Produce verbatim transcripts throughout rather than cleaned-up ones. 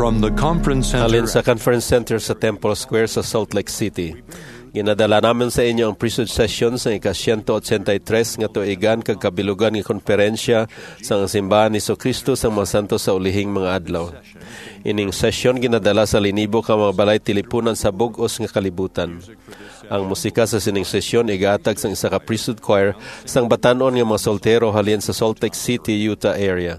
from the conference center Halin sa Conference Center sa Temple Square sa Salt Lake City. Ginadala namin sa inyo ang priesthood session sa ika one eighty-three nga tuigan kag kabilugan nga konferensya sa simbahan ni Jesucristo sa mga santo sa ulihing mga adlaw. Ining session ginadala sa linibo ka mga balay tilipunan sa bug-os nga kalibutan. Ang musika sa sining sesyon igaatag sa isa ka priesthood choir sang batan-on nga mga soltero halin sa Salt Lake City, Utah area.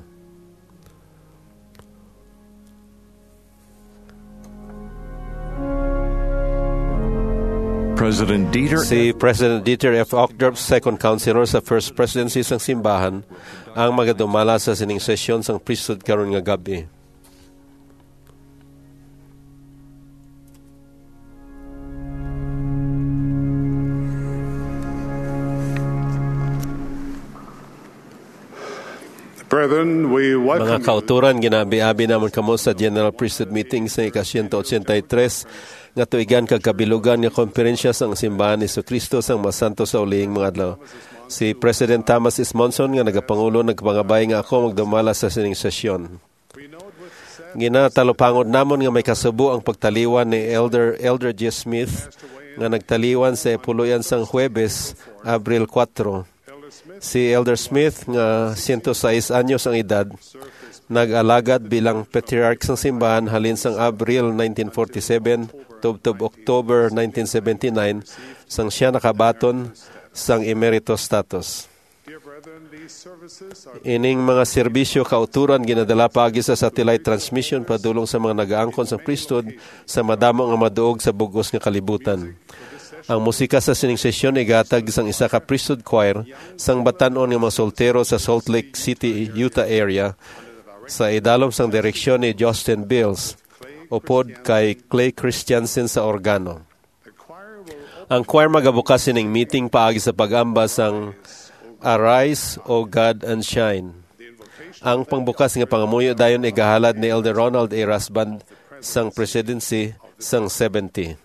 President Dieter Si President Dieter F. Uchtdorf, second counselor sa First Presidency sang simbahan, ang magadumala sa sining sesyon sang priesthood karon nga gabi. Brethren, we welcome Mga kauturan, ginabi-abi naman kamo sa General Priesthood Meeting sa ika one eighty-three nga tuigan kag kabilugan nga konferensya sang simbahan ni Jesucristo sang mga santo sa ulihing mga adlaw. Si President Thomas S. Monson nga nagapangulo nagpangabay nga ako magdumala sa sining sesyon. Ginatalupangod namon nga may kasubo ang pagtaliwan ni Elder Elder J. Smith nga nagtaliwan sa puluyan sang Huwebes, Abril four. Si Elder Smith nga one oh six anyos ang edad, nag-alagad bilang patriarch ng simbahan halin sang Abril nineteen forty-seven tubtob October nineteen seventy-nine sang siya nakabaton sang emerito status. Ining mga serbisyo kauturan ginadala paagi sa satellite transmission padulong sa mga nagaangkon sa priesthood sa madamo nga maduog sa bugos nga kalibutan. Ang musika sa sining sesyon ay gatag sang isa ka priesthood choir sang batan-on nga mga soltero sa Salt Lake City, Utah area sa idalom sang direksyon ni Justin Bills upod kay Clay Christiansen sa organo. Ang choir magabukas sining meeting paagi sa pag-amba sang Arise, O God, and Shine. Ang pangbukas nga pangamuyo dayon ay gahalad ni Elder Ronald A. Rasband sang presidency sang seventy.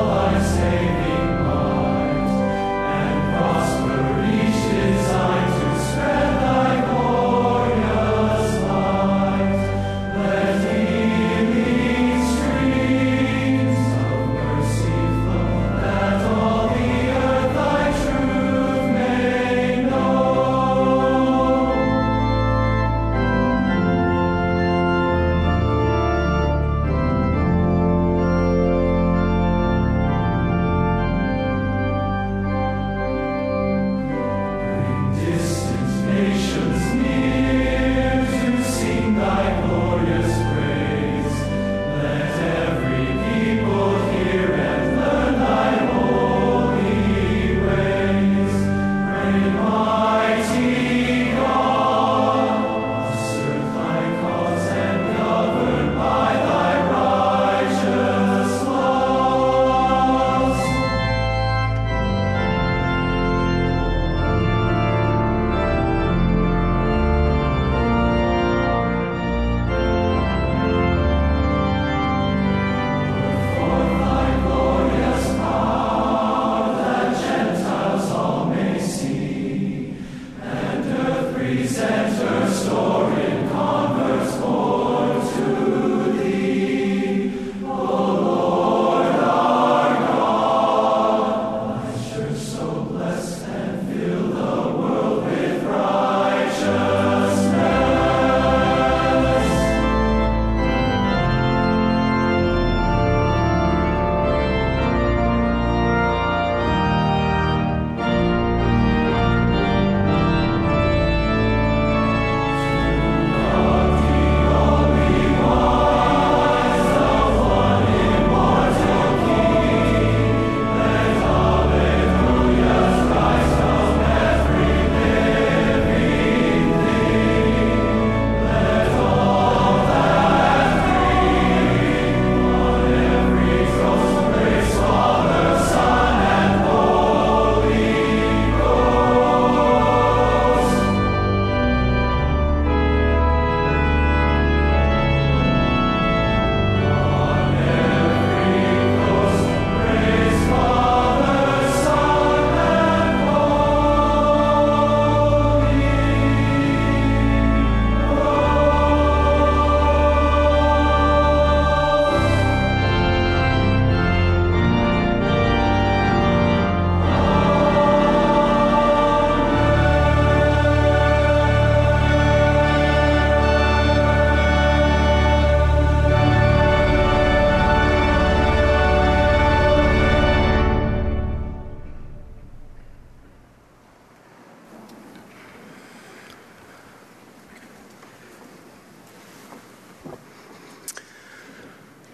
To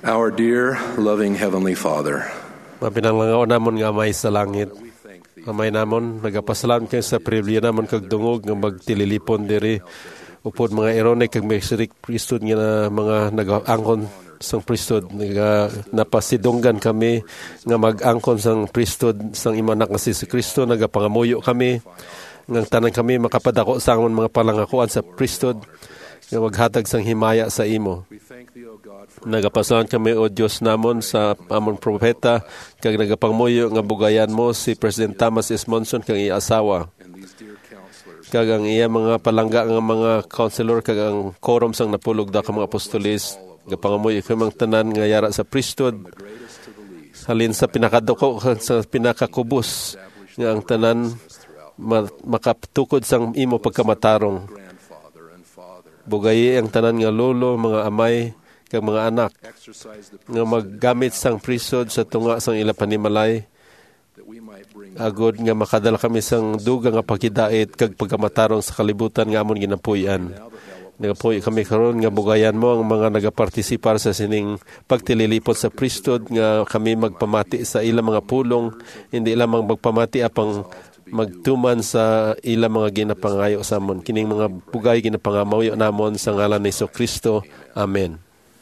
Our dear, loving Heavenly Father, Mapinanglangaw namon nga amay sa langit. Amay namon, nagapasalam kayo sa pribilya namon kag dungog nga magtililipon diri upod mga ironic kag Mexic priesthood nga na mga nag-angkon sang priesthood nga napasidunggan kami nga mag-angkon sang priesthood sang imanak nga si Kristo, nagapangamuyo kami nga tanan kami makapadako sa amon mga palangakuan sa priesthood nga maghatag sang himaya sa imo. Nagapasalan kami o Diyos namon sa amon propeta kag nagapangmuyo nga bugayan mo si President Thomas S. Monson kag iya asawa kag ang iya mga palangga nga mga counselor kag ang quorum sang napulog da ka mga apostolis. Gapangamuyo kami ang tanan nga yara sa priesthood halin sa pinakadako sa pinakakubos nga ang tanan ma- makatukod sang imo pagkamatarong. Bugayi ang tanan nga lolo, mga amay, kag mga anak nga maggamit sang priesthood sa tunga sang ila panimalay agod nga makadala kami sang dugang nga pagkidait kag pagkamatarong sa kalibutan nga amon ginapuy-an. Nagapuy kami karon nga bugayan mo ang mga nagapartisipar sa sining pagtililipot sa priesthood nga kami magpamati sa ila mga pulong, hindi lamang magpamati apang magtuman sa ila mga ginapangayo sa amon. Kining mga bugay ginapangamayo namon sa ngalan ni Kristo. Amen.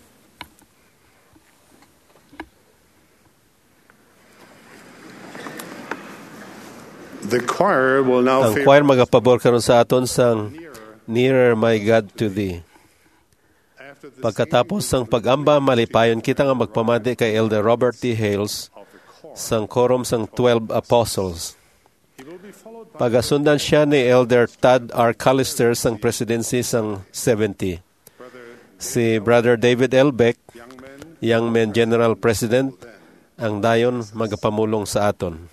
The choir will now Ang choir magapabor karon sa aton sang Nearer My God to Thee. Pagkatapos sang pag-amba, malipayon kita nga magpamati kay Elder Robert T. Hales sang quorum sang twelve Apostles. Pagasundan siya ni Elder Tad R. Callister sang presidency sang seventy. Si Brother David L. Beck, Young Men General President, ang dayon magapamulong sa aton.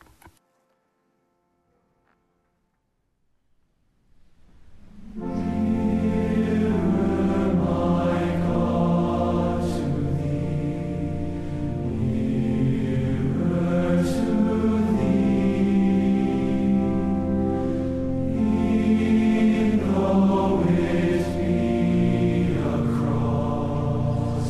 Cross.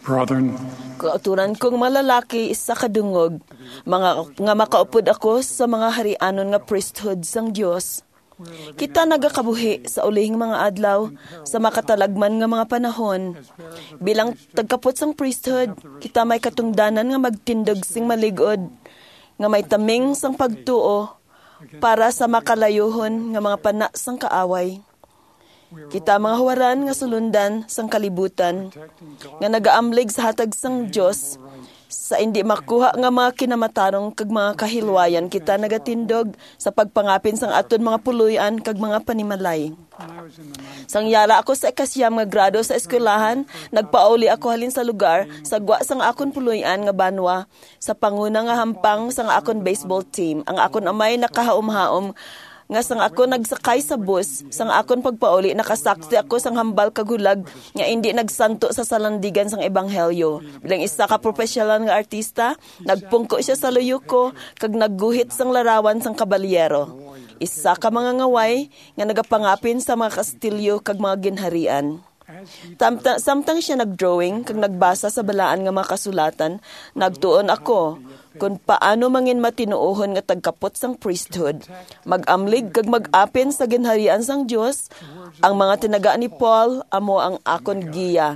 Brethren, Kauturan kong malalaki isa kadungog, mga nga makaupod ako sa mga harianon nga priesthood sang Dios. Kita nagakabuhi sa ulihing mga adlaw sa makatalagman nga mga panahon. Bilang tagkapot sang priesthood, kita may katungdanan nga magtindog sing maligod, nga may taming sang pagtuo para sa makalayuhon nga mga pana sang kaaway. Kita mga huwaran nga sulundan sang kalibutan, nga nagaamlig sa hatag sang Dios, sa hindi makuha nga mga kinamatarong kag mga kahilwayan, kita nagatindog sa pagpangapin sang aton mga puluyan kag mga panimalay. Sang yara ako sa ikasyam nga grado sa eskwelahan, nagpauli ako halin sa lugar, sagwa sang akon puluyan nga banwa, sa panguna nga hampang sang akon baseball team. Ang akon amay nakahaom-haom, nga sang ako nagsakay sa bus, sang akon pagpauli, nakasaksi ako sang hambal kagulag nga hindi nagsanto sa salandigan sang ebanghelyo. Bilang isa ka professional nga artista, nagpungko siya sa luyo ko, kag nagguhit sang larawan sang kabalyero. Isa ka mga ngaway nga nagapangapin sa mga kastilyo kag mga ginharian. Samtang, samtang siya nagdrawing kag nagbasa sa balaan nga mga kasulatan, nagtuon ako kung paano mangin matinuohon nga tagkapot sang priesthood, magamlig kag magapin sa ginharian sang Dios. Ang mga tinaga ni Paul amo ang akon giya.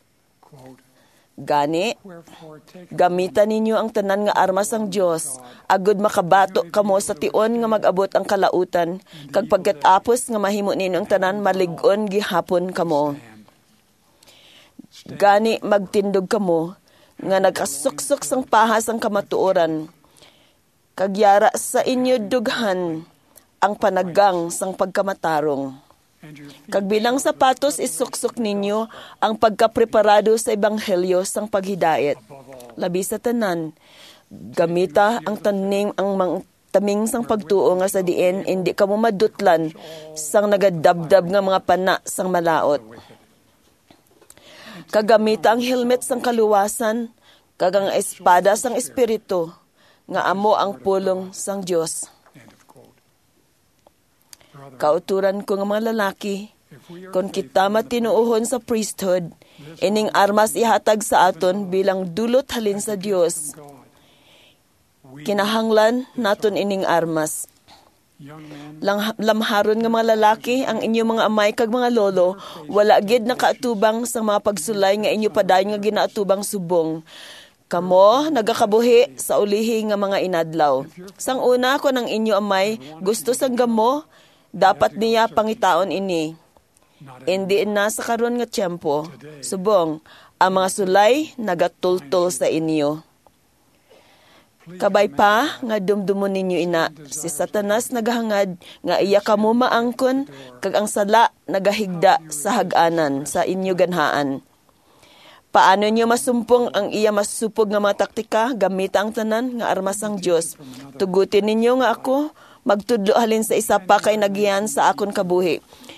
Gani, gamitan ninyo ang tanan nga armas sang Dios, agud makabato kamo sa tion nga mag-abot ang kalautan, kag pagkatapos nga mahimo ninyo ang tanan, malig-on gihapon kamo. Gani magtindog kamo nga nagkasuksok sang pahas ang kamatuoran, kagyara sa inyo dughan ang panagang sang pagkamatarong. Kag bilang sapatos isuksok ninyo ang pagkapreparado sa ebanghelyo sang paghidayet. Labi sa tanan, gamita ang taning ang mang taming sang pagtuo nga sa diin hindi kamo madutlan sang nagadabdab nga mga pana sang malaot. Kagamita ang helmet sang kaluwasan, kag ang espada sang espiritu, nga amo ang pulong sang Dios. Kauturan ko nga mga lalaki, kung kita matinuohon sa priesthood, ining armas ihatag sa aton bilang dulot halin sa Dios. Kinahanglan naton ining armas. Lang, lamharon nga mga lalaki, ang inyo mga amay kag mga lolo, wala gid nakaatubang sa mga pagsulay nga inyo padayon nga ginaatubang subong. Kamo nagakabuhi sa ulihi nga mga inadlaw. Sang una ko ng inyo amay, gusto sang gamo, dapat niya pangitaon ini. Hindi na sa karon nga tiyempo, subong, ang mga sulay nagatultol sa inyo. Kabay pa nga dumdumon ninyo ina, si Satanas nagahangad nga iya kamo maangkon, kag ang sala nagahigda sa hag-anan sa inyo ganhaan. Paano nyo masumpong ang iya masupog nga mga taktika, gamita ang tanan nga armas sang Dios. Tugutin ninyo nga ako, magtudlo halin sa isa pa kay nagiyan sa akon kabuhi.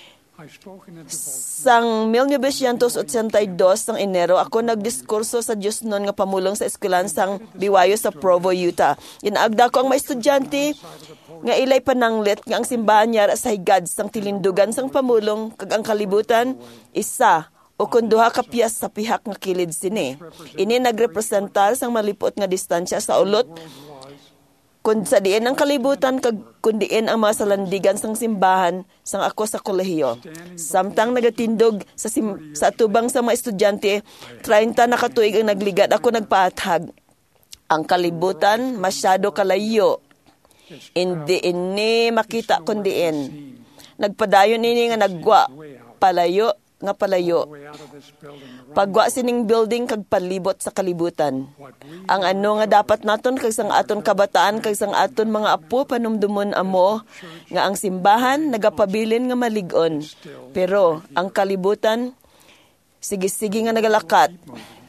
Sang mil novecientos ochenta y dos sang Enero, ako nagdiskurso sa Diyos noon nga pamulong sa eskwelahan sang Biwayo sa Provo, Utah. Inaagda ko ang mga estudyante nga ilay pananglit nga ang simbahan niya sa higad sang tilindugan sang pamulong kag ang kalibutan isa o kun duha ka piyas sa pihak nga kilid sini. Ini nagrepresentar sang malipot nga distansya sa ulot kun sa diin ang kalibutan kag kun diin ang mga salandigan sang simbahan sang ako sa kolehiyo. Samtang nagatindog sa sim, sa atubang sa mga estudyante, treinta na katuig ang nagligat ako nagpaathag. Ang kalibutan masyado kalayo. Hindi ini makita kun diin. Nagpadayon ini nga nagwa palayo nga palayo. Pagwa sining building kag palibot sa kalibutan. Ang ano nga dapat naton kag sang aton kabataan kag sang aton mga apo panumdumon amo nga ang simbahan nagapabilin nga malig-on. Pero ang kalibutan sige-sige nga nagalakat.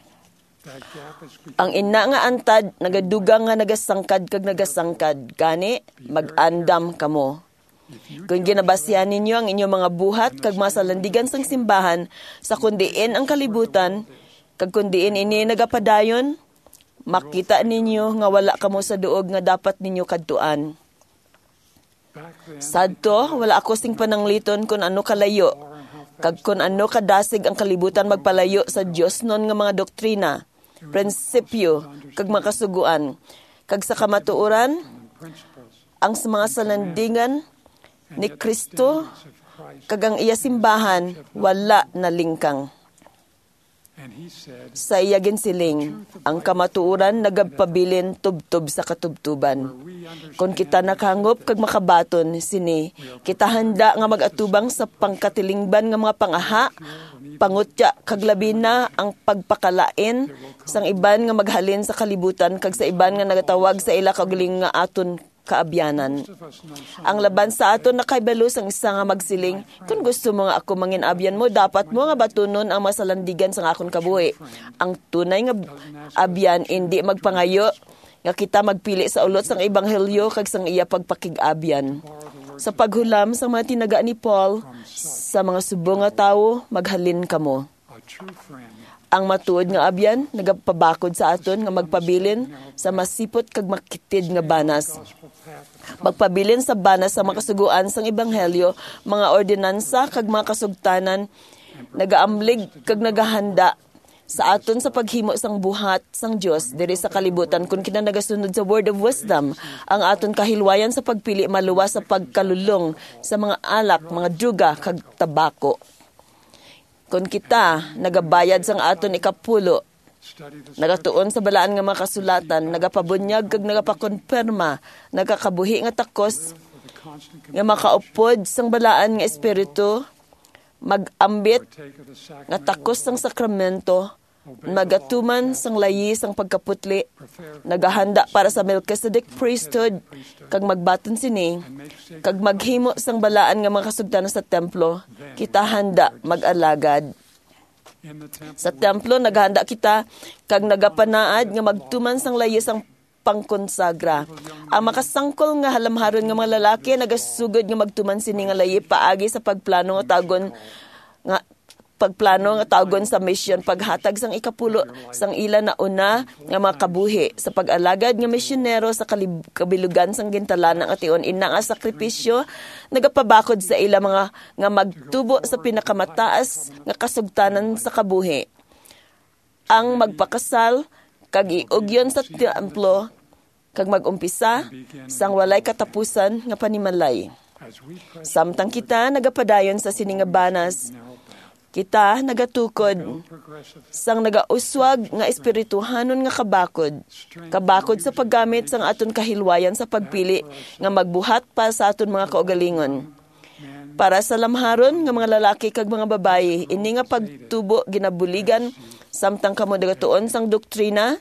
Ang ina nga antad nagadugang nga nagasangkad kag nagasangkad. Gani mag-andam kamo. Kung ginabasyan ninyo ang inyong mga buhat kag mga salandigan sang simbahan sa kundiin ang kalibutan kag kundiin ini nagapadayon, makita ninyo nga wala kamo sa duog nga dapat ninyo kadtuan. Sadto, wala ako sing panangliton kung ano kalayo Kag kun ano kadasig ang kalibutan magpalayo sa Dios non nga mga doktrina, prinsipyo, kag makasuguan. Kag sa kamatuoran, ang sa mga salandingan ni Kristo, kag ang iya simbahan, wala na lingkang. Sa iya ginsiling, ang kamatuoran nagapabilin tubtob sa katubtuban. Kung kita nakangop kag makabaton sini, kita handa nga magatubang sa pangkatilingban nga mga pangaha, pangutya kag labi na ang pagpakalain sang iban nga maghalin sa kalibutan kag sa iban nga nagatawag sa ila kaugaling nga aton kaabyanan. Ang laban sa aton nakaibalo sang isa nga magsiling, kung gusto mo nga ako mangin abyan mo, dapat mo nga batunon ang masalandigan sa akon kabuhi. Ang tunay nga abyan hindi magpangayo nga kita magpili sa ulot sang ebanghelyo kag sang iya pagpakig-abyan. Sa paghulam sa mga tinaga ni Paul, sa mga subong nga tawo, maghalin kamo. Ang matuod nga abyan, nagapabakod sa aton nga magpabilin sa masipot kag makitid nga banas. Magpabilin sa banas sa makasuguan sang ebanghelyo, mga ordinansa kag mga kasugtanan, nagaamlig kag nagahanda sa aton sa paghimo sang buhat sang Dios diri sa kalibutan kun kina nagasunod sa word of wisdom, ang aton kahilwayan sa pagpili maluwas sa pagkalulong sa mga alak, mga druga kag tabako. Kung kita nagabayad sang aton ikapulo, nagatuon sa balaan nga mga kasulatan, nagapabunyag kag nagapakonperma, nagakabuhi nga takos, nga makaupod sang balaan nga espiritu, magambit nga takos sang sakramento, magatuman sang layi sang pagkaputli, nagahanda para sa Melchizedek priesthood, kag magbaton sini, kag maghimo sang balaan nga mga kasugtanan sa templo, kita handa mag-alagad. Sa templo, naghanda kita, kag nagapanaad nga magtuman sang layi sang pangkonsagra. Ang makasangkol nga halamharon nga mga lalaki, nagasugod nga magtuman sini nga layi paagi sa pagplano nga tagon nga pagplano nga tagon sa mission paghatag sang ikapulo sang ila na una nga mga kabuhi sa pag-alagad nga misyonero sa kalib- kabilugan sang gintalan ng ation ina nga sakripisyo nagapabakod sa ila mga nga magtubo sa pinakamataas nga kasugtanan sa kabuhi. Ang magpakasal kag iugyon sa templo kag magumpisa sang walay katapusan nga panimalay. Samtang kita nagapadayon sa sining nga banas, kita nagatukod sang nagauswag nga espirituhanon nga kabakod. Kabakod sa paggamit sang aton kahilwayan sa pagpili nga magbuhat pa sa aton mga kaugalingon. Para sa lamharon nga mga lalaki kag mga babayi, ini nga pagtubo ginabuligan samtang kamo nagatuon sang doktrina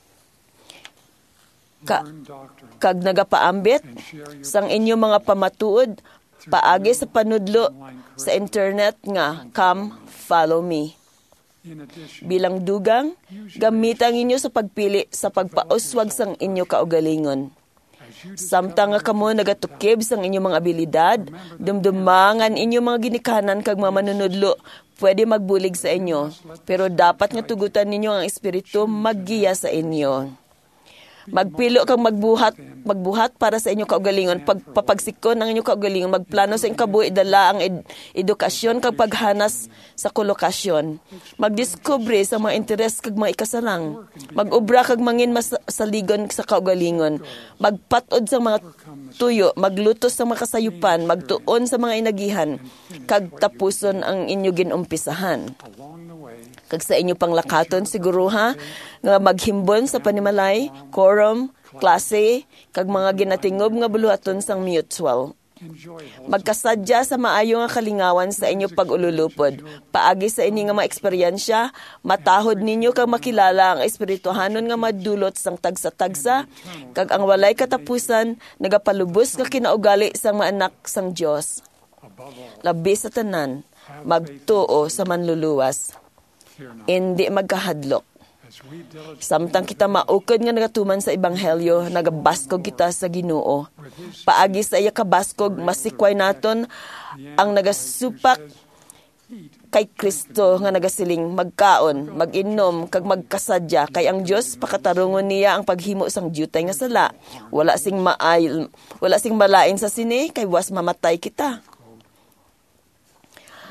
ka, kag nagapaambit sang inyo mga pamatuod paagi sa panudlo sa internet nga come follow me. Bilang dugang, gamitan ninyo sa pagpili sa pagpauswag sang inyo kaugalingon. Samtang nga kamo nagatukib sang inyo mga abilidad, dumdumangan inyo mga ginikanan kag mga manunudlo, pwede magbulig sa inyo, pero dapat nga tugutan ninyo ang espiritu maggiya sa inyo. Magpilo kang magbuhat, magbuhat para sa inyo kaugalingon, pagpapagsikon ang inyo kaugalingon, magplano sa inyong kabuhi, dala ang ed- edukasyon kag paghanas sa kolokasyon. Magdiskubre sa mga interes kag mga ikasarang. Magubra kag mangin masaligon sa kaugalingon. Magpatod sa mga tuyo, maglutos sa mga kasayupan, magtuon sa mga inagihan, kag tapuson ang inyo ginumpisahan. Kag sa inyo panglakaton siguro ha, nga maghimbon sa panimalay, quorum, klase, kag mga ginatingob nga buluhaton sang mutual. Magkasadya sa maayo nga kalingawan sa inyo pag-ululupod. Paagi sa ini nga mga eksperyensya, matahod ninyo kag makilala ang espirituhanon nga madulot sang tagsa-tagsa, kag ang walay katapusan, nagapalubos nga kinaugali sang mga anak sang Dios. Labi sa tanan, magtuo sa manluluwas. Hindi magkahadlok. Samtang kita maukod nga nagatuman sa ebanghelyo, nagabaskog kita sa Ginoo. Paagi sa iya kabaskog, masikway naton ang nagasupak kay Kristo nga nagasiling magkaon, mag-inom, kag magkasadya, kay ang Dios pakatarungon niya ang paghimo sang diyutay nga sala. Wala sing maay, wala sing malain sa sini, kay was mamatay kita.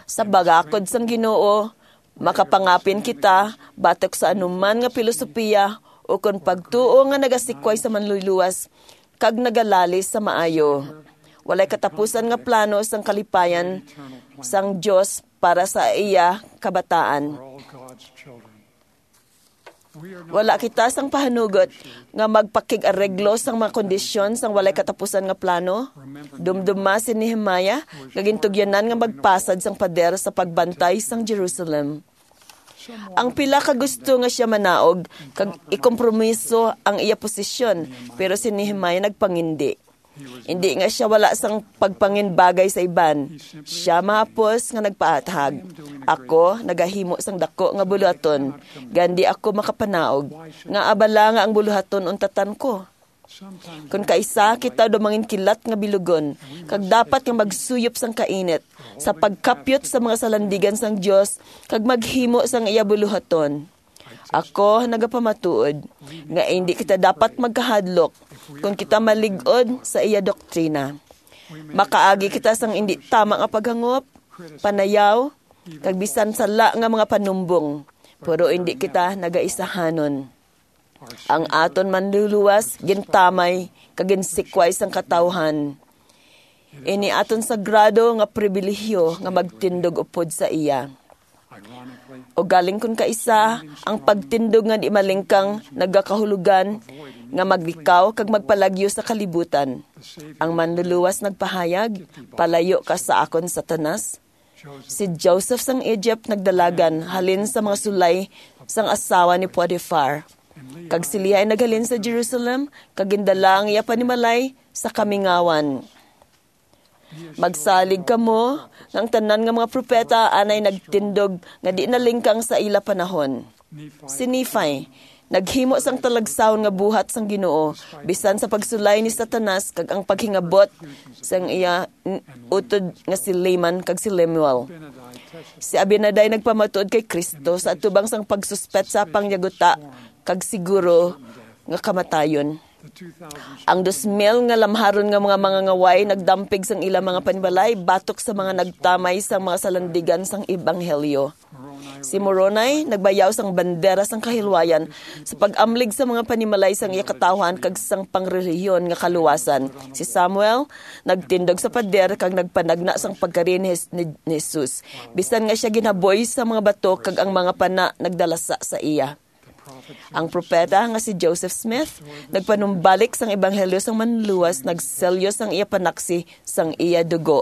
Sa bagakod sang Ginoo, makapangapin kita batok sa anuman nga filosofiya o kon pagtuo nga nagasikway sa manluluwas kag nagalalis sa maayo. Walay katapusan nga plano sang kalipayan sang Dios para sa iya kabataan. Wala kita sang pahanugot nga magpakig-areglo sang mga kondisyon sang walay katapusan nga plano. Dumduma si Nehemiah gagintugyanan nga magpasad sang pader sa pagbantay sang Jerusalem. Ang pila ka gusto nga siya manaog kag ikompromiso ang iya posisyon, pero si Nehemiah nagpangindi. Hindi nga siya wala sang pagpanginbagay sa iban. Siya mahapos nga nagpaathag. Ako nagahimo sang dako nga buluhaton. Gandi ako makapanaog. Nga abala nga ang buluhaton untatan ko. Kung kaisa kita dumangin kilat nga bilugon, kag dapat nga magsuyop sang kainit sa pagkapyot sa mga salandigan sang Dios kag maghimo sang iya buluhaton. Ako nagapamatuod nga hindi kita dapat magkahadlok kung kita maligod sa iya doktrina. Makaagi kita sang hindi tama nga paghangop, panayaw, kag bisan sala nga mga panumbong, pero hindi kita nagaisahanon. Ang aton manluluwas gintamay kag ginsikway sang katawhan. Ini aton sagrado nga pribilehyo nga magtindog upod sa iya. O galing kun kaisa ang pagtindog nga di malingkang nagakahulugan nga maglikaw kag magpalagyo sa kalibutan. Ang manluluwas nagpahayag, palayo ka sa akon Satanas. Si Joseph sang Egypt nagdalagan halin sa mga sulay sang asawa ni Potiphar. Kag silihay naghalin sa Jerusalem kag gindala ang iya panimalay sa kamingawan. Magsalig kamo ng tanan nga mga propeta anay nagtindog nga di nalingkang sa ila panahon. Si Nephi naghimo sang talagsawon nga buhat sang Ginoo bisan sa pagsulay ni Satanas kag ang paghingabot sang iya utod nga si Laman kag si Lemuel. Si Abinadai nagpamatuod kay Kristo sa atubang sang pagsuspet sa pangyaguta kag siguro nga kamatayon. Ang dosmil nga lamharon nga mga mga ngaway nagdampig sang ilang mga panbalay batok sa mga nagtamay sa mga salandigan sang ebanghelyo. Si Moroni nagbayaw sang bandera sang kahilwayan sa pag-amlig sa mga panimalay sang iya katawhan kag sang pangrelihiyon nga kaluwasan. Si Samuel nagtindog sa pader kag nagpanagna sang pagkari ni Jesus. Bisan nga siya ginaboy sa mga bato kag ang mga pana nagdalasa sa iya. Ang propeta nga si Joseph Smith nagpanumbalik sang ebanghelyo sang manluwas, nagselyo sang iya panaksi sang iya dugo.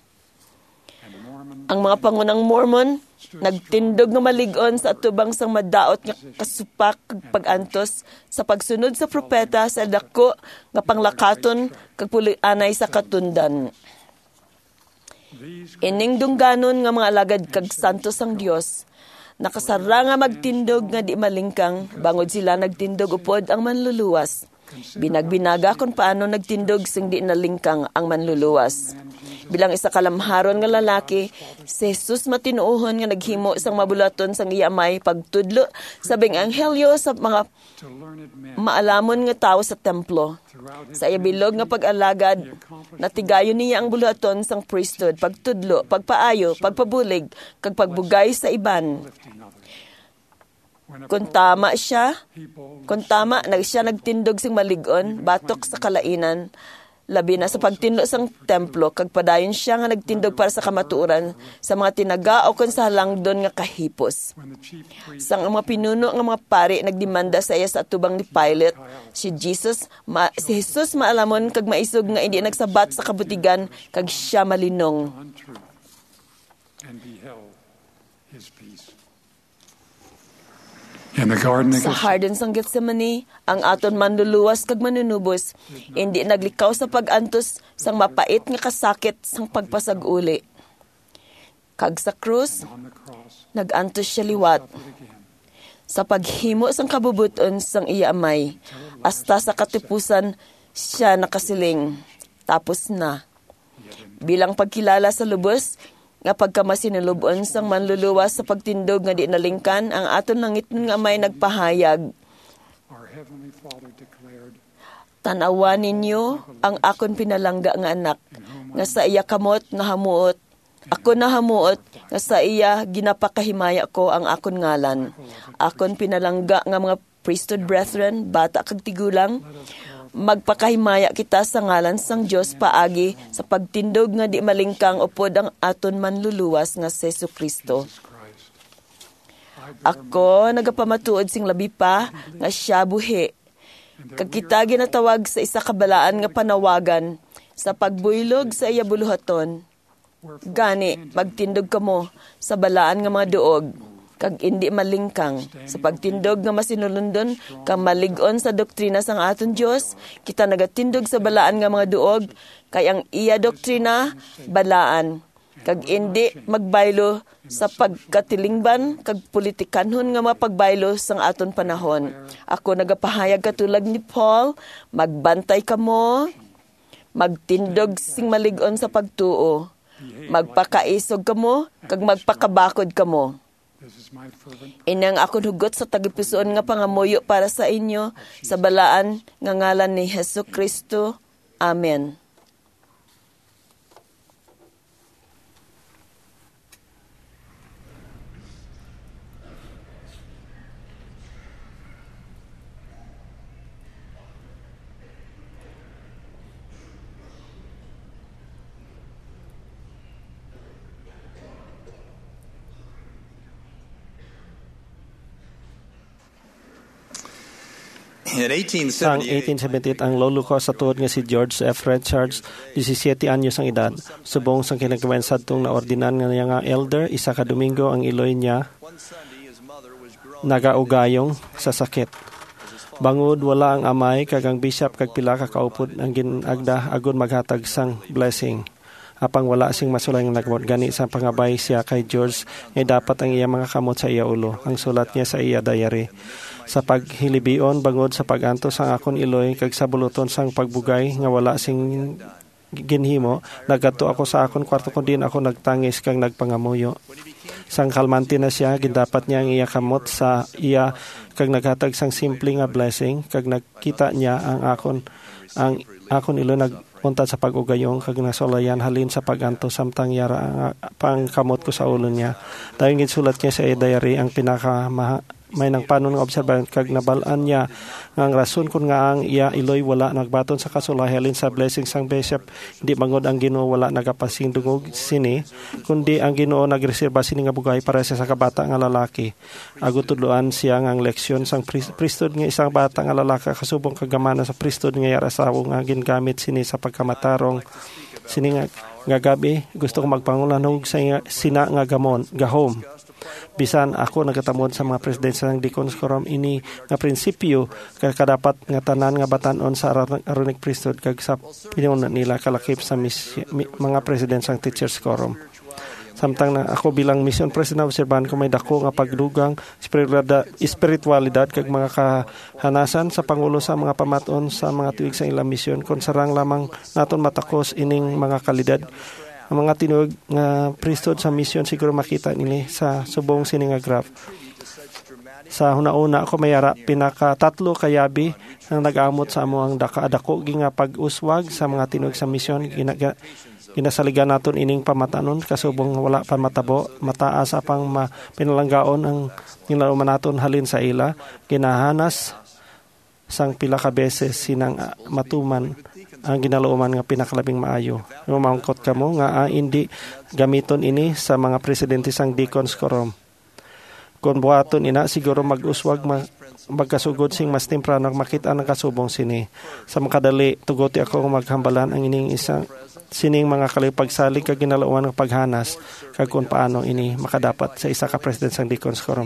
Ang mga pangunang Mormon nagtindog nga maligon sa atubang sang madaot nga kasupak kag pag-antos sa pagsunod sa propeta sa dako nga panglakaton kag pulianay sa katundan. Ining dungganon nga mga alagad kag santos sang Dios nakasara nga magtindog nga di malingkang, bangod sila nagtindog upod ang manluluwas. Binagbinaga kung paano nagtindog sing di nalingkang ang manluluwas. Bilang isa kalamharon nga lalaki, si Jesus matinuohon nga naghimo sang mabulaton sang iya amay pagtudlo sabing anghelyo sa mga maalamon nga tao sa templo. Sa iya bilog nga pag-alagad, natigayon niya ang bulaton sang priesthood, pagtudlo, pagpaayo, pagpabulig, kag pagbugay sa iban. Kung tama siya, kung tama, nag siya nagtindog sing maligon, batok sa kalainan, labi na sa pagtindog sang templo, kag padayon siya nga nagtindog para sa kamatuoran sa mga tinaga o kung sa halangdon nga kahipos. Sang mga pinuno nga mga pari nagdemanda sa iya sa atubang ni Pilate, si Jesus, ma, si Jesus maalamon kag maisog nga hindi nagsabat sa kabutigan kag siya malinong. Sa Garden sang Gethsemane, ang aton manluluwas kag manunubos, hindi naglikaw sa pag-antos sang mapait nga kasakit sang pagpasag-uli. Kag sa krus, nag-antos siya liwat. Sa paghimo sang kabubuton sang iya amay, hasta sa katipusan siya nakasiling. Tapos na. Bilang pagkilala sa lubos, nga pagkamasinulubon sang manluluwas sa pagtindog nga di nalingkan, ang aton langit nga amay nagpahayag. Tanawa ninyo ang akon pinalangga nga anak, nga sa iya kamot nga hamuot, Ako nahamuot nga sa iya ginapakahimaya ko ang akon ngalan. Akon pinalangga nga mga priesthood brethren, bata kag tigulang, magpakahimaya kita sa ngalan sang Dios paagi sa pagtindog nga di malingkang upod ang aton manluluwas nga si Jesucristo. Ako nagapamatuod sing labi pa nga siya buhi. Kag kita ginatawag sa isa kabalaan nga panawagan sa pagbuylog sa iya buluhaton. Gani, magtindog kamo sa balaan nga mga duog, kag indi malingkang. Sa pagtindog nga masinulundon, kag malig-on sa doktrina sang aton Dios, kita nagatindog sa balaan nga mga duog, kay ang iya doktrina, balaan. Kag indi magbaylo sa pagkatilingban, kag politikanhon nga mapagbaylo sang aton panahon. Ako nagapahayag katulad ni Paul, magbantay kamo, magtindog sing malig-on sa pagtuo, magpakaisog kamo, kag magpakabakod kamo. Inang akong hugot sa tagipusoon nga pangamuyo para sa inyo sa balaan nga ngalan ni Jesucristo. Amen. Sang eighteen seventy-eight, ang lolo ko sa tuod nga si George F. Richards, disisiete anyos ang edad. Subong sang kinagawan sadtong na ordinan nga niya nga elder, isa ka Domingo ang iloy niya nagaugayong sa sakit. Bangod wala ang amay, kag ang bishop kag pila ka kaupod ang ginagda agon maghatag sang blessing. Apang wala sing masulay nga nagmot gani sa pangabay siya kay George nga dapat ang iya mga kamot sa iya ulo. Ang sulat niya sa iya diary. Sa paghilibion bangod sa paganto sang akon iloy kag sa buluton sang pagbugay nga wala sing ginhimo, nagadto ako sa akon kwarto kun din ako nagtangis kag nagpangamuyo. Sang kalmante na siya, gindapat niya ang iya kamot sa iya kag naghatag sang simple nga blessing kag nakita niya ang akon ang akon iloy nagpunta sa pag-ugayong kag nasolayan halin sa paganto samtang yara ang pang kamot ko sa ulo niya. Dayon ginsulat niya sa iya diary ang pinaka may nang panon nga obserban kag nabalaan niya nga ang rason kun nga ang iya iloy wala nagbaton sa kasulay halin sa blessing sang bishop, hindi bangod ang Ginoo wala nagapasing dungog sini, kundi ang Ginoo nagreserba sini nga bugay para sa kabata nga lalaki. Ago tudloan siya nga ang leksyon sang priesthood nga isang bata nga lalaki kasubong kagamana sa priesthood nga yara sa nga gingamit sini sa pagkamatarong sini nga, nga gabi gusto ko magpangulanog sa sina nga gamon gahom. Bisan ako nagatamod sa mga presidensya ng Deacons Quorum ini nga prinsipyo kay kadapat nga tanan nga batanon sa Aaronic priesthood kag sa pinuno nila kalakip sa mis- mi- mga presidensyang Teachers Quorum. Samtang na ako bilang mission president obserban ko may dako nga pagdugang spiritualidad, spiritualidad kag mga kahanasan sa pangulo sa mga pamaton sa mga tuig sa ilang mission kon sarang lamang naton matakos ining mga kalidad. Ang mga tinuod nga priesthood sa mission siguro makita nini sa subong sini nga graph. Sa hunauna ako mayara pinaka tatlo kayabi ang nag-amot sa amo ang daka-dako nga pag-uswag sa mga tinuod sa mission. Ginaga, ginasaligan naton ining pamatanon kasubong wala pa matabo mataas apang ma, pinalanggaon ang ginalauman naton halin sa ila. Ginahanas sang pila ka beses sinang uh, matuman ang ginalooman nga pinakalabing maayo. Mamangkot kamo nga uh, hindi gamiton ini sa mga presidente sang Deacons Quorum. Kung buhaton ina siguro mag-uswag ma- magkasugod sing mas temprano makita ang kasubong sini. Sa makadali tugoti ako maghambalan ang ining isang sining mga kalipagsalig kag ginalooman nga paghanas kag kung paano ini makadapat sa isa ka president sang Deacons Quorum.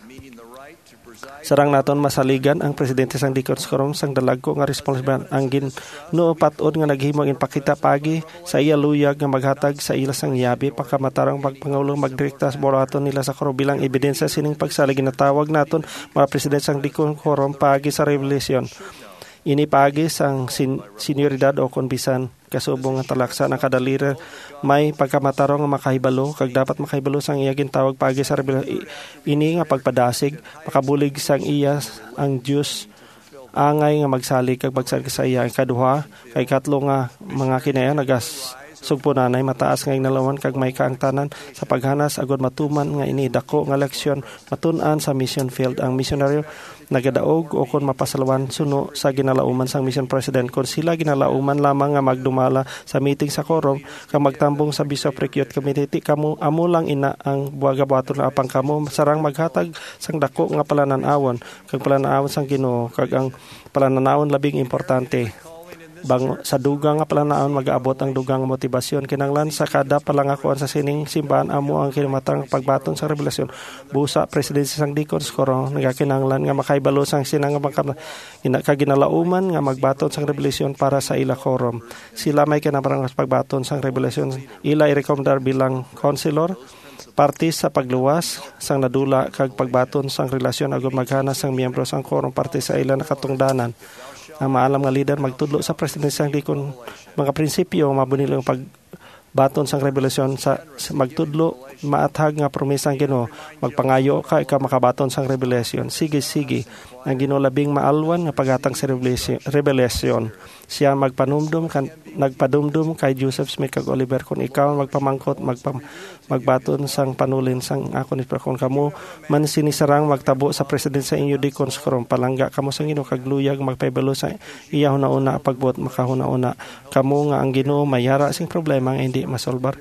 Sarang naton masaligan ang presidente sang Deacons Quorum sang dalagko nga responsibilidad ang Ginoo patod nga naghimong inpakita pagi sa iya luyag nga maghatag sa ila sang yabi pagkamatarang pagpangulong magdirekta sa boraton nila sa quorum bilang ebidensya sining pagsalig ginatawag naton mga presidente sang Deacons Quorum pagi sa revelation. Ini pagi sang sin- senioridad o konbisan kasubong nga talaksa na kadalira may pagkamatarong nga makahibalo kag dapat makahibalo sang iya gintawag pagi sa revelation. Ini nga pagpadasig makabulig sang iya ang Dios angay nga magsalig kag magsalig sa iya. Ang kaduha kay katlo nga mga kinaya nagas Sugpo nanay mataas nga inalawan kag may kaangtanan sa paghanas agud matuman nga ini dako nga leksyon matun-an sa mission field. Ang misyonaryo nagadaog o kon mapasalawan suno sa ginalauman sang mission president kon sila ginalauman lamang nga magdumala sa meeting sa quorum kag magtambong sa Bishop Recute Committee kamo amo lang ina ang buwaga-buhaton na apang kamo sarang maghatag sang dako nga palananawon kag palananawon sang Ginoo kag ang palananawon labing importante. Bang sa dugang nga palanawon mag-aabot ang dugang motibasyon kinanglan sa kada palangakuan sa sining simbahan amo ang kinamatang pagbaton sa revelasyon busa presidency sang Deacons Quorum nagakinanglan nga makaibalo sang sinang ina kaginalauman nga magbaton sang revelasyon para sa ila quorum. Sila may kinabarang pagbaton sang revelasyon ila i-recommendar bilang counselor partis sa pagluwas sang nadula kag pagbaton sang relasyon agud maghana sang miyembro sang quorum partis sa ila nakatungdanan. Ang maalam nga leader magtudlo sa presidency sang dikon mga prinsipyo mabunilong pagbaton sang revelasyon sa, sa magtudlo maathag nga promesa ang Ginoo magpangayo ka ikaw makabaton sang revelasyon sige sige ang Ginoo labing maalwan nga paghatag sa revelasyon siya magpanumdum kan nagpadumdum kay Joseph Smith kag Oliver kun ikaw magpamangkot magpam, magbaton sang panulin sang ako ni kon kamo man sinisarang magtabo sa president sa inyo Deacons Quorum palangga kamo sang Ginoo kag luyag magpaybalo sa iya una-una pagbuot makahuna-una kamo nga ang Ginoo mayara sing problema nga hindi masolbar.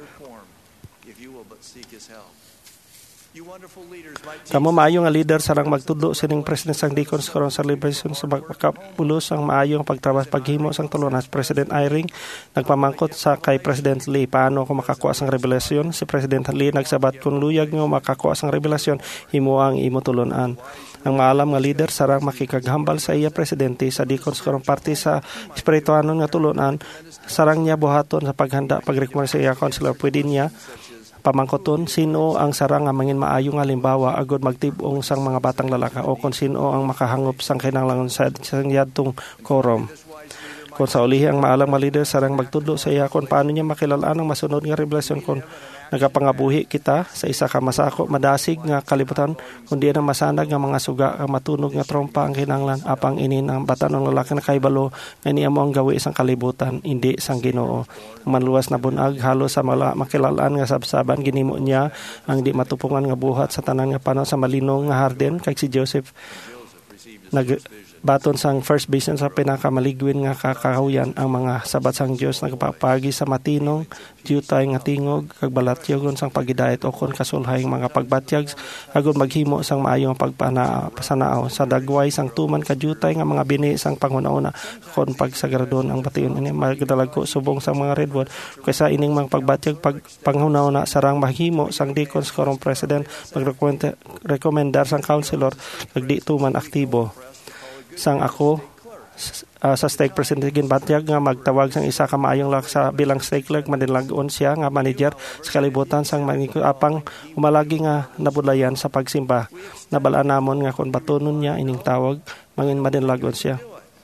Kamo maayo nga leader sarang magtudlo sining president sang Deacons Quorum sa liberation sa pagkapulos ang maayo nga pagtrabaho paghimo sang tulunas. President Eyring nagpamangkot sa kay President Lee paano ko makakuha sang revelasyon. Si President Lee nagsabat kung luyag nga makakuha sang revelasyon himo ang imo tulunan. Ang maalam nga leader sarang makikaghambal sa iya presidente sa Deacons Quorum party sa espirituanon nga tulunan sarang niya buhaton sa paghanda pagrekomenda sa iya counselor pwede niya pamangkoton sino ang sarang nga mangin maayo nga limbawa agud magtib-ong sang mga batang lalaki o kung sino ang makahangop sang kinahanglan sa sang yadtong quorum. Kung sa ulihi ang maalang nga leader sarang magtudlo sa iya kung paano niya makilalaan ang masunod nga revelasyon kung nagapangabuhi kita sa isa ka masako madasig nga kalibutan kundi na masanag nga mga suga ang matunog nga trompa ang kinahanglan apang inin ang batan ng lalaki na kaibalo nga niya mo ang gawi isang kalibutan hindi sang Ginoo. Ang manluwas na bunag halos sa mala makilalaan nga sabsaban ginimo niya ang di matupungan nga buhat sa tanan nga panahon sa malinong nga harden kay si Joseph nag baton sang first vision sa pinakamaligwin nga kakahuyan ang mga sabat sang Dios nagpapagi sa matinong jutay nga tingog kag balatyogon sang pagidayet o kon kasulhay mga pagbatyag agud maghimo sang maayo nga pagpana pasanaaw sa dagway sang tuman ka jutay nga mga bini sang panghuna-una kon pagsagradon ang bation ini magdalag ko subong sang mga redwood kaysa ining mga pagbatyag pag panghuna-una sarang maghimo sang Deacons Quorum president magrekomendar sang counselor kag di tuman aktibo. Sang ako uh, sa stake president ginbatyag nga magtawag sang isa ka maayong lak sa bilang stake clerk madinlagon siya nga manager sa kalibutan sang apang umalagi nga nabudlayan sa pagsimba nabalaan namon nga kon batonon niya ining tawag mangin madinlagon siya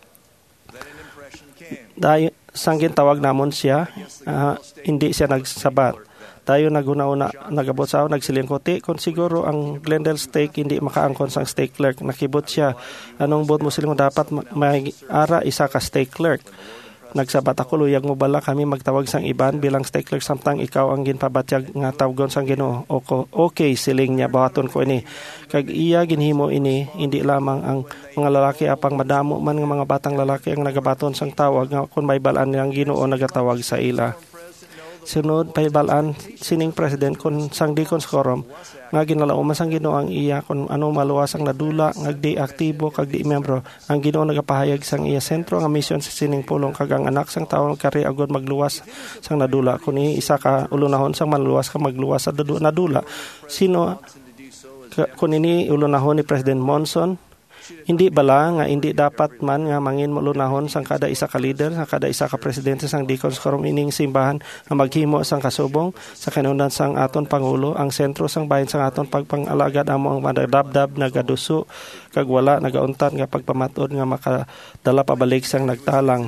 dayon sang gintawag namon siya uh, hindi siya nagsabat tayo naguna-una nagabot sa ako nagsilingkoti kung siguro ang Glendale Stake hindi makaangkon sang stake clerk nakibot siya anong bot mo siling dapat may ara isa ka stake clerk nagsabat ako luyag mo bala kami magtawag sang iban bilang stake clerk samtang ikaw ang ginpabatyag nga tawgon sang Ginoo okay siling niya bahaton ko ini kag iya ginhimo ini hindi lamang ang mga lalaki apang madamo man nga mga batang lalaki ang nagabaton sang tawag nga kun may balaan niyang Ginoo nagatawag sa ila. Sunod paibalaan sining president kun sang Deacons Quorum nga ginalauman sang Ginoo ang iya kun ano maluwas ang nadula nga di aktibo kag di membro ang Ginoo nagapahayag sang iya sentro nga mission sa sining pulong kag ang anak sang tawo kari agud magluwas sang nadula kun isa ka ulunahon sang manluwas ka magluwas sa nadula sino kun ini ulunahon ni President Monson hindi bala nga hindi dapat man nga mangin mulunahon sang kada isa ka leader sa kada isa ka presidente sang Deacons Quorum ining simbahan nga maghimo sang kasubong sa kanundan sang aton pangulo ang sentro sang bahin sang aton pagpangalagad amo ang madadabdab nagaduso kag wala nagauntat nga pagpamatod nga makadala pabalik sang nagtalang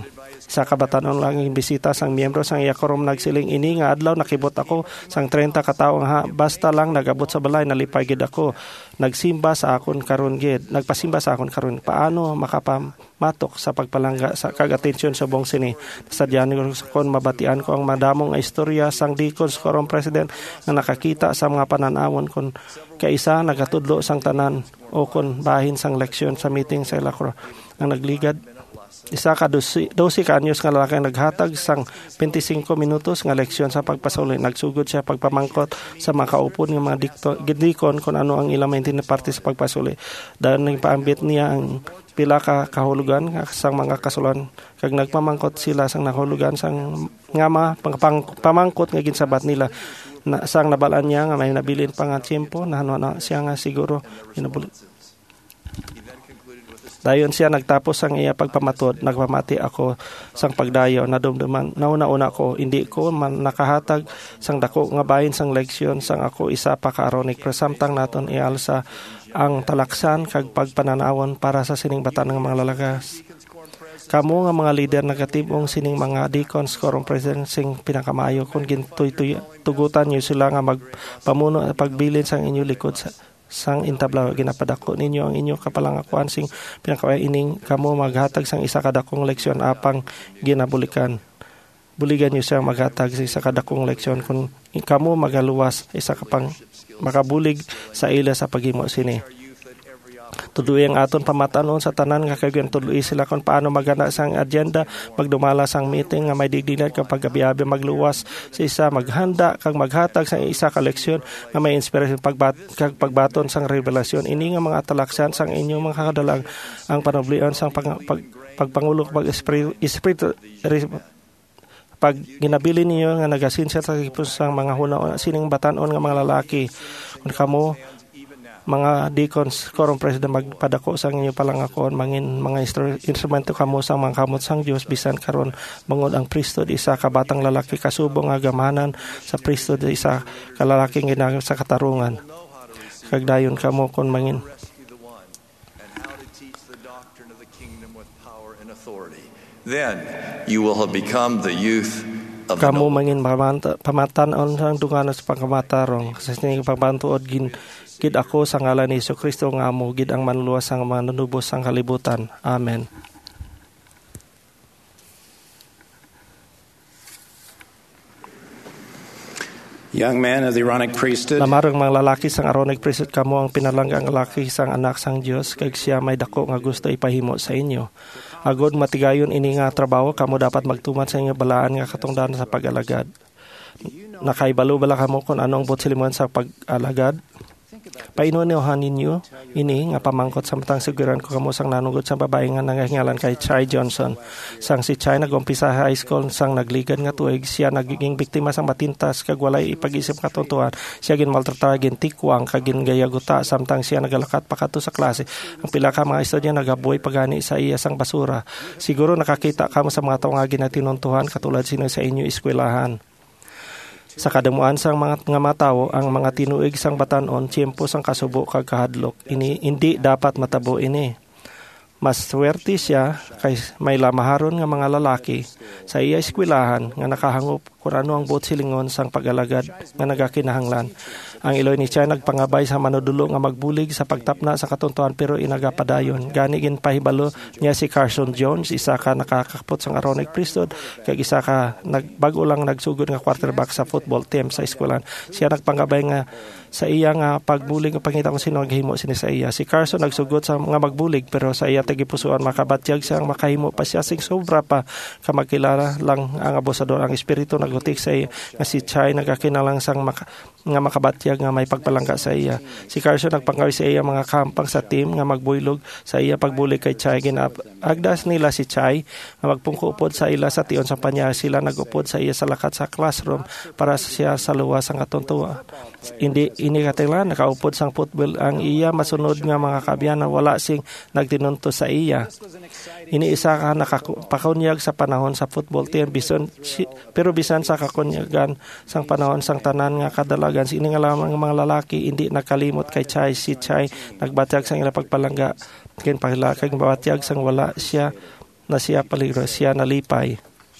Sa kabatanon lang yung bisita sang miyembro sang iya korom nagsiling ini nga adlaw nakibot ako sang thirty ka tawo ha basta lang nagabot sa balay nalipay gid ako. Nagsimba sa akon karon gid. Nagpasimba sa akon karon. Paano makapamatok sa pagpalangga sa kag-atensyon sa buong sini. Sadyan ko kon mabatian ko ang madamong nga istorya sang Deacons Quorum President nga nakakita sa mga pananawon kon kaisa nagatudlo sang tanan o kon bahin sang leksyon sa meeting sa Ilacro ang nagligad. Isa ka twelve ka anyos nga lalaki ang naghatag sang twenty-five minutos nga leksyon sa pagpasuli. Nagsugod siya pagpamangkot sa mga kaupod ng mga dikon kung ano ang ilang maintindihan parte sa pagpasuli. Dahil nagpaambit niya ang pila ka kahulugan sang mga kasulan. Kag nagpamangkot sila sang nahulugan sang nga mga pamangkot nga ginsabat nila. Na, sang nabalaan niya nga may nabilin pa nga tiyempo na ano na siya nga siguro inabulit. Dayon siya nagtapos ang iya pagpamatod, nagpamati ako sang pagdayo, nadumduman, nauna-una ko, hindi ko man nakahatag sang dako nga bahin sang leksyon, sang ako isa pa ka-aronic, pero samtang naton ialsa ang talaksan kag pagpananawon para sa sining batan ng mga lalagas. Kamo nga mga leader nagatibong sining mga Deacons Quorum President sing pinakamayo kung gintuy tugutan niyo sila nga magpamuno at pagbilin sang inyo likod sa sang intabla ginapadako ninyo ang inyo kapalangakuan sing pinakaway ining kamo maghatag sang isa kadakong leksyon apang ginabulikan. Buligan niyo siya maghatag sa isa kadakong leksyon kung kamo magaluwas isa ka pang makabulig sa ila sa paghimo sini. Tuduy ang aton pamatanon sa tanan nga kayong tuduy sila kung paano magana sang agenda, magdumala sang meeting nga may digdinan kapag gabi-abi magluwas sa isa, maghanda kag maghatag sang isa ka leksyon nga may inspirasyon pagbat kag pagbaton sang revelasyon. Ini nga mga talaksan sang inyong mga kadalang ang panublian sang pag, pag, pagpangulo pag espiritu, espiritu pag ginabili niyo nga nagasinsya sa sang mga huna sining batanon nga mga lalaki kung kamo mga Deacons Quorum President magpadako sang inyo palangakon mangin mga instrumento kamo sang mga kamot sang Dios bisan karon bangod ang priesthood isa ka batang lalaki kasubong nga gamanan sa priesthood isa ka lalaking ginagam sa katarungan kag dayon kamo kon mangin then you will have become the youth of kamo mangin pamatan-on sang dunganos pangkamatarong sa sining pagbantuod gin gid ako sa ngalan ni Jesucristo nga amo gid ang manluwas sang manunubos sang kalibutan. Amen. Young man of the Aaronic priesthood. Lamarang mga lalaki sang Aaronic priesthood kamo ang pinalanggang lalaki sang anak sang Dios kag siya may dako nga gusto ipahimo sa inyo. Agod matigayon ini nga trabaho kamo dapat magtuman sa inyo balaan nga katungdan sa pag-alagad. Nakaibalo bala kamo kung anong butsilimoan sa pag-alagad? Painunuhan ninyo ini nga pamangkot samtang siguran ko kamo sang nanugod sa babae nga nangahingalan kay Chai Johnson. Sang si Chai nagumpisa high school sang nagligad nga tuig siya nagiging biktima sang matintas kag walay ipag-isip katuntuan. Siya gin maltrata gin tikwang kag gin gayaguta samtang siya nagalakat pa kadto sa klase. Ang pila ka mga estudyante nagabuhay pagani sa iya sang basura. Siguro nakakita kamo sa mga tawo nga ginatinuntuhan katulad sino sa inyo eskwelahan. Sa kadamuan sang mga nga matawo ang mga tinuig sang batanon tiyempo sang kasubo kag kahadlok ini hindi dapat matabo ini. Mas swerte siya kay may lamaharon nga mga lalaki sa iya eskwelahan nga nakahangop kung ano ang buot silingon sang pag-alagad nga nagakinahanglan. Ang iloy ni Chai nagpangabay sa manudulo nga magbulig sa pagtapna sa katuntuan pero inagapadayon. Gani gin pahibalo niya si Carson Jones, isa ka nakakapot sang Aaronic priesthood kag isa ka nagbago lang nagsugod nga quarterback sa football team sa eskwelahan. Siya nagpangabay nga sa iya nga pagbulig nga pangita kung sino naghimo sini sa iya. Si Carson nagsugod sa nga magbulig pero sa iya tagipusuan makabatyag siyang makahimo pa siya sing sobra pa ka magkilala lang ang abusador ang espiritu nagutik sa iya nga si Chai nagakinalang sang maka, nga makabatyag nga may pagpalangga sa iya. Si Carson nagpanggawi sa iya mga kampang sa team nga magbuylog sa iya pagbulig kay Chai. Ginagdas nila si Chai nga magpungkupod sa ila sa tion sa panya. Sila nagupod sa iya sa lakat sa classroom para siya sa luwas ang katuntuan. Hindi ini katila nakaupod sang football ang iya masunod nga mga kabyan wala sing nagtinunto sa iya. Ini isa ka nakapakunyag sa panahon sa football team bison pero bisan sa kakunyagan sang panahon sang tanan nga kadalagan sini nga lamang mga lalaki hindi nakalimot kay Chai. Si Chai nagbatyag sang ila pagpalangga kin pahila kay babatyag sang wala siya na siya paligro, siya nalipay.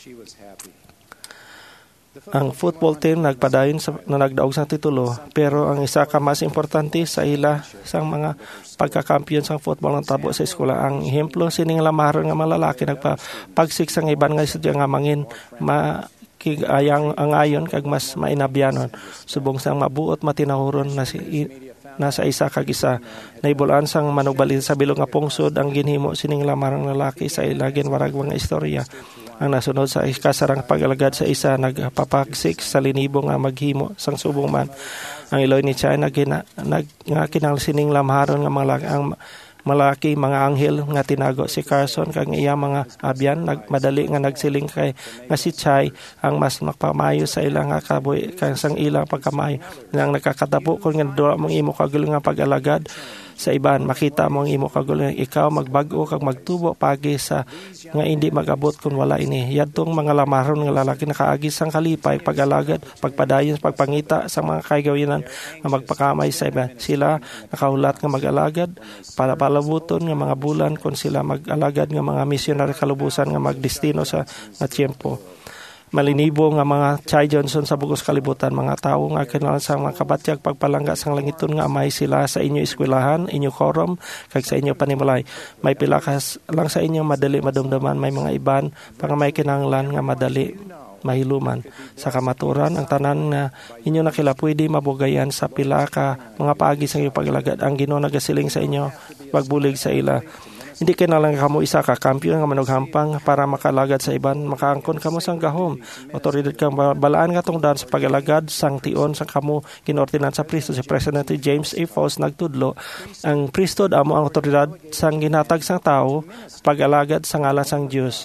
Ang football team nagpadayon sa, na nagdaog sa titulo, pero ang isa ka mas importante sa ila sa mga pagkakampiyon sa football ng tabo sa eskwela, ang ehemplo sining lamaron nga mga lalaki nagpapagsik sa iban nga sadya nga mangin ma kigayang ang ayon kag mas mainabyanon subong sang mabuot matinahuron na si nasa isa kag isa naibulan sang manugbalin sa bilog nga pungsod ang ginhimo sining lamarang lalaki sa ilagin warag nga istorya. Ang nasunod sa kasarang pag-alagad sa isa nagpapagsik sa linibo nga maghimo sang subong man. Ang iloy ni Chay nag, nag nga kinal sining lamharon nga mga ang malaki mga anghel nga tinago si Carson kag iya mga abyan nagmadali nga nagsiling kay nga si Chay ang mas makpamayo sa ilang nga kaboy kang sang ilang pagkamayo nang nakakatabo kun nga duwa mong imo kagulo nga pag-alagad sa iban makita mo ang imo kagulo ikaw magbag-o kag magtubo pagi sa nga hindi magabot kun wala ini yadtong mga lamaron nga lalaki nakaagi sang kalipay pag-alagad pagpadayon pagpangita sa mga kaygawinan nga magpakamay sa iban sila nakahulat nga mag-alagad para palabuton nga mga bulan kun sila mag-alagad nga mga missionary kalubusan nga magdestino sa nga tiempo. Malinibo nga mga Chay Johnson sa bugos kalibutan, mga tao nga kinalan sa mga kabatyag pagpalangga sang langiton nga amay sila sa inyo eskwelahan, inyo korom, kag sa inyo panimalay. May pilakas lang sa inyo madali madumdaman, may mga iban, pang may kinanglan nga madali mahiluman. Sa kamaturan, ang tanan nga inyo nakila pwede mabugayan sa pila ka mga paagi sa inyo paglagad. Ang Ginoo nagasiling sa inyo, pagbulig sa ila. Hindi kailangan kamo isa ka kampiyon nga manughampang para makalagad sa iban, makaangkon kamo sang gahom. Otoridad kang balaan nga tungdan sa pagalagad sang tion sang kamo ginordinan sa priesthood. Si Presidente James A. Faust nagtudlo, ang priesthood amo ang otoridad sang ginatag sang tao pagalagad sa ngalan sang Dios.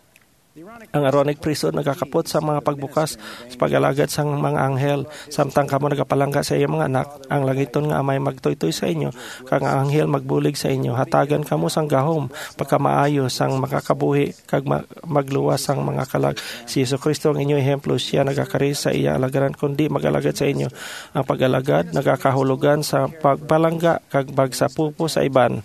Ang Aaronic priesthood nagakapot sa mga pagbukas sa pag-alagad sa mga anghel. Samtang kamo nagapalangga sa iyong mga anak, ang langiton nga amay magtoy-toy sa inyo, kang anghel magbulig sa inyo. Hatagan kamo sang gahom, pagkamaayo sang makakabuhi, kag magluwas sang mga kalag. Si Jesucristo ang inyong ehemplo, siya nagakari sa iya alagaran, kundi mag-alagad sa inyo. Ang pag-alagad nagakahulugan sa pagpalangga, kag bagsapupo sa iban.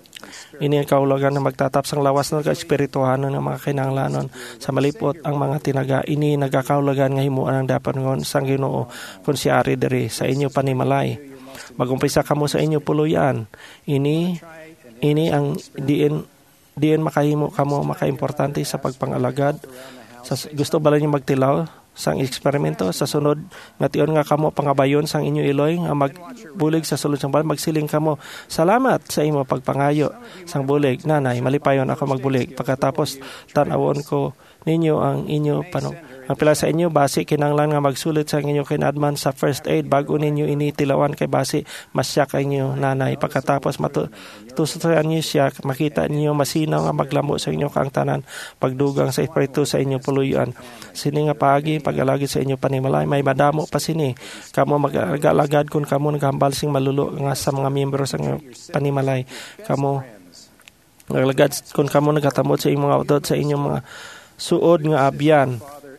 Ini ang kahulugan na magtatap sang lawas ng kaespirituhanon ng mga kinanglanon sa malipot ang mga tinaga. Ini nagakahulugan nga himuan ang dapat ngon sang Ginoo kun si ari diri sa inyo panimalay. Magumpisa kamo sa inyo puluyan. Ini ini ang diin diin makahimo kamo makaimportante sa pagpangalagad. Sa gusto bala niyo magtilaw sang eksperimento sa sunod nga tion nga kamo pangabayon sang inyo iloy nga magbulig sa sulod sang balan magsiling kamo salamat sa imo pagpangayo sang bulig nanay malipayon ako magbulig pagkatapos tan-awon ko ninyo ang inyo panog ang pila sa inyo base kinanglan nga magsulit sa inyo kinadman sa first aid bago ninyo initilawan kay base masya kay inyo nanay pagkatapos matutusan niyo siya makita niyo masinaw nga maglamo sa inyo kaang tanan pagdugang sa espiritu sa inyo puluyan sini nga paagi pag-alagad sa inyo panimalay may madamo pa sini kamo mag-alagad kun kamo naghambal sing malulo nga sa mga miyembro sa panimalay kamo naglagad kun kamo nagatamot sa inyong mga udod sa inyong mga suod nga abyan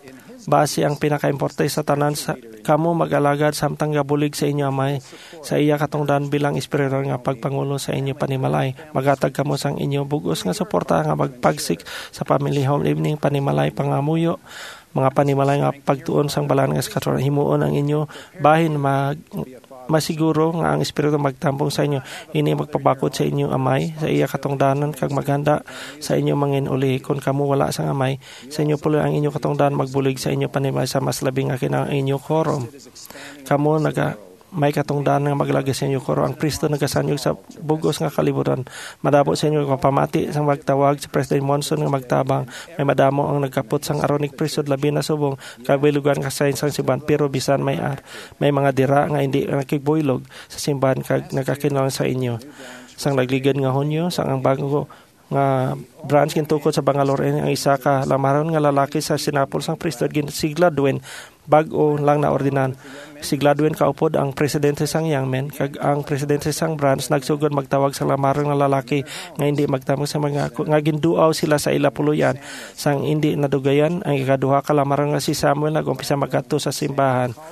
base ang pinakaimporte sa tanan sa kamo mag-alagad samtang gabulig sa inyo amay sa iya katungdan bilang espiritu nga pagpangulo sa inyo panimalay magatag kamo sang inyo bugos nga suporta nga magpagsik sa family home evening panimalay pangamuyo mga panimalay nga pagtuon sang balaan nga sa himuon ang inyo bahin mag masiguro nga ang espiritu magtampong sa inyo ini magpabakod sa inyo amay sa iya katungdanan kag maghanda sa inyo mangin uli kun kamo wala sang amay sa inyo pulo ang inyo katungdanan magbulig sa inyo panimalay sa mas labing nga kinang inyo korom kamo naga may katungdanan nga maglagay sa inyo koro ang pristo nagasanyog sa bugos nga kalibutan madamo sa inyo pamati sang magtawag si President Monson nga magtabang may madamo ang nagkapot sang Aaronic priesthood labi na subong kabilugan ka sa sang simbahan pero bisan may ar may mga dira nga hindi nakigboylog sa simbahan kag nagkakinahanglan sa inyo sang nagligad nga honyo sang ang bago nga branch kintukod sa Bangalore ang isa ka lamaron nga lalaki sa sinapol sang priesthood gin si Gladwin bag-o lang na ordinan si Gladwin kaupod ang presidente sang Young Men kag ang presidente sang branch nagsugod magtawag sa lamaron nga lalaki nga hindi magtamong sa mga nga ginduaw sila sa ila puluyan sang hindi nadugayan ang ikaduha ka lamaron nga si Samuel nagumpisa magadto sa simbahan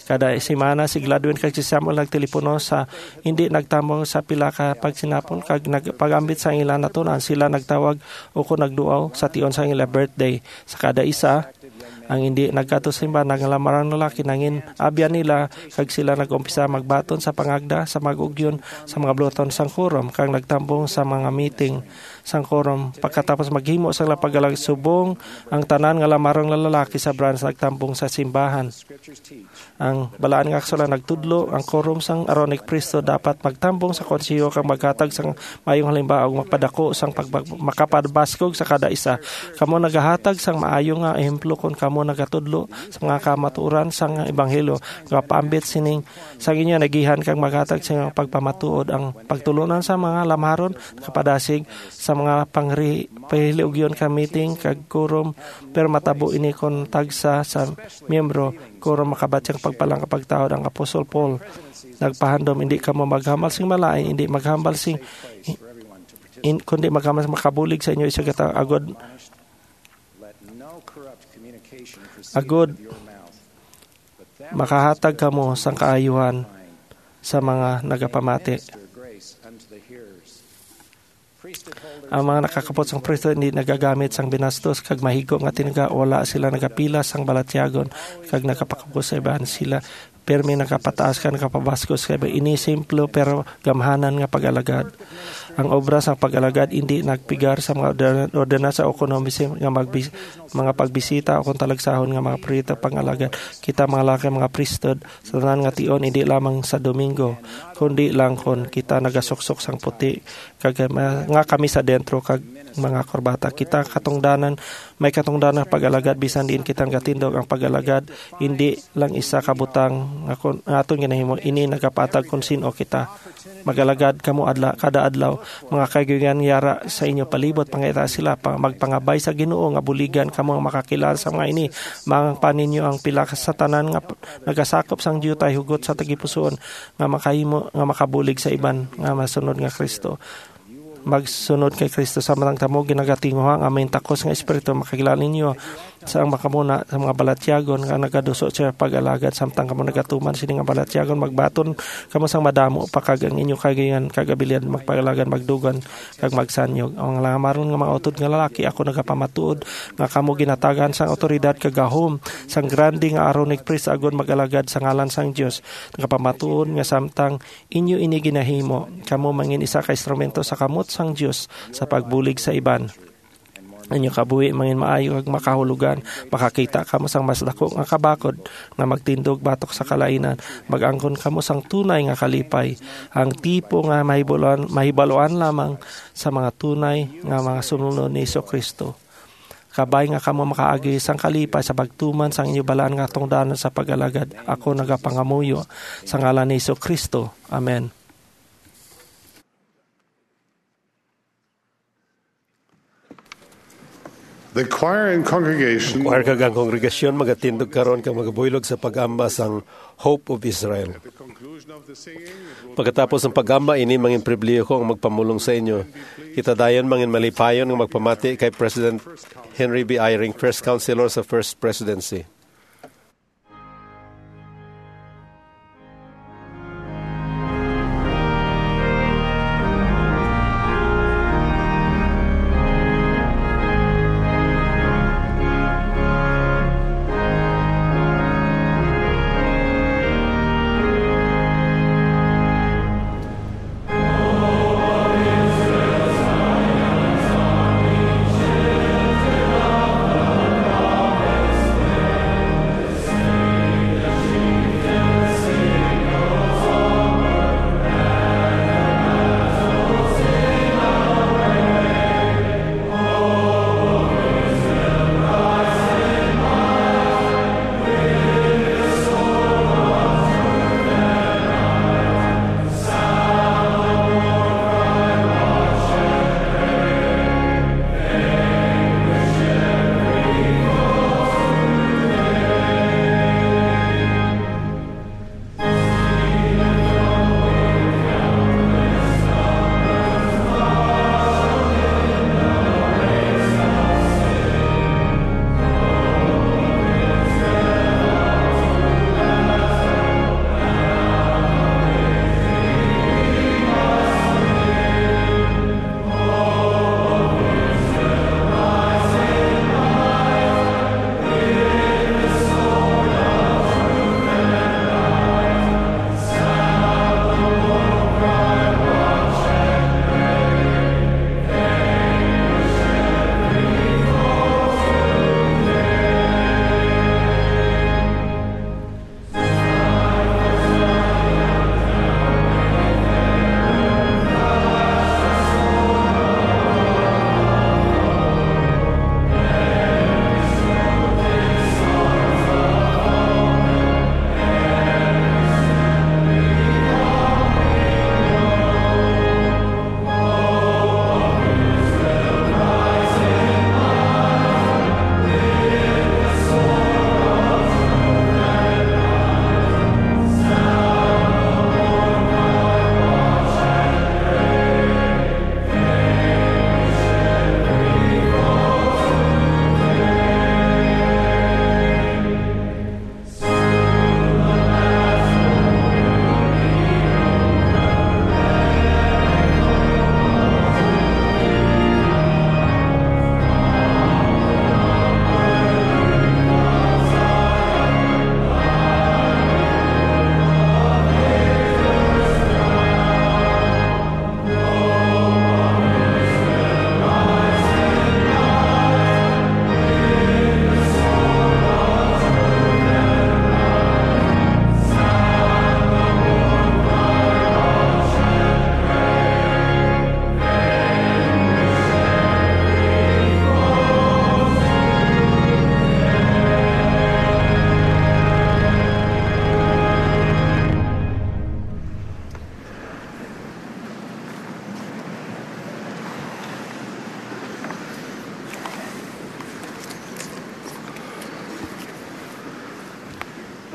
Kada semana si Gladwin kag si Samuel nagtelepono sa hindi nagtamo sa pila ka pagsinapon kag nagpagambit sa ilang natunan. Sila nagtawag o ko nagduaw sa tion sa ilang birthday. Sa kada isa, ang hindi nagkatusimba naglamarang lalaki nangin abyan nila kag sila nagumpisa magbaton sa pangagda sa magugyon sa mga bloton sang quorum kag nagtambong sa mga meeting sang quorum. Pagkatapos maghimo sa pagalag subong ang tanan nga lamarang lalaki sa branch nagtambong sa simbahan. Ang balaan nga kasulatan nagtudlo ang quorum sang Aaronic priesthood dapat magtambong sa konseyo kag maghatag sang mayong halimbawa ug magpadako sang makapadbaskog sa kada isa. Kamo nagahatag sang maayo nga ehemplo kon kamo nagatudlo sa mga kamatuoran sang ebanghelyo nga paambit sining sa inyo nagihan kang maghatag sa pagpamatuod ang pagtulunan sa mga lamaron kapadasig sa mga pangri pahiliugyon ka meeting kag quorum pero matabo ini kon tagsa sa miyembro quorum makabat siyang pagpalang kapagtawad ang Apostol Paul nagpahandom hindi ka mo maghambal sing malain hindi maghambal sing in, kundi maghambal makabulig sa inyo isa kata agod agod makahatag kamo sang kaayuhan sa mga nagapamati. Ang mga nakakapot sang priesthood hindi nagagamit sang binastos kag mahigo nga tinaga wala sila nagapila sang balatyagon kag nakapakapos sa ibahan sila permi nakapataas ka nakapabaskos kay ini simplo pero gamhanan nga pag-alagad. Ang obra sa pag-alagad hindi nagpigar sa mga ordinansa o ekonomism nga magbis, mga pagbisita o kung talagsahon nga mga prito pang-alagad. Kita mga laki mga priesthood sa tanan nga tion hindi lamang sa Domingo kundi lang kon kita nagasuksok sang puti kag nga kami sa dentro kag mga korbata kita katungdanan may katungdanan pag-alagad bisan diin kitang katindog ang pag-alagad hindi lang isa kabutang nga aton ginahimo ini nagapatag kung sino kita mag-alagad kamo adla kada adlaw mga kaibigan yara sa inyo palibot pangita sila pa magpangabay sa Ginoo nga buligan kamo makakilala sa mga ini mga paninyo ang pila sa tanan nga nagasakop sang diutay hugot sa tagipusoon nga makahimo nga makabulig sa iban nga masunod nga Kristo magsunod kay Kristo sa matang tamo ginagatinguhang aming takos nga espiritu makakilala ninyo sa ang makamuna sa mga balatyagon nga nagaduso sa pag-alagad samtang kamo nagatuman sini nga balatyagon magbaton kamo sang madamo pa kag ang inyo kagayan kagabilian magpag-alagad magdugan kag magsanyog ang lamaron nga mga utod nga lalaki ako nagapamatuod nga kamo ginatagan sang otoridad kagahom sang grande nga Aaronic priest agon mag-alagad sa ngalan sang Dios nagapamatuod nga samtang inyo ini ginahimo kamo mangin isa ka instrumento sa kamot sang Dios sa pagbulig sa iban. Anyo kabuhi mangin maayo ag makahulugan makakita kamo sang mas dako nga kabakod nga magtindog batok sa kalainan magangkon kamo sang tunay nga kalipay ang tipo nga mahibaloan mahibaloan lamang sa mga tunay nga mga sununod ni Jesucristo kabay nga kamo makaagi sang kalipay sa pagtuman sang inyo balaan nga tungdanan sa pag-alagad ako nagapangamuyo sa ngalan ni Jesucristo amen. The choir and congregation Choir kag ang kongregasyon magatindog karon kag magabuylog sa pag-amba sang Hope of Israel. Pagkatapos ng pag-amba ini mangin pribilehiyo ko ang magpamulong sa inyo. Kita dayon mangin malipayon nga magpamati kay President Henry B. Eyring, First Counselor sa First Presidency.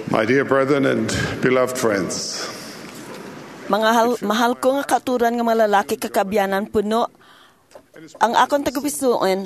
My dear brethren and beloved friends, Mga hal- mahal ko nga kauturan nga mga lalaki kakabyanan puno, ang akong tagapisuon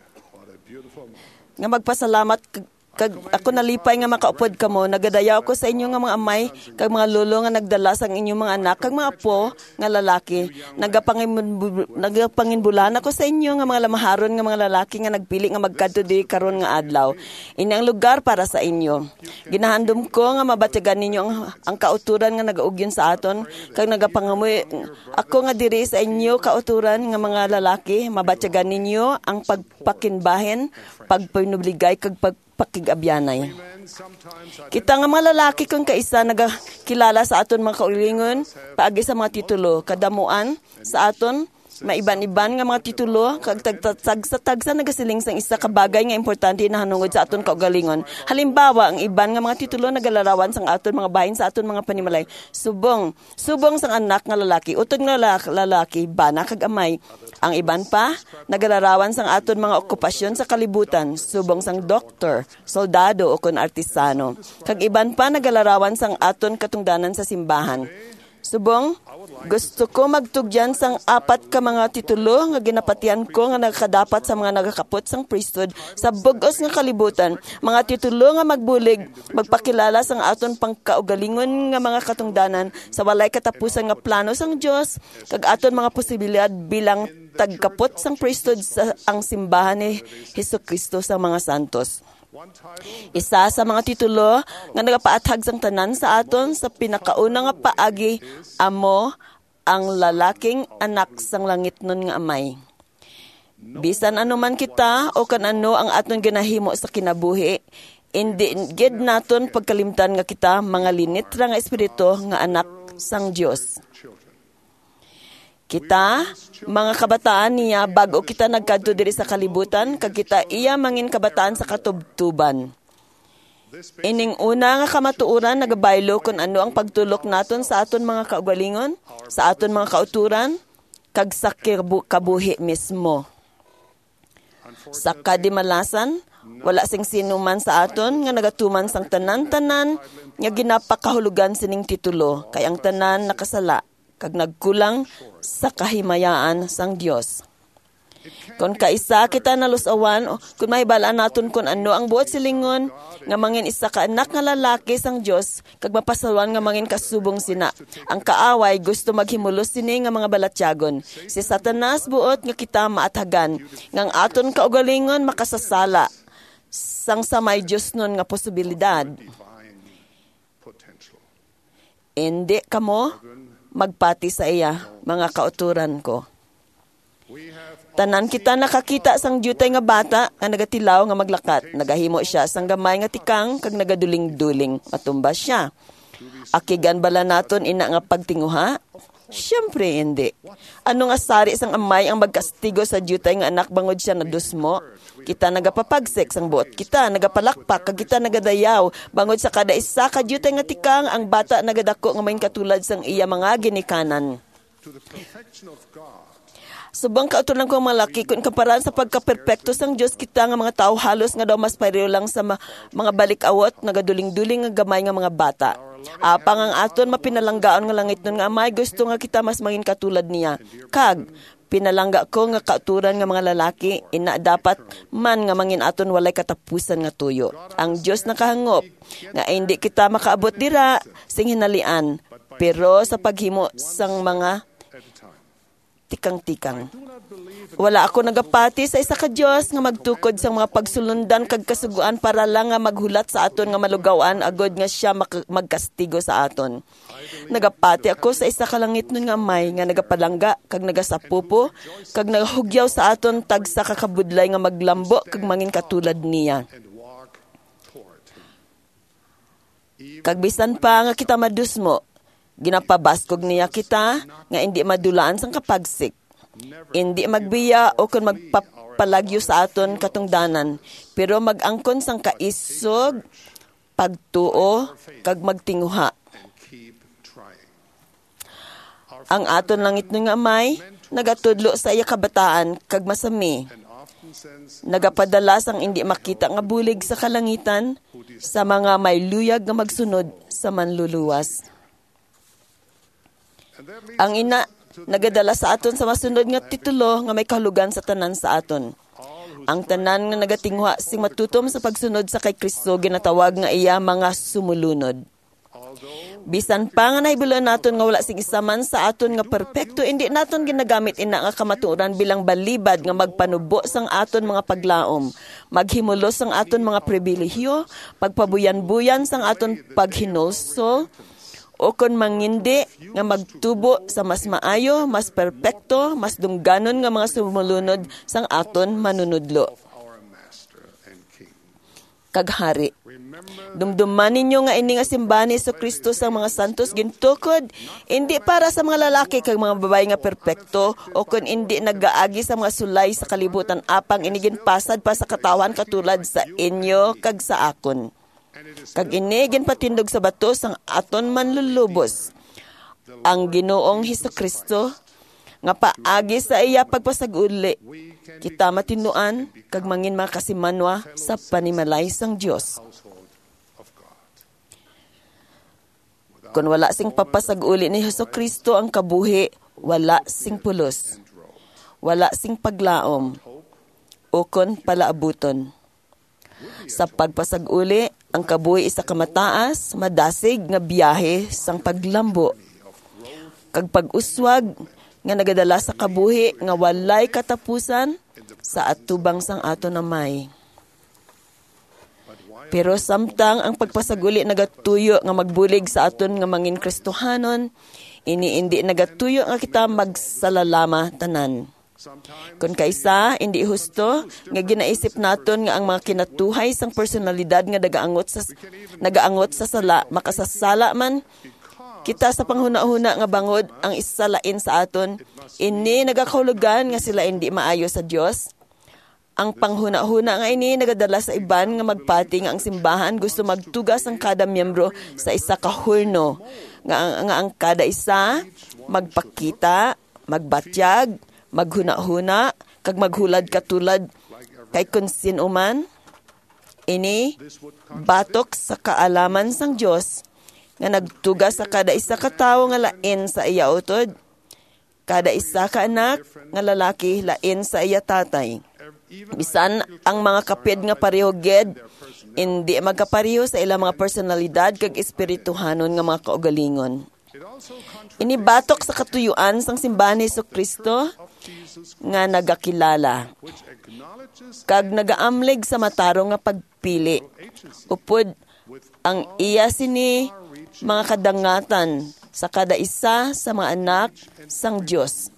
nga magpasalamat kag, kag ako nalipay nga makaupod kamo, nagadayaw ko sa inyo nga mga amay kag mga lolo nga nagdala sang inyong mga anak kag mga apo nga lalaki. Nagapangin nagapanginbulan ako sa inyo nga mga lamaharon nga mga lalaki nga nagpili nga magkadto di karon nga adlaw. Ini ang lugar para sa inyo. Ginahandom ko nga mabatyagan ninyo ang, ang kauturan nga nagaugyon sa aton kag nagapangamoy ako nga diri sa inyo kauturan nga mga lalaki, mabatyagan ninyo ang pagpakinbahin, pagpinubligay kag pag pakigabyanay. Kita nga mga lalaki kung kaisa nagakilala sa aton mga kaulingon paagi sa mga titulo, kadamuan sa aton maiban-iban nga mga titulo kag tagsa-tagsa nagasiling sang isa ka bagay nga importante na hanungod sa aton kaugalingon. Halimbawa, ang iban nga mga titulo nagalarawan sang aton mga bahin sa aton mga panimalay. Subong, subong sang anak nga lalaki, utod nga lalaki, bana kag amay. Ang iban pa nagalarawan sang aton mga okupasyon sa kalibutan, subong sang doktor, soldado o kun artisano. Kag iban pa nagalarawan sang aton katungdanan sa simbahan. Subong, gusto ko magtugyan sang apat ka mga titulo nga ginapatian ko nga nagkadapat sa mga nagakapot sang priesthood sa bugos nga kalibutan. Mga titulo nga magbulig, magpakilala sang aton pangkaugalingon nga mga katungdanan sa walay katapusan nga plano sang Dios kag aton mga posibilidad bilang tagkapot sang priesthood sa ang simbahan ni Hesukristo sa mga santos. Isa sa mga titulo nga nagapaathag sang tanan sa aton sa pinakauna nga paagi, amo ang lalaking anak sang langitnon nga amay. Bisan ano man kita o kan ano ang aton ginahimo sa kinabuhi, indi gid naton pagkalimtan nga kita mga linitra nga espiritu nga anak sang Dios. Kita, mga kabataan niya, bago kita nagkadto diri sa kalibutan, kag kita iya mangin kabataan sa katubtuban. Ining una nga kamatuoran nagabaylo kung ano ang pagtulok naton sa aton mga kaugalingon, sa aton mga kauturan, kag sa kabuhi mismo. Sa kadimalasan, wala sing sino man sa aton nga nagatuman sang tanan-tanan nga ginapakahulugan sining titulo, kay ang tanan nakasala kag nagkulang sa kahimayaan sang Dios. Kung kaisa kita nalusawan, kung mahibalaan naton kung ano ang buot silingon, nga mangin isa ka anak nga lalaki sang Dios, kag mapasalwan nga mangin kasubong sina. Ang kaaway gusto maghimulos sini nga mga balatyagon. Si Satanas buot nga kita maathagan, nga ang aton kaugalingon makasasala sang samay Dios nun nga posibilidad. Hindi kamo magpati sa iya, mga kauturan ko. Tanan kita nakakita sang jutay nga bata nga nagatilaw nga maglakat. Nagahimo siya sang gamay nga tikang kag nagaduling-duling. Matumbas siya. Akigan bala naton ina nga pagtinguha? Siyempre hindi. Ano nga sari sang amay ang magkastigo sa jutay nga anak bangod siya na dusmo? Kita nagapapagsek sang buot. Kita nagapalakpak kag kita nagadayaw bangod sa kada isa ka jutay nga tikang ang bata nagadako nga main katulad sang iya mga ginikanan. Subang kautulan ko malaki kung kaparaan sa pagka-perpekto sang Dios, kita nga mga tao halos nga daw mas pareho lang sa ma- mga balik-awot nagaduling-duling nga gamay nga mga bata. Apang ang aton mapinalanggaon nga langit nun nga amay gusto nga kita mas mangin katulad niya. Kag pinalangga ko nga kauturan nga mga lalaki, ina dapat man nga mangin aton walay katapusan nga tuyo. Ang Dios nakahangop nga hindi kita makaabot dira sing hinalian, pero sa paghimo sang mga tikang-tikang. Wala ako nagapati sa isa ka Dios nga magtukod sa mga pagsulundan kag kasuguan para lang nga maghulat sa aton nga malugawan agod nga siya magkastigo sa aton. Nagapati ako sa isa ka langit nun nga amay nga nagapalangga kag nagasapupo kag nagahugyaw sa aton tagsa ka kabudlay nga maglambo kag mangin katulad niya. Kag bisan pa nga kita madusmo, ginapabaskog niya kita nga hindi madulaan sang kapagsik. Hindi magbiya o kung magpapalagyo sa aton katungdanan, pero magangkon sang kaisog, pagtuo, kag magtinguha. Ang aton langit nga amay, nagatudlo sa iya kabataan, kag masami. nagapadala sang indi makita nga bulig sa kalangitan sa mga may luyag nga magsunod sa manluluwas. Ang ina nagadala sa aton sa masunod nga titulo nga may kahulugan sa tanan sa aton. Ang tanan nga nagatingwa sing matutom sa pagsunod sa kay Kristo ginatawag nga iya mga sumulunod. Bisan pa nga nahibuloan naton nga wala sing isa man sa aton nga perpekto, hindi naton ginagamit ina nga kamatuoran bilang balibad nga magpanubo sang aton mga paglaom, maghimulos sang aton mga pribilehyo, pagpabuyan-buyan sang aton paghinulso, o kon mangindi nga magtubo sa mas maayo, mas perpekto, mas dungganon nga mga sumulunod sang aton manunudlo. Kaghari. Dumduman ninyo nga ini nga simbahan ni Jesucristo sa mga santos gintukod, hindi para sa mga lalaki kag mga babae nga perpekto o kun hindi nagaagi sa mga sulay sa kalibutan apang ini ginpasad pa sa katawan katulad sa inyo kag sa akon. Kag ini ginpatindog sa bato sang aton manlulubos. Ang Ginoong Jesucristo nga paagi sa iya pagpasaguli, kita matinuan kag mangin makasimanwa sa panimalay sang Dios. Kung wala sing papasaguli ni Jesucristo ang kabuhi, wala sing pulos, wala sing paglaom, o kon palaabuton. Sa pagpasaguli, ang kabuhi isa kamataas, madasig nga biyahe sang paglambo. Kag pag-uswag nga nagadala sa kabuhi nga walay katapusan sa atubang sang ato na may. Pero samtang ang pagpasaguli nagatuyo nga magbulig sa aton nga mangin Kristohanon, ini indi nagatuyo nga kita magsalalama tanan. Kung kaisa, hindi husto nga ginaisip naton nga ang mga kinatuhay sang personalidad nga nagaangot sa nagaangot sa sala makasasala man kita sa panghuna-huna nga bangod ang isalain sa aton, ini nagakahulugan nga sila hindi maayo sa Dios. Ang panghuna-huna nga ini nagadala sa iban nga magpati nga ang simbahan gusto magtugas ang kada miyembro sa isa ka hurno nga, nga ang kada isa magpakita, magbatyag, maghuna-huna, kag maghulad katulad kay kun sinuman. Ini batok sa kaalaman sang Dios nga nagtugas sa kada isa ka tawo nga lain sa iya utod, kada isa ka anak nga lalaki lain sa iya tatay. Bisan ang mga kapid nga pareho ged, hindi magkapareho sa ilang mga personalidad kag espirituhanon nga mga kaugalingon. Inibatok sa katuyuan sang simbahan ni Jesucristo nga nagakilala kag nagaamlig sa matarong nga pagpili. Upod ang iya sini mga kadangatan sa kada isa sa mga anak sang Dios.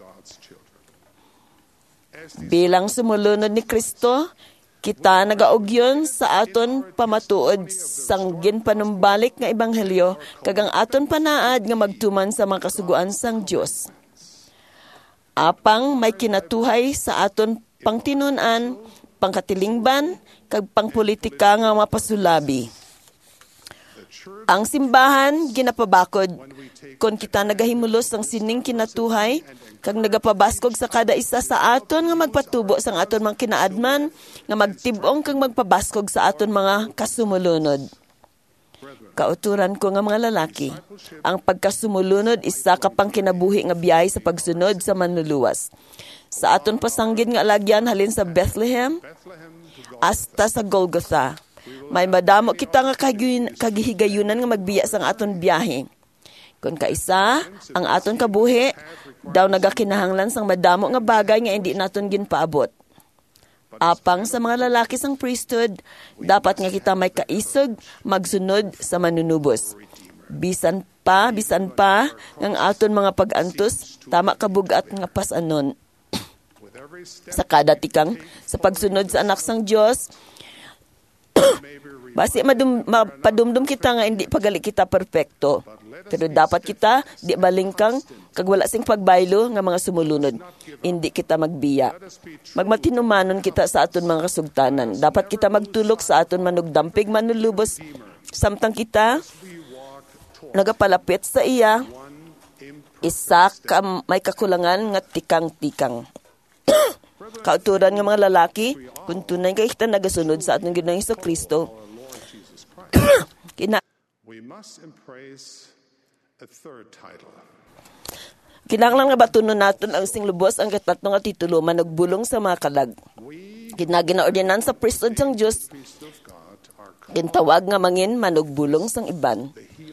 Bilang sumulunod ni Kristo, kita nagaugyon sa aton pamatuod sang ginpanumbalik nga ebanghelyo kag ang aton panaad nga magtuman sa mga kasuguan sang Dios. Apang may kinatuhay sa aton pangtinun-an, pangkatilingban kag pangpolitika nga mapasulabi. Ang simbahan ginapabakod kon kita nagahimulos sang sining kinatuhay kag nagapabaskog sa kada isa sa aton nga magpatubo sang aton mga kinaadman nga magtib-ong kag magpabaskog sa aton mga kasumulunod. Kauturan ko nga mga lalaki, ang pagkasumulunod isa ka pang kinabuhi nga biyahe sa pagsunod sa manluluwas. Sa aton pasanggid nga alagyan halin sa Bethlehem hasta sa Golgotha. May madamo kita nga kagihigayunan nga magbiya sang aton biyahe. Kung kaisa, ang aton kabuhi, daw nagakinahanglan sang madamo nga bagay nga hindi naton ginpaabot. Apang sa mga lalaki sang priesthood, dapat nga kita may kaisog, magsunod sa manunubos. Bisan pa, bisan pa, ng aton mga pag-antos, tama kabugat nga pasanon. Sa kada tikang, sa pagsunod sa anak sang Diyos, basi madum, mapadumdum kita nga hindi pagali kita perfecto. Pero dapat kita di balingkang kag wala sing pagbaylo nga mga sumulunod. Hindi kita magbiya. Magmatinumanon kita sa aton mga kasugtanan. Dapat kita magtulok sa aton manugdampig manulubos samtang kita nagapalapit sa iya. Isa ka may kakulangan nga tikang-tikang. kauturan ng mga lalaki, kung tunay kay kita nagasunod sa atong Ginoong Hesukristo. Kina We must embrace a third title. Kinahanglan nga batunon naton ang singlubos ang katatlo nga titulo managbulong sa mga kalag. Ginaginaordinan sa priesthood sang Dios. Gintawag nga mangin manugbulong sang iban.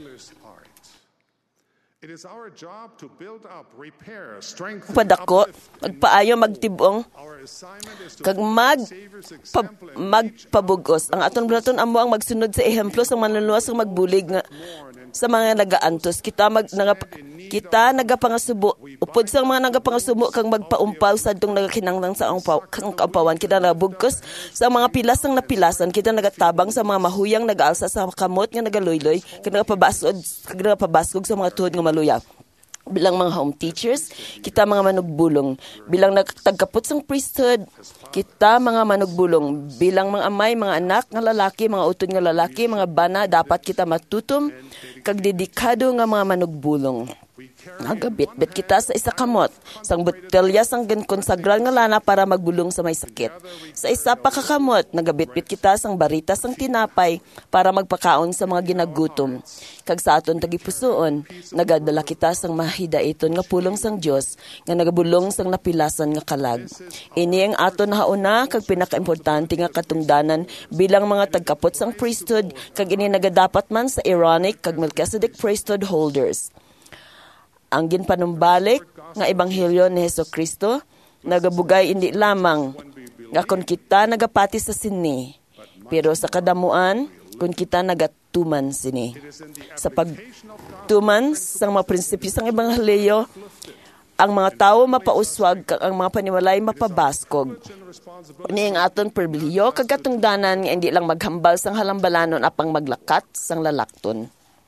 It is our job to build up, repair, strengthen, Padako, magpaayo magtibong, our assignment is to kag mag Savior's pa, example and magpabugos. Ang aton braton amo ang magsunod sa ehemplo sa manluluwas ang magbulig nga sa mga nagaantos. Kita mag nagap, kita nagapangasubo upod sa mga nagapangasubo kang magpaumpaw sa dong nagakinanglang sa ang kampawan. Kita nabugkos sa mga pilas ng napilasan. Kita nagatabang sa mga mahuyang nagaalsa sa kamot nga nagaluyloy. Kita nagapabasod, kita nagapabasog sa mga tuhod nga maluya. Bilang mga home teachers, kita mga manugbulong. Bilang nagtagkapot sang priesthood, kita mga manugbulong. Bilang mga amay, mga anak nga lalaki, mga utod nga lalaki, mga bana, dapat kita matutom kag dedikado nga mga manugbulong. Nagabit-bit kita sa isa kamot, sang botelya sang konsagral nga lana para magbulong sa may sakit. Sa isa pa kakamot, nagabit-bit kita sang barita sang tinapay para magpakaon sa mga ginagutom. Kag sa aton tagipusoon, nagadala kita sang mahidaiton nga pulong sang Dios nga nagabulong sang napilasan nga kalag. Ini ang aton hauna kag pinakaimportante nga katungdanan bilang mga tagkapot sang priesthood kag ini nagadapat man sa Aaronic kag Melchizedek priesthood holders. Ang ginpanumbalik nga ebanghelyo ni Hesukristo nagabugay indi lamang nga kung kita nagapati sa sini, pero sa kadamuan kung kita nagatuman sini. Sa pagtuman sa mga prinsipyo sang ebanghelyo, ang mga tao mapauswag kag ang mga panimalay mapabaskog. Ini ang aton pribilehyo kag katungdanan nga indi lang maghambal sang halambalanon apang maglakat sang lalakton.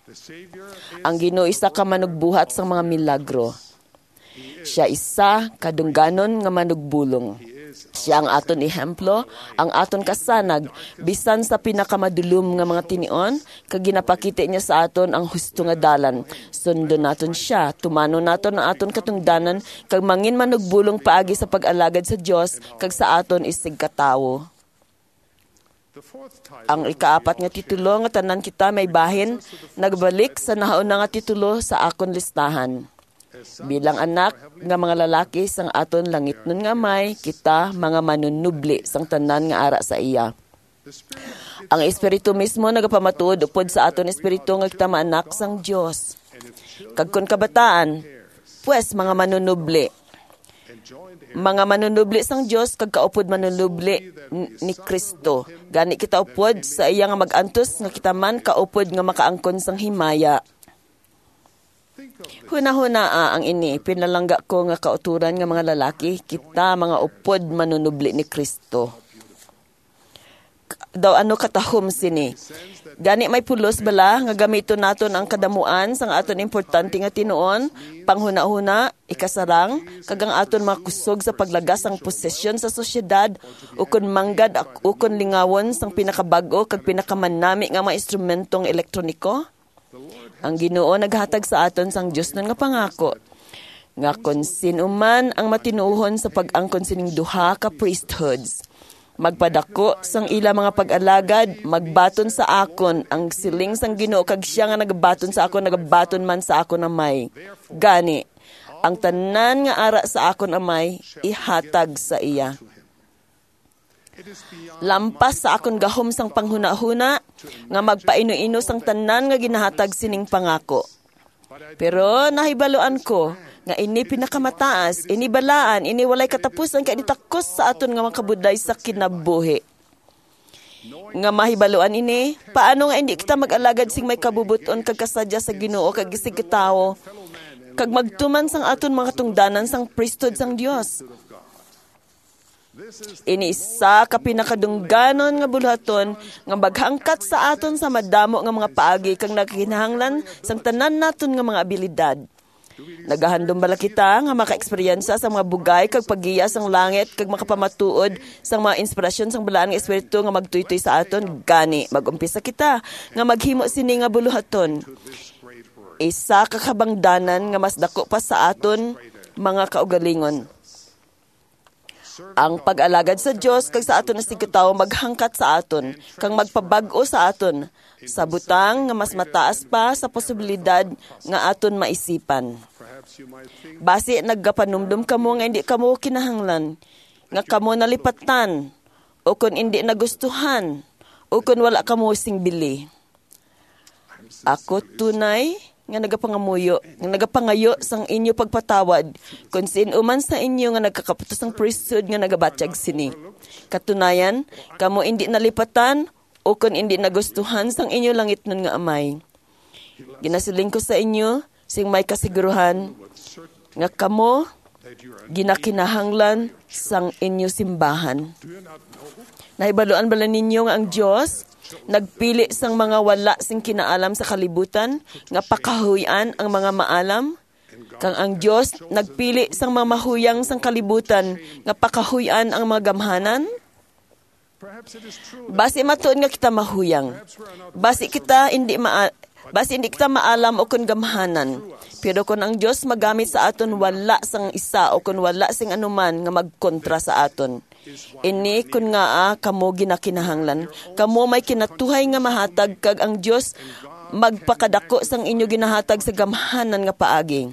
Ang Ginoo isa ka manugbuhat sa mga milagro. Siya isa kadungganon nga manugbulong. Siya ang aton ehemplo, ang aton kasanag, bisan sa pinakamadulom nga mga tinion, kag ginapakita niya sa aton ang husto nga dalan. Sundon naton siya, tumano naton ang aton katungdanan, kag mangin manugbulong paagi sa pag-alagad sa Dios, kag sa aton isig katawo. Ang ikaapat nga titulo nga tanan kita may bahin, nagbalik sa nahauna nga titulo sa akon listahan. Bilang anak nga mga lalaki sang aton langit nun nga may, kita mga manunubli sang tanan nga ara sa iya. Ang Espiritu mismo nagapamatuod upod sa aton Espiritu nga kita maanak sang Dios. Kag kun kabataan, pues mga manunubli. Mga manunubli sang Dios kag kaupod manunubli ni Kristo. Gani kita upod sa iya nga magantos nga kita man kaupod nga makaangkon sang himaya. Huna-hunaa ang ini, pinalangga ko nga kauturan nga mga lalaki, kita mga upod manunubli ni Kristo. Daw ano katahom sini. Gani may pulos bala nga gamiton naton ang kadamuan sang aton importante nga tinuon, panghuna-huna, ikasarang, kag ang aton makusog sa paglagas ang posesyon sa sosyedad, ukon manggad ukon lingawon sang pinakabag-o kag pinakamanami nga mga instrumentong elektroniko. Ang Ginoo naghatag sa aton sang Dios nun nga pangako nga kon sinuman ang matinuohon sa pag-angkon sining duha ka priesthoods, magpadako sang ila mga pag-alagad, magbaton sa akon ang siling sang Ginoo kag siya nga nagabaton sa akon, nagabaton man sa akon amay. Gani, ang tanan nga ara sa akon amay, ihatag sa iya. Lampas sa akon gahom sang panghuna-huna, nga magpaino-ino sang tanan nga ginahatag sining pangako. Pero nahibaluan ko, nga ini pinakamataas, ini balaan, ini walay katapusan, kaya nitakos sa aton nga makabuday sa kinabuhi. Nga mahibaluan ini, paano nga hindi kita mag-alagad sing may kabubuton kag kasadya sa Ginoo kag isig katawo, kag magtuman sang aton mga tungdanan sang priesthood sang Dios. Ini isa ka pinakadungganon nga buluhaton nga maghangkat sa aton sa madamo nga mga paagi kag nagkinahanglan sang tanan naton nga mga abilidad. Nagahandom bala kita nga maka-eksperyensa sa mga bugay kag paggiya sang langit kag makapamatuod sang mga inspirasyon sang balaan nga espiritu nga magtuytoy sa aton. Gani mag-umpisa kita nga maghimo sini nga buluhaton. Isa ka kabangdanan nga mas dako pa sa aton mga kaugalingon. Ang pag-alagad sa Dios kag sa aton astig katawo maghangkat sa aton kang magpabag-o sa aton sa butang nga mas mataas pa sa posibilidad nga aton maisipan. Basi naggapanumdum kamo nga hindi kamo kinahanglan, nga kamo nalipatan, o kun hindi nagustuhan, o kun wala kamo sing bili. Ako tunay nga nagapangamuyo, nga nagapangayo sang inyo pagpatawad, kung sino man sa inyo nga nagkakaputos ng priesthood nga nagabatsyag sini. Katunayan, kamo hindi nalipatan, o kun hindi nagustuhan sang inyo langit nun nga amay. Ginasiling ko sa inyo, sing may kasiguruhan, nga kamo ginakinahanglan sang inyo simbahan. Nahibaluan bala ninyo nga ang Dios nagpili sang mga wala sing kinaalam sa kalibutan nga pakahuyan ang mga maalam, kang ang Dios nagpili sang mga mahuyang sang kalibutan nga pakahuyan ang mga gamhanan. Basi matuon nga kita mahuyang, basi kita hindi ma basi hindi kita maalam o kun gamhanan, pero kun ang Dios magamit sa aton wala sang isa o kun wala sing anuman nga magkontra sa aton. Ini kun nga ah, kamo ginakinahanglan, kamo may kinatuhay nga mahatag kag ang Dios magpakadako sang inyo ginahatag sa gamhanan nga paagi.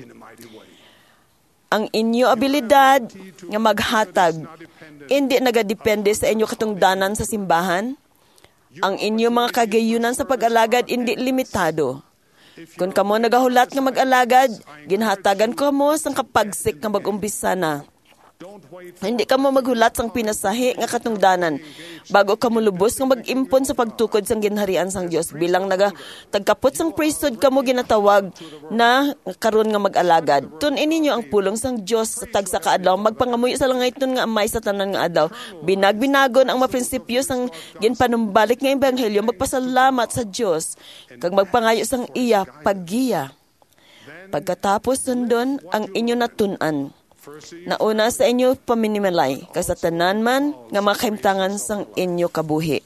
Ang inyo abilidad nga maghatag hindi nagadepende sa inyo katungdanan sa simbahan. Ang inyo mga kagayunan sa pag-alagad hindi limitado. Kung kamo nagahulat nga mag-alagad, ginhatagan ko mo sang kapagsik nga mag-umpisa na. Hindi ka mo maghulat sang pinasahi nga katungdanan bago ka mo lubos nga mag-impon sa pagtukod sang ginharian sang Dios. Bilang naga tagkapot sang priesthood ka mo ginatawag na karon nga mag-alagad. Tun-in ninyo ang pulong sang Dios sa tagsa ka adlaw, magpangamuyo sa langit nun nga amay sa tanan nga adlaw. Binag-binagon ang mga prinsipyo sang ginpanumbalik nga ebanghelyo, magpasalamat sa Dios kag magpangayo sang iya paggiya. Pagkatapos sundon ang inyo natun-an. Nauna sa inyo paminimalay, kasatanan man nga makaimtangan sang inyo kabuhi.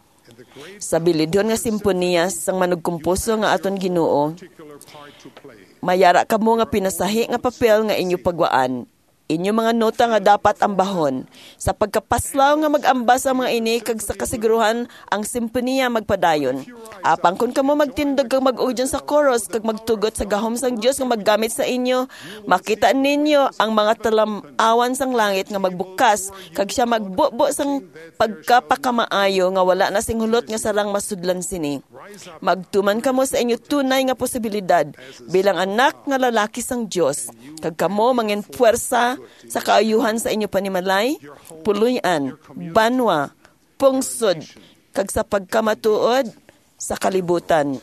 Sa bilidon nga simponiya sang manugkumpuso nga aton Ginoo, mayara kamo nga pinasahi nga papel nga inyo pagwaan. Inyo mga nota nga dapat ambahon. Sa pagkapaslaw nga mag-ambas ang mga ini kag sa kasiguruhan ang simponiya magpadayon. Apang kun kamo magtindog kag mag-udyon sa chorus kag magtugot sa gahom sang Dios nga maggamit sa inyo, makita ninyo ang mga talamawan sang langit nga magbukas kag siya magbubo sang pagkapakamaayo nga wala na sing hulot nga sarang masudlan sini. Magtuman kamo sa inyo tunay nga posibilidad bilang anak nga lalaki sang Dios kag kamo mangin puwersa sa kaayuhan sa inyo panimalay, puluyan, banwa, pungsod, kag sa pagkamatuod sa kalibutan.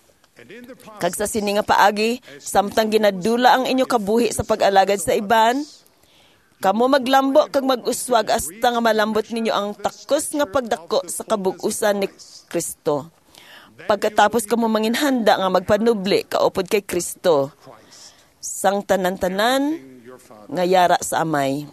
Kag sa sini nga paagi, samtang ginadula ang inyo kabuhi sa pag-alagad sa iban, kamo maglambo kag mag-uswag hasta nga malambot ninyo ang takos nga pagdako sa kabug-usan ni Kristo. Pagkatapos kamo manginhanda nga magpanubli kaupod kay Kristo, sang tanan-tanan nga yara sa amay.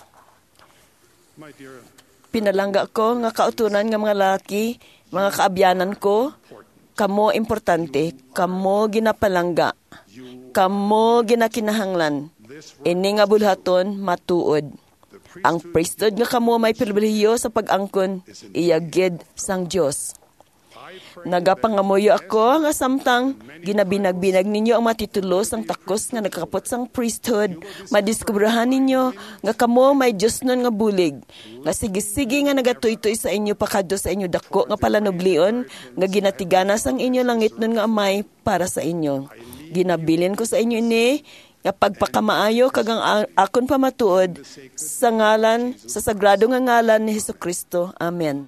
Pinalangga ko nga kautunan nga mga lalaki, mga kaabyanan ko, kamo importante, kamo ginapalangga, kamo ginakinahanglan, ini nga bulhaton matuod. Ang priesthood nga kamo may pribilehiyo sa pag-angkon, iyagid sang Dios. Nagapangamuyo ako nga samtang ginabinag-binag ninyo ang matitulo sang takos nga nagkakapot sang priesthood, madiskubrahan ninyo nga kamo may Diyos nun nga bulig, nga sige-sige nga nagatoy-toy sa inyo pakadto sa inyo dako nga palanublion, nga ginatigana sang inyo langit nun nga amay para sa inyo. Ginabilin ko sa inyo ini nga pagpakamaayo kag ang akon pamatuod sa ngalan, sa sagrado nga ngalan ni Hesukristo. Amen.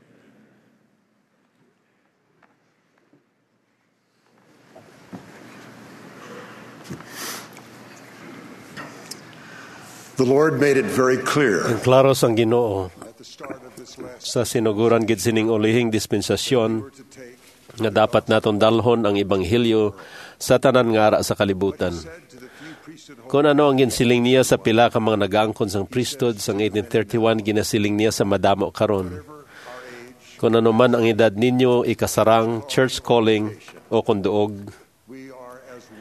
The Lord made it very clear Ang klaro sang Ginoo sa sinuguran gid sining ulihing dispensasyon nga dapat naton dalhon ang ebanghelyo sa tanan nga ara sa kalibutan. Kung ano ang ginsiling niya sa pila ka mga nag-aangkon sang priesthood sang eighteen thirty-one, ginasiling niya sa madamo karon. Kung ano man ang edad ninyo, ikasarang, church calling o kunduog,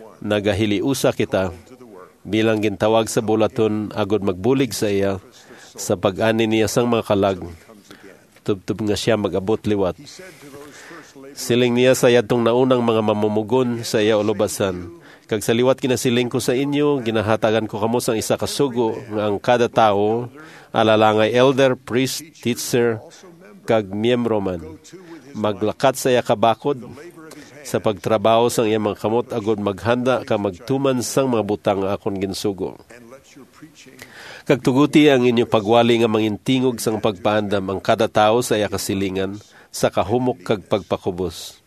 nagahiliusa kita bilang gintawag sa bulaton agod magbulig sa iya sa pag-ani niya sang mga kalag. Tubtub nga siya mag-abot liwat. Siling niya sa yadtong naunang mga mamumugon sa iya ulubasan. Kag sa liwat kinasiling ko sa inyo, ginahatagan ko kamo sang isa ka sugo nga ang kada tao alalangay elder, priest, teacher, kag miyembro man. Maglakat sa iya kabakod sa pagtrabaho sang iya mga kamot agod maghanda ka magtuman sang mga butang akon ginsugo. Kag tuguti ang inyo pagwali nga mangintingog sang pagpaandam ang kada tao sa iya kasilingan sa kahumok kag pagpakubos.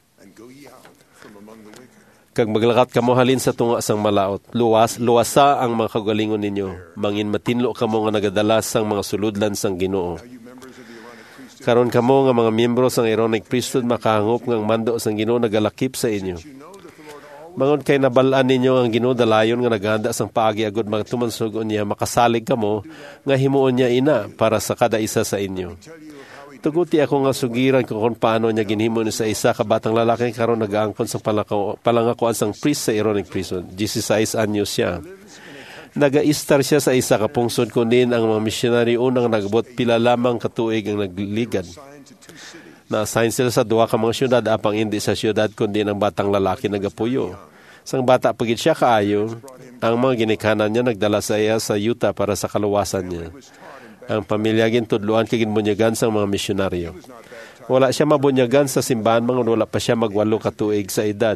Kag maglakat kamo halin sa tunga sang malaot. Luwas, luwasa ang mga kagalingon ninyo. Mangin matinlo kamo nga nagadala sang mga suludlan sang Ginoo. Karon kamo nga mga miyembro sang Aaronic Priesthood makahangop ngang mando sang Ginoo nagalakip sa inyo. Mangon kay nabalaan ninyo ang Ginoo dalayon nga naghanda sang paagi agud magtumansugon niya makasalig kamo nga himuon niya ina para sa kada isa sa inyo. Tuguti ako nga sugiran ko kung paano niya ginhimo ni sa isa ka batang lalaki karon nagaangkon sang palangakuan sang priest sa Aaronic Priesthood. sixteen anyos siya. Naga-istar siya sa isa ka pungsod kunin ang mga missionary unang nagbot pila lamang katuig ang nagligad. Na-assign sila sa duwa ka mga syudad apang hindi sa syudad kundi ang batang lalaki nagapuyo. Sang bata pagit siya kaayo, ang mga ginikanan niya nagdala sa iya sa Utah para sa kaluwasan niya. Ang pamilya gintudluan kay ginbunyagan sang mga misyonaryo. Wala siya mabunyagan sa simbahan mga wala pa siya magwalo katuig sa edad.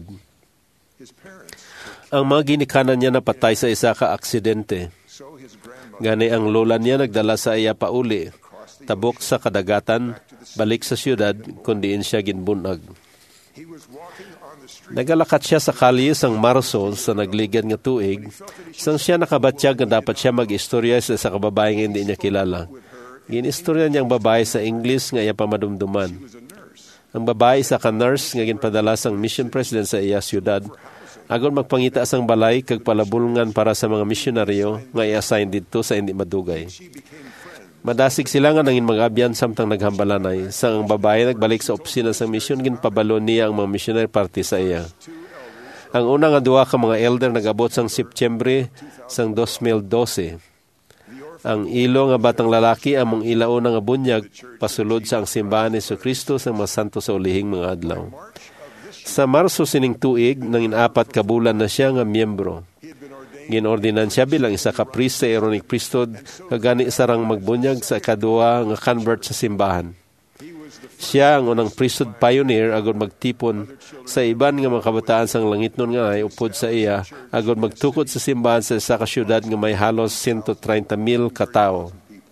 Ang mga ginikanan niya napatay sa isa ka aksidente. Gani ang lola niya nagdala sa iya pauli, tabok sa kadagatan, balik sa siyudad, kundiin siya ginbunag. Nagalakat siya sa kalye sang Marso sa nagligad nga tuig, sang siya nakabatyag nga dapat siya mag-istorya sa isa ka babae nga hindi niya kilala. Ginistorya niyang babae sa English nga iya pamadumduman. Ang babae sa ka-nurse nga ginpadala sang mission president sa iya siyudad, agon magpangita sang balay kag palabulngan para sa mga misyonaryo nga i-assign dito sa hindi madugay. Madasig sila nga nangin mga abyan samtang naghambalanay. Sang ang babae nagbalik sa opisina sang misyon, ginpabalo niya ang mga missionary party sa iya. Ang una nga duwa ka mga elder nagabot sang September sang twenty twelve. Ang ilo nga batang lalaki among ilauna nga bunyag pasulod sa ang simbahan ni Jesucristo sa mga santo sa ulihing mga adlaw. Sa Marso sining tuig, nangin apat ka bulan na siya nga miyembro. Ginordinan siya bilang isa ka priest sa Aaronic Priesthood, kagani sarang magbunyag sa kadua nga convert sa simbahan. Siya ang unang priesthood pioneer agad magtipon sa iban nga mga kabataan sang langit nun nga ay upod sa iya, agad magtukod sa simbahan sa isa ka syudad nga may halos one hundred thirty mil katao.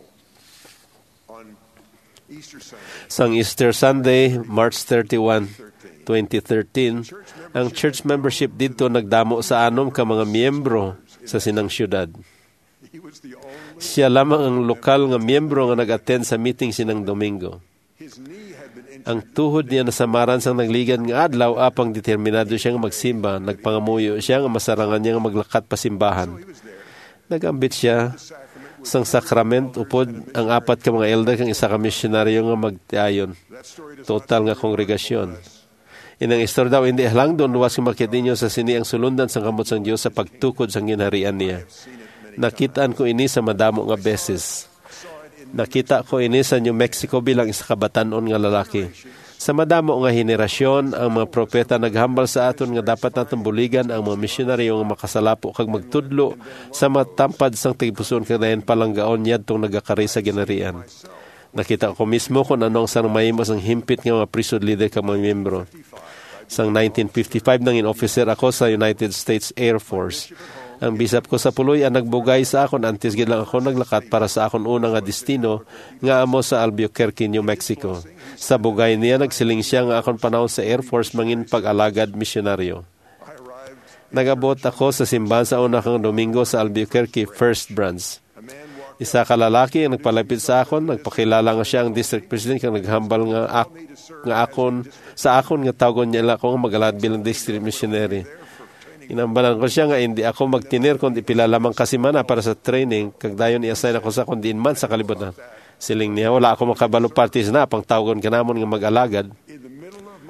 Sang Easter Sunday, March thirty-first, twenty thirteen, ang church membership dito nagdamo sa anom ka mga miyembro sa sinang syudad. Siya lamang ang lokal nga miyembro nga nag-attend sa meeting sinang Domingo. Ang tuhod niya nasamaran sang nagligan nga adlaw apang determinado siya nga magsimba, nagpangamuyo siya nga masarangan niya nga maglakat pa simbahan. Nagambit siya sang sakrament upod ang apat ka mga elder kang isa ka misyonaryo nga magtiayon. Total nga kongregasyon. Inang istorya daw, hindi halang doon luwas yung makit ninyo sa sini ang sulundan sang kamot sang Diyos sa pagtukod sang ginharian niya. Nakitaan ko ini sa madamo nga beses. Nakita ko ini sa New Mexico bilang isa kabatanon nga lalaki. Sa madamo nga henerasyon, ang mga propeta naghambal sa aton nga dapat natong buligan ang mga misyonaryo nga makasalapo kag magtudlo sa matampad sang tigpuson kag dayon palanggaon yadtong nagakari sa ginharian. Nakita ko mismo kung anong sang mahimos ang himpit nga mga priesthood leader ka mga miyembro. Sang nineteen fifty-five nangin officer ako sa United States Air Force. Ang bisap ko sa puloy ang nagbugay sa akon antes gid lang ako naglakat para sa akon una nga destino nga amo sa Albuquerque, New Mexico. Sa bugay niya nagsiling siya nga akon panahon sa Air Force mangin pag-alagad misyonaryo. Nagabot ako sa simbahan sa una kang Domingo sa Albuquerque First Branch. Isa ka lalaki ang nagpalapit sa akon, nagpakilala nga siya ang district president kang naghambal nga, ak- nga akon sa akon nga tawgon niya ako magalad bilang district missionary. Inambalan ko siya nga hindi ako magtinir kundi pila lamang kasi mana para sa training kag dayon i-assign ako sa kundi man sa kalibutan. Siling niya wala ako makabalo parties na pang tawgon kanamon nga mag-alagad.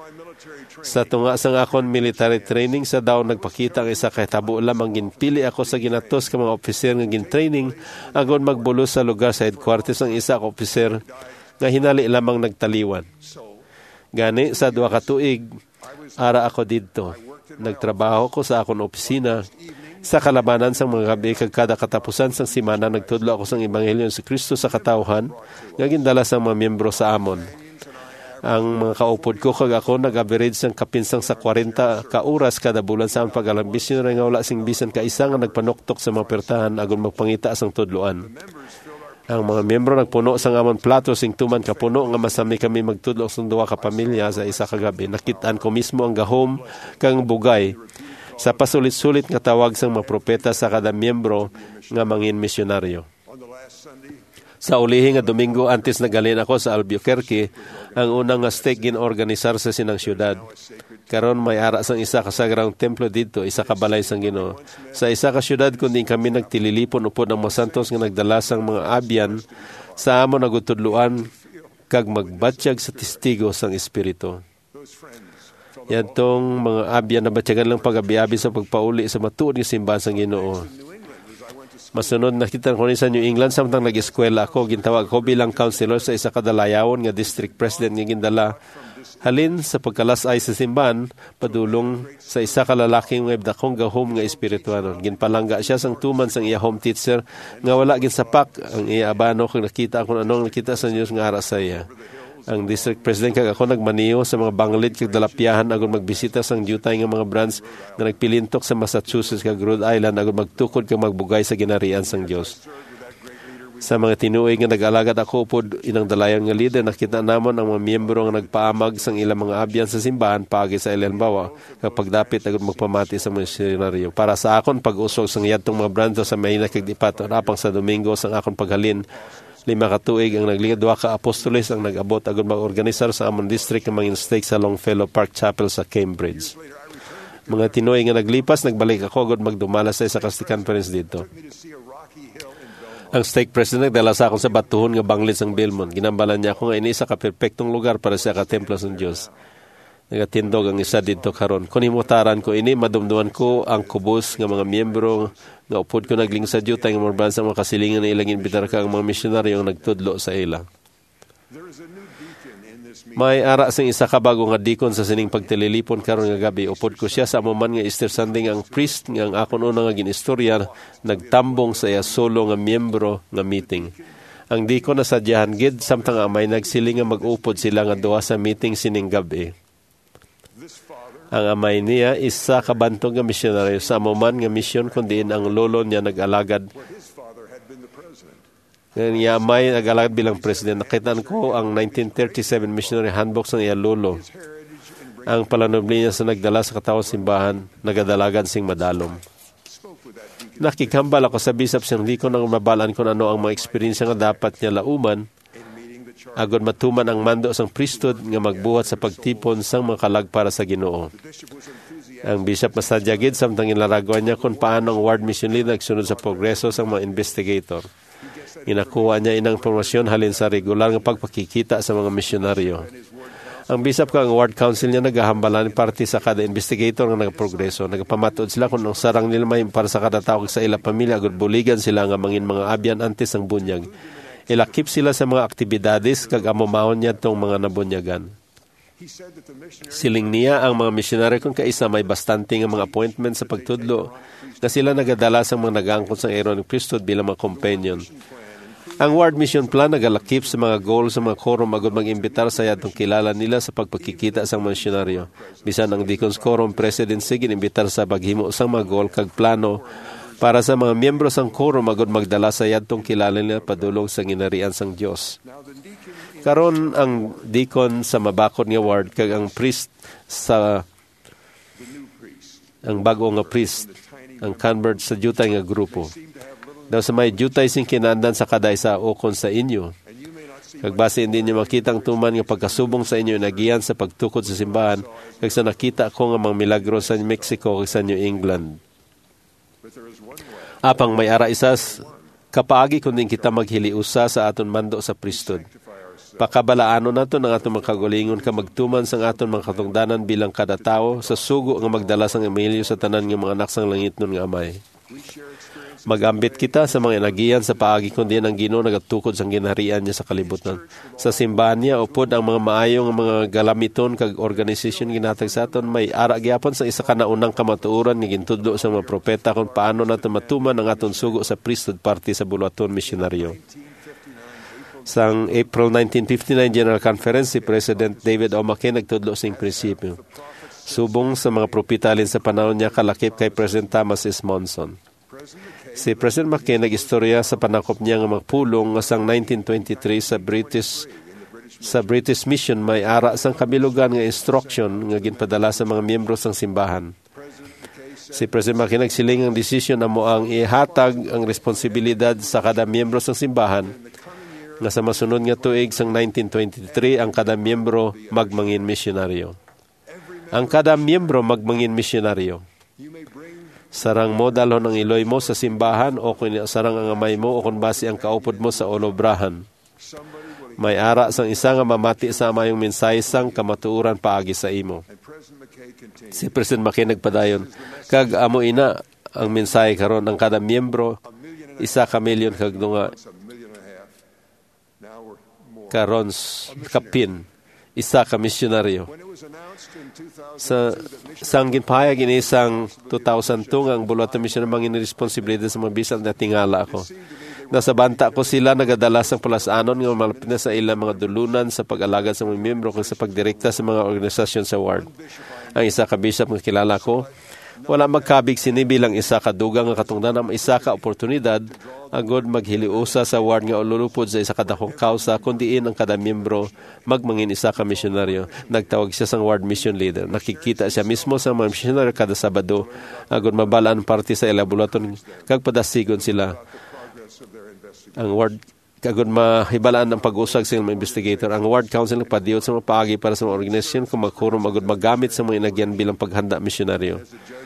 Sa tunga sang akon military training sa daw nagpakita ang isa kay tabo lamang ginpili ako sa ginatos ka mga opiser nga gin-training agon magbulos sa lugar sa headquarters ang isa ka opiser nga hinali lamang nagtaliwan. Gani sa duha ka tuig ara ako didto. Nagtrabaho ko sa akon opisina sa kalabanan sang mga gabi kag kada katapusan sang semana nagtudlo ako sang ebanghelyo sa Kristo sa katawhan nga gindala sa mga miyembro sa amon. Ang mga kaupod ko kag ako nag-average sang kapinsang sa forty ka oras kada bulan sa among pag-alambisyon nga wala sing bisan ka isa nga nagpanuktok sa mga pertahan agon magpangita sang tudloan. Ang mga miyembro nagpuno sang amon plato sing tuman ka puno nga masami kami magtudlo sang duha ka pamilya sa isa ka gabi. Nakitaan ko mismo ang gahom kang bugay sa pasulit-sulit nga tawag sang mga propeta sa kada miyembro nga mangin misyonaryo. Sa ulihi nga Domingo antes nagalin ako sa Albuquerque, ang unang nga stake gin-organisar sa sinang syudad. Karon may ara sang isa ka sagrang templo dito, isa ka balay sang Ginoo. Sa isa ka syudad kundi kami nagtililipon upod ng mga santos nga nagdala sang mga abyan sa amon nagutudluan kag magbatsyag sa testigo sang Espiritu. Yan tong mga abyan na batyagan lang pag-abi-abi sa pagpauli sa matuod nga simbahan sang Ginoo. Masunod nakita ko ni sa New England samtang nag-eskwela ako, gintawag ko bilang counselor sa isa ka dalayawon nga district president nga gindala halin sa pagkalasay sa simbahan padulong sa isa ka lalaking nga dakong gahom nga espirituanon. Ginpalangga siya sang tuman sang iya home teacher nga wala gin sapak ang iya abano kung nakita kung anong nakita sa Diyos nga ara sa iya. Ang district president kag ako nagmaniyo sa mga banglid kag dalapyahan agon magbisita sang jutay nga mga branch nga nagpilintok sa Massachusetts kag Rhode Island agon magtukod kag magbugay sa ginarian sang Dios. Sa mga tinuoy nga nag-alagad ako upod inang dalayan nga leader, nakita namon ang mga miyembro nga nagpaamag sang ilang mga abyan sa simbahan paagi sa Elenbawa kapag dapit agon magpamati sa misyonaryo. Para sa akon pag-usog sang yadtong mga branch sa Mayina kag Dipato apang sa Domingo sang akon paghalin lima ka tuig ang naglingad duha ka apostoles ang nag-abot agon mag-organisar sa among district nga mga stake sa Longfellow Park Chapel sa Cambridge. Mga tinuoy nga naglipas nagbalik ako agon magdumala sa isa ka conference dito. Ang stake president nagdala sa akon sa batuhon nga banglid sang Belmont. Ginambalan niya ako nga ini sa ka perpektong lugar para sa ka templo sang Dios. Nagatindog ang isa dito karon. Kung himutaran ko ini, madumduman ko ang kubos nga mga miyembro nga upod ko nagling sa jutay nga mga branch mga kasilingan na ilang inbitar ka ang mga misyonaryo ang nagtudlo sa ila. May ara sang isa ka bago nga dikon sa sining pagtililipon karon nga gabi. Upod ko siya sa amuman nga Easter Sunday ang priest nga ang akon una nga ginistorya nagtambong sa iya solo nga miyembro nga meeting. Ang dikon na sadyahan gid samtang amay nagsiling nga mag-upod sila nga duha sa meeting sining gabi. Ang amay niya isa ka bantog nga misyonaryo sa amuman nga misyon kundiin ang lolo niya nag-alagad. Niya amay nag-alagad bilang president. Nakitaan ko ang nineteen thirty-seven missionary handbook sa iya lolo. Ang palanubli niya sa nagdala sa katawang simbahan, nagadalagan sing madalom. Nakikambal ako sa bisap siyang di ko nang mabalaan kung ano ang mga eksperyensya nga dapat niya lauman agon matuman ang mando sang priesthood nga magbuhat sa pagtipon sang mga kalag para sa Ginoo. Ang bishop masadyagid samtang ilaragwan niya kung paano ang ward mission leader nagsunod sa progreso sang mga investigator. Inakuha niya inang promosyon halin sa regular nga pagpakikita sa mga misyonaryo. Ang bishop kang ward council niya nagahambalan parte sa kada investigator nga nagaprogreso. Nagapamatud sila kung ang sarang nila may para sa kada tao sa ila pamilya agad buligan sila nga mangin mga abyan antes ang bunyag. Ilakip sila sa mga aktibidades kag amumahon niya itong mga nabunyagan. Siling niya ang mga misyonaryo kung kaisa may bastante nga mga appointment sa pagtudlo na sila nagadala sa mga nag-aangkon sa Aaron ng Priesthood bilang mga companion. Ang ward mission plan nagalakip sa mga goal sa mga quorum agad mag-imbitar sa yatong kilala nila sa pagpakikita sa mga misyonaryo. Bisan ang Deacons Quorum Presidency ginimbitar sa paghimo sa mga goal kag plano para sa mga miyembro sang quorum agad magdala sa yatong kilala nila padulong sa ginarian sang Dios. Karon ang deacon sa mabakod nga ward kag ang priest sa ang bago nga priest ang convert sa jutay nga grupo. Daw sa may jutay sing kinandan sa kaday sa okon sa inyo. Kag base hindi niyo makitang tuman nga pagkasubong sa inyo nagiyan sa pagtukod sa simbahan kag sa nakita ko nga mga milagro sa Mexico kag sa New England. Apang may ara isas kapaagi kunding kita maghiliusa sa aton mando sa priesthood. Pakabalaano nato ng atong mga kagulingon ka magtuman sang aton mga katungdanan bilang kada tawo sa sugo nga magdala sang emilyo sa tanan nga mga anak sang langit nun nga amay. Magambit kita sa mga inagiyan sa paagi kundi ang Ginoo nagatukod sang ginharian niya sa kalibutan. Sa simbahan niya upod ang mga maayong mga galamiton kag organisasyon ginatag sa aton may ara gyapon sa isa ka naunang kamatuoran nga gintudlo sa mga propeta kung paano nato matuman ang aton sugo sa priesthood party sa buluhaton misyonaryo. Sang April nineteen fifty-nine General Conference, si President David O. McKay nagtudlo sing prinsipyo. Subong sa mga propeta alin sa panahon niya kalakip kay President Thomas S. Monson. Si President McKay nag-istorya sa panakop niya nga magpulong nga sang nineteen twenty-three sa British sa British Mission may ara sang kabilugan nga instruction nga ginpadala sa mga miyembro sang simbahan. Si President McKay nagsiling ang desisyon na mo ang ihatag ang responsibilidad sa kada miyembro sang simbahan nga sa masunod nga tuig sang nineteen twenty-three ang kada miyembro magmangin misyonaryo. Ang kada miyembro magmangin misyonaryo. Sarang mo dalhon ang iloy mo sa simbahan o kung sarang ang amay mo o kung base ang kaupod mo sa olobrahan. May ara sang isa nga mamati sa amayong mensahe sang kamatuuran paagi sa imo. Si President McKay nagpadayon, kag amo ina ang mensahe karon ang kada miyembro isa ka milyon kag dunga karon kapin isa ka misyonaryo. Sa sang ginpahayag ini sang two thousand two ang buluhaton misyon mangin responsibilidad sa mga bisan na tingala ako. Nasa banta ko sila nagadala sang pulasanon nga malapit na sa ilang mga dulunan sa pag-alagad sa mga miyembro kag sa pagdirekta sa mga organisasyon sa ward. Ang isa ka bishop nga kilala ko, wala magkabig sini bilang isa ka dugang nga katungdanan ang isa ka oportunidad agod maghiliusa sa ward nga ululupod sa isa ka dakong kausa kundiin ang kada miyembro magmangin isa ka misyonaryo. Nagtawag siya sang ward mission leader. Nakikita siya mismo sa mga misyonaryo kada Sabado agod mabalaan party sa ilabulaton kag padasigon sila. Ang ward kagod mahibalaan ng pag-usag sa mga investigator. Ang ward council nagpadiyot sa mga paagi para sa mga organisasyon kung magkurom agod magamit sa mga inagyan bilang paghanda misyonaryo.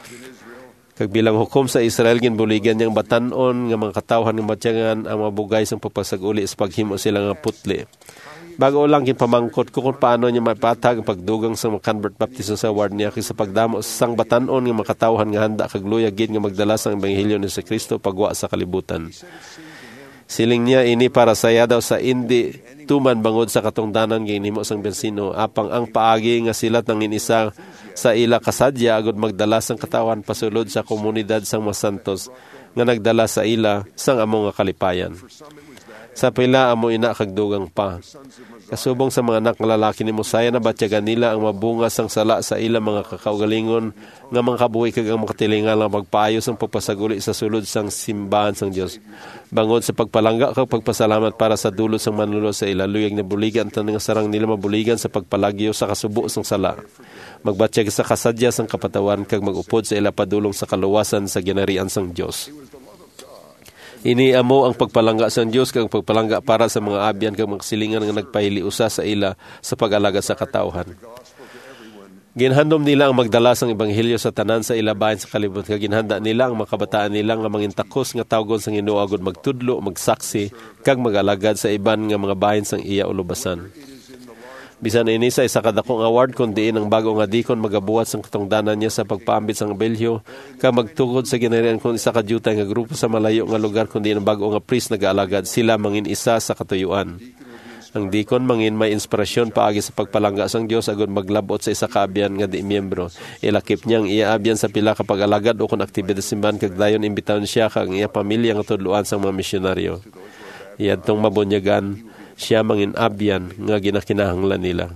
Kag bilang hukom sa Israel ginbuligan niyang batanon nga mga katawhan ng matyangan ang mabugay sa pagpasaguli sa paghimo sila nga putli. Bago lang ginpamangkot ko kung paano niya mapatag ang pagdugang sa mga convert baptism sa ward niya kaysa pagdamo sang batanon nga mga katawhan nga handa kag luyagin nga magdala sang ebanghelyo ni sa Kristo pagwa sa kalibutan. Siling niya ini para saya daw sa indi tuman bangod sa katungdanan nga hinimo sang bensino apang ang paagi nga silat ng inisa sa ila kasadya agud magdala sang katawan pasulod sa komunidad sang mga santos nga nagdala sa ila sang amo nga kalipayan. Sa pila amo ina kag dugang pa. Kasubong sa mga anak nga lalaki ni Mosaya na batyagan nila ang mabunga sang sala sa ila mga kakaugalingon nga mga kabuhi kag ang makatilingal nga pagpaayos ang pagpasaguli sa sulod sang simbahan sang Dios. Bangod sa pagpalangga kag pagpasalamat para sa dulot sang manulo sa ila luyag na buligan tan nga sarang nila mabuligan sa pagpalagyo sa kasubo sang sala. Magbatyag sa kasadya sang kapatawan kag magupod sa ila padulong sa kaluwasan sa ginharian sang Dios. Ini amo ang pagpalangga sang Dios kag pagpalangga para sa mga abyan kag mga silingan nga nagpahiliusa sa ila sa pag-alaga sa katawhan. Ginhandom nila ang magdala sang ebanghelyo sa tanan sa ila bahin sa kalibutan kag ginhanda nila ang mga kabataan nila nga mangintakos nga tawgon sang Ginoo agud magtudlo, magsaksi kag mag-alagad sa iban nga mga bahin sang iya ulubasan. Bisan ini sa isa kadakong award kundi ang bago nga dikon magabuhat sang katungdanan niya sa pagpaambit sang ebanghelyo kag magtukod sa ginharian kun isa ka jutay nga grupo sa malayo nga lugar kundi ang bago nga priest nagaalagad sila mangin isa sa katuyuan. Ang dikon mangin may inspirasyon paagi sa pagpalangga sang Dios agud maglabot sa isa ka abyan nga di miyembro. Ilakip niyang iya abyan sa pila ka pag-alagad o kun aktibidad simbahan kag dayon imbitahon siya kag iya pamilya nga tudloan sang mga misyonaryo. Iyadtong mabunyagan siya mangin abyan nga ginakinahanglan nila.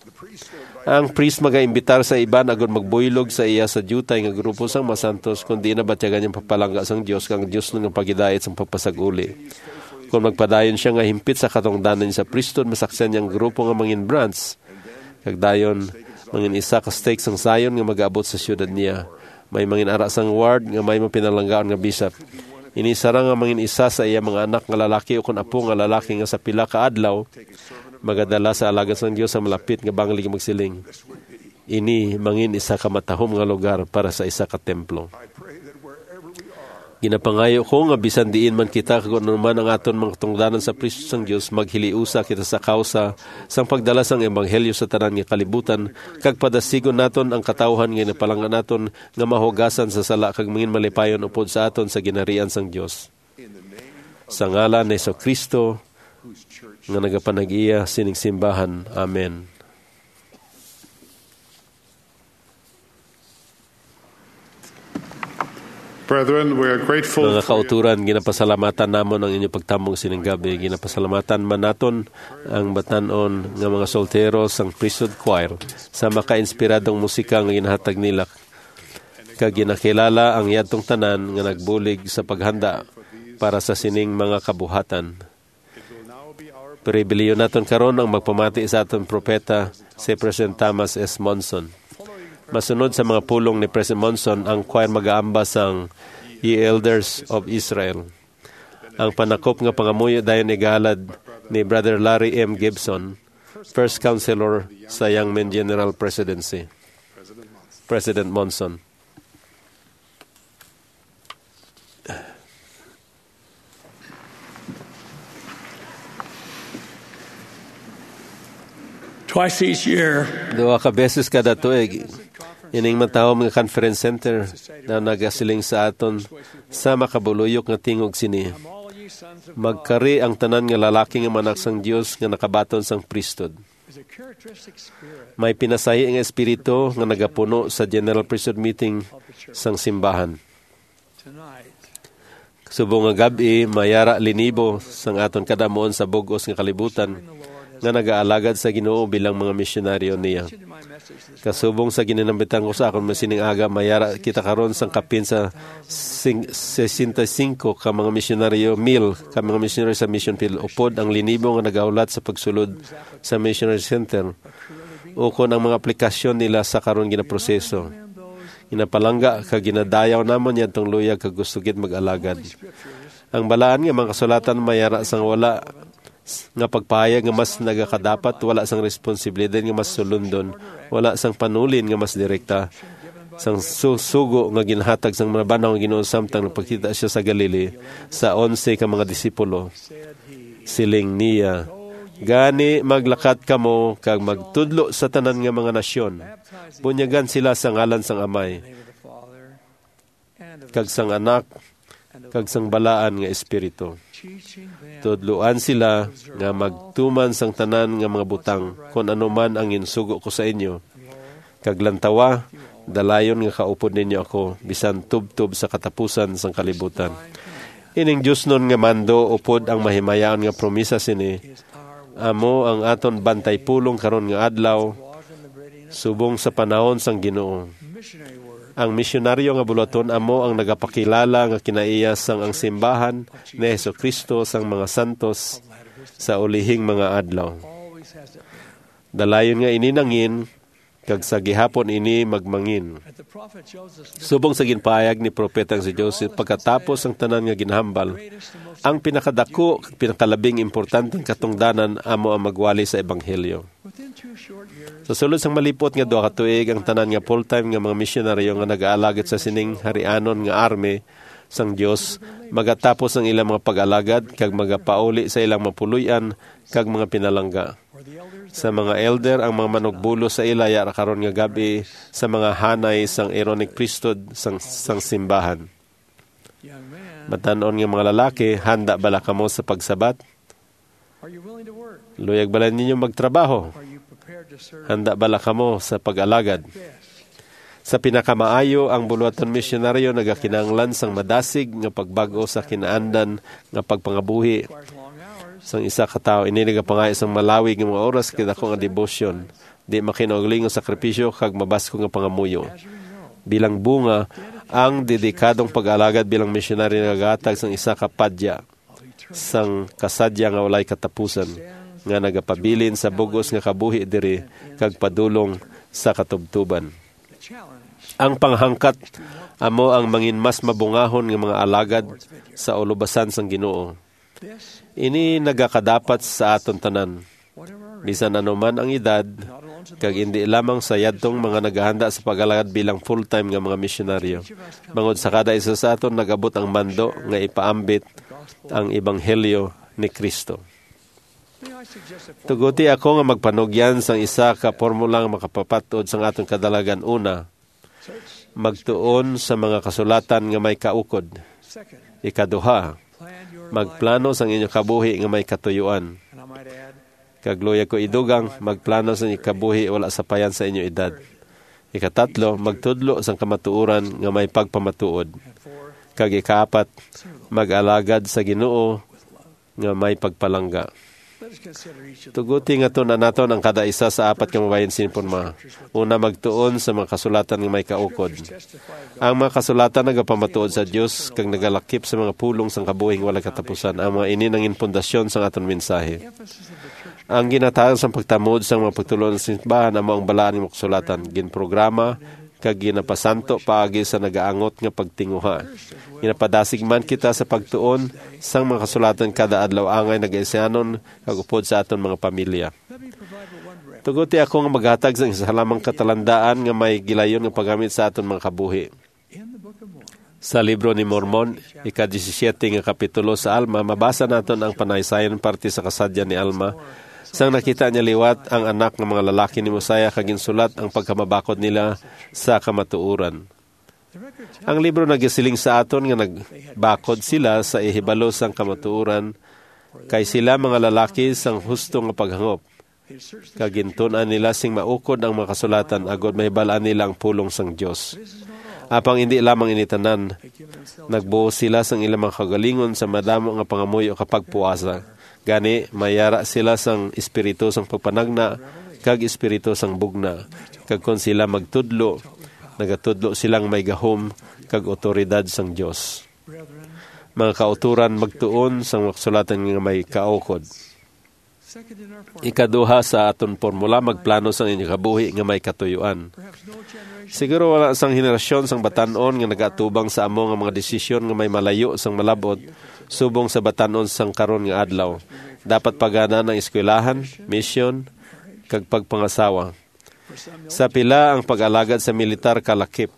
Ang priest magaimbitar sa iban agud magbuylog sa iya sa jutay nga grupo sang masantos kundi na batyagan niyang papalangga sang Dios kang Dios nga pagidait sang pagpasaguli. Kung magpadayon siya nga himpit sa katungdanan sa priesthood masaksan niyang grupo nga mangin branch kag dayon mangin isa ka stake sang sayon nga mag-abot sa syudad niya. May mangin ara sang ward nga may mapinalanggaan nga bishop. Inisara nga mangin isa sa iya mga anak nga lalaki o kun apo nga lalaki nga sa pila ka adlaw magadala sa alagad sang Dios sa malapit nga banglig magsiling. Ini mangin isa ka matahom nga lugar para sa isa ka templo. Ginapangayo ko nga bisan diin man kita kung ano man ang aton mga tungdanan sa Kristo sang Dios, maghiliusa kita sa kausa sang pagdala sang ebanghelyo sa tanan nga kalibutan, kag padasigon naton ang katawhan nga napalangan naton nga mahugasan sa sala kag mangin malipayon upod sa aton sa ginarian sang Dios. Sa ngalan ni Hesus Kristo nga nagapanag-iya sining simbahan. Amen. Brethren, we are grateful Mga for kauturan, ginapasalamatan namon ang inyong pagtamong sining gabi. Ginapasalamatan man naton ang batanon nga mga solteros sang priesthood choir sa maka-inspiradong musika nga ginahatag nila. Kag ginakilala ang yadtong tanan nga nagbulig sa paghanda para sa sining mga kabuhatan. Pribiliyo naton karon ang magpamati sa aton propeta si President Thomas S. Monson. Masunod sa mga pulong ni President Monson, ang choir mag-aamba sang Ye Elders of Israel. Ang panakop nga pangamuyo dayon igalad ni Brother Larry M. Gibson, First Counselor sa Young Men General Presidency. President Monson. Twice each year, Dua ka beses kada tuig, ining mataw mga conference center na nagasiling sa aton sa makabuluyok nga tingog sini. Magkari ang tanan nga lalaki nga manak sang Dios nga nakabaton sang priesthood. May pinasahi nga espiritu nga nagapuno sa General Priesthood Meeting sang simbahan. Subong nga gabi, mayara linibo sang aton kadamuon sa bugos nga kalibutan nga nagaalagad sa Ginoo bilang mga misyonaryo niya. Kasubong sa ginanambitan ko sa akon masining aga, mayara kita karon sang kapin sa sesenta-cinco ka mga misyonaryo, mil ka mga misyonaryo sa mission field. Upod ang linibo nga nagaulat sa pagsulod sa missionary center. Ukon ang mga aplikasyon nila sa karon ginaproseso. Ginapalangga ka ginadayaw namon yan tong luyag kag gustugit mag-alagad. Ang balaan nga mga kasulatan mayara sang wala nga pagpahayag nga mas nagakadapat, wala sang responsibilidad nga mas sulundon, wala sang panulin nga mas direkta, sang susugo nga ginhatag sang mga banaw nga Ginoo samtang nagpakita siya sa Galili sa onse ka mga disipulo. Siling niya, gani maglakat kamo kag magtudlo sa tanan nga mga nasyon. Bunyagan sila sa ngalan sang Amay, kag sang Anak, kag sang balaan nga Espiritu. Tudluan sila nga magtuman sang tanan nga mga butang kung ano man ang insugo ko sa inyo. Kaglantawa, dalayon nga kaupod ninyo ako bisan tubtub sa katapusan sang kalibutan. Ining Diyos nun nga mando upod ang mahimayaan nga promisa sini. Amo ang aton bantay pulong karon nga adlaw subong sa panahon sang Ginoo. Ang misyonaryo nga bulaton amo ang nagapakilala nga kinaiya sang ang simbahan ni Hesus Kristo sang mga santos sa ulihing mga adlaw. Dalayon nga ini nangin kag sa gihapon ini magmangin. Subong sa ginpahayag ni propetang si Joseph pagkatapos ang tanan nga ginhambal, ang pinakadako kag pinakalabing importanteng katungdanan amo ang magwali sa ebanghelyo. Sa sulod sang malipot nga duha ka tuig ang tanan nga full-time nga mga misyonaryo nga nag-aalagad sa sining harianon nga army sang Dios magatapos ang ilang mga pag-alagad kag magapauli sa ilang mapuluyan kag mga pinalangga. Sa mga elder ang mga manugbulo sa ilaya karon nga gabi sa mga hanay sang Aaronic priesthood sang, sang simbahan. Matanon nga mga lalaki, handa bala kamo sa pagsabat? Luyag bala ninyo magtrabaho? Handa bala kamo sa pag-alagad? Sa pinakamaayo, ang buluaton misyonaryo nagakinanglan sang madasig nga pagbago sa kinaandan nga pagpangabuhi sang isa ka tao. Ini nagapangayo sang malawig nga mga oras kaya ako nga devotion. Di makinauling nga sakripisyo kag mabasko nga pangamuyo. Bilang bunga, ang dedikadong pag-alagad bilang misyonaryo nagagatag sang isa ka padya sang kasadya nga walay katapusan nga nagapabilin sa bugos nga kabuhi diri kag padulong sa katubtuban. Ang panghangkat amo ang mangin mas mabungahon nga mga alagad sa ulubasan sang Ginoo. Ini nagakadapat sa aton tanan. Bisan anuman ang edad, kag hindi lamang sa yadtong mga naghahanda sa pag-alagad bilang full-time nga mga misyonaryo. Bangod sa kada isa sa aton nagabot ang mando nga ipaambit ang ebanghelyo ni Kristo. Tuguti ako nga magpanugyan sang isa ka formula nga makapapatod sang aton kadalagan. Una, magtuon sa mga kasulatan nga may kaukod. Ikaduha, magplano sang inyong kabuhi nga may katuyuan. Kagluya ko idugang, magplano sa inyong kabuhi wala sapayan sa inyong edad. Ikatatlo, magtudlo sang kamatuuran nga may pagpamatuod. Kag ikaapat, mag-alagad sa Ginoo nga may pagpalangga. Tuguti nga to na naton ang kada isa sa apat ka mabayan sinipon. Una, magtuon sa mga kasulatan nga may kaukod. Ang mga kasulatan nagapamatuod sa Dios kag nagalakip sa mga pulong sang kabuhing walang katapusan. Ang mga ini nangin pundasyon sang aton mensahe. Ang ginatahan sa pagtamod sa mga pagtulong sa simbahan amo ang balaan ng kasulatan. Ginprograma kag ginapasanto paagi sa nagaangot nga pagtinguha. Ginapadasig man kita sa pagtuon sang mga kasulatan kada adlaw angay nag-isyanon kag upod sa aton mga pamilya. Tuguti ako nga maghatag sa isa lamang katalandaan nga may gilayon nga paggamit sa aton mga kabuhi. Sa libro ni Mormon, ika-disisyete nga kapitulo sa Alma, mabasa naton ang panaysayan parte sa kasadyan ni Alma. Sang nakita niya liwat ang anak ng mga lalaki ni Mosiah kag ginsulat ang pagkamabakod nila sa kamatuuran. Ang libro nagisiling sa aton nga nagbakod sila sa ihibalo sang kamatuuran kay sila mga lalaki sang husto nga paghangop. Kag gintun-an nila sing maukod ang mga kasulatan agod mahibalaan nila ang pulong sang Dios. Apang hindi lamang initanan, nagbuo sila sang ilang mga kagalingon sa madamo nga pangamuyo kapag puasa. Gani, mayara sila sang espiritu sang pagpanagna, kag espiritu sang bugna. Kag kung sila magtudlo, nagatudlo silang may gahom, kag otoridad sang Dios. Mga kauturan, magtuon sang kasulatan nga may kaukod. Ikaduha sa aton formula, magplano sang inyong kabuhi nga may katuyuan. Siguro wala sang henerasyon sang batanon nga nagatubang sa amo nga mga desisyon nga may malayo sang malabot subong sa batanon sang karon nga adlaw. Dapat pagana ng eskwelahan, mission, kag pagpangasawa. Sa pila ang pag-alagad sa militar kalakip.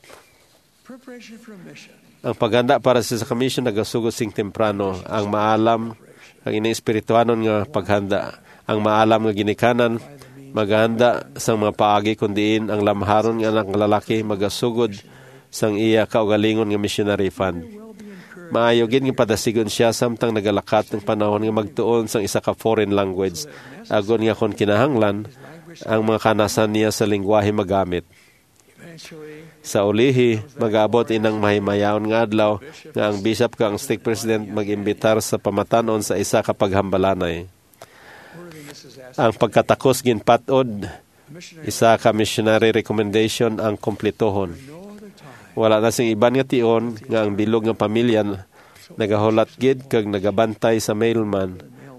Ang paghanda para sa kamisyon nagasugod sing temprano. Ang maalam, ang ina-espirituanon nga paghanda. Ang maalam nga ginikanan, maghanda sang mga paagi kundiin ang lamharon nga anak lalaki magasugod sang iya kaugalingon nga missionary fund. Maayo gid nga padasigon siya samtang nagalakat ng panahon nga magtuon sang isa ka foreign language agon nga kon kinahanglan ang mga kanasan niya sa lingwahe magamit. Sa ulihi, mag-aabot inang mahimayaon nga adlaw nga ang bishop ka ang stake president mag-imbitar sa pamatanon sa isa ka paghambalanay. Ang pagkatakos ginpatod, isa ka missionary recommendation ang kompletohon. Wala na sing iban nga tion nga ang bilog nga pamilya nagahulat gid kag nagabantay sa mailman.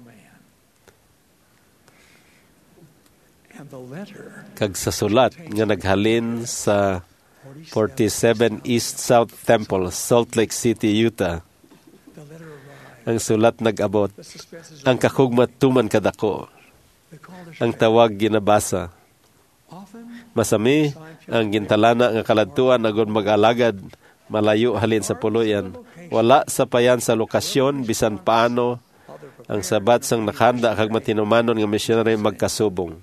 Kag sa sulat nga naghalin sa forty-seven East South Temple, Salt Lake City, Utah. Ang sulat nag-abot, ang kakugmat tuman kadako. Ang tawag ginabasa. Masami ang gintalana nga kaladtuan agon mag-alagad malayo halin sa puluyan. Wala sa payan sa lokasyon bisan paano ang sabat sang nakanda kag matinumanon nga missionary magkasubong.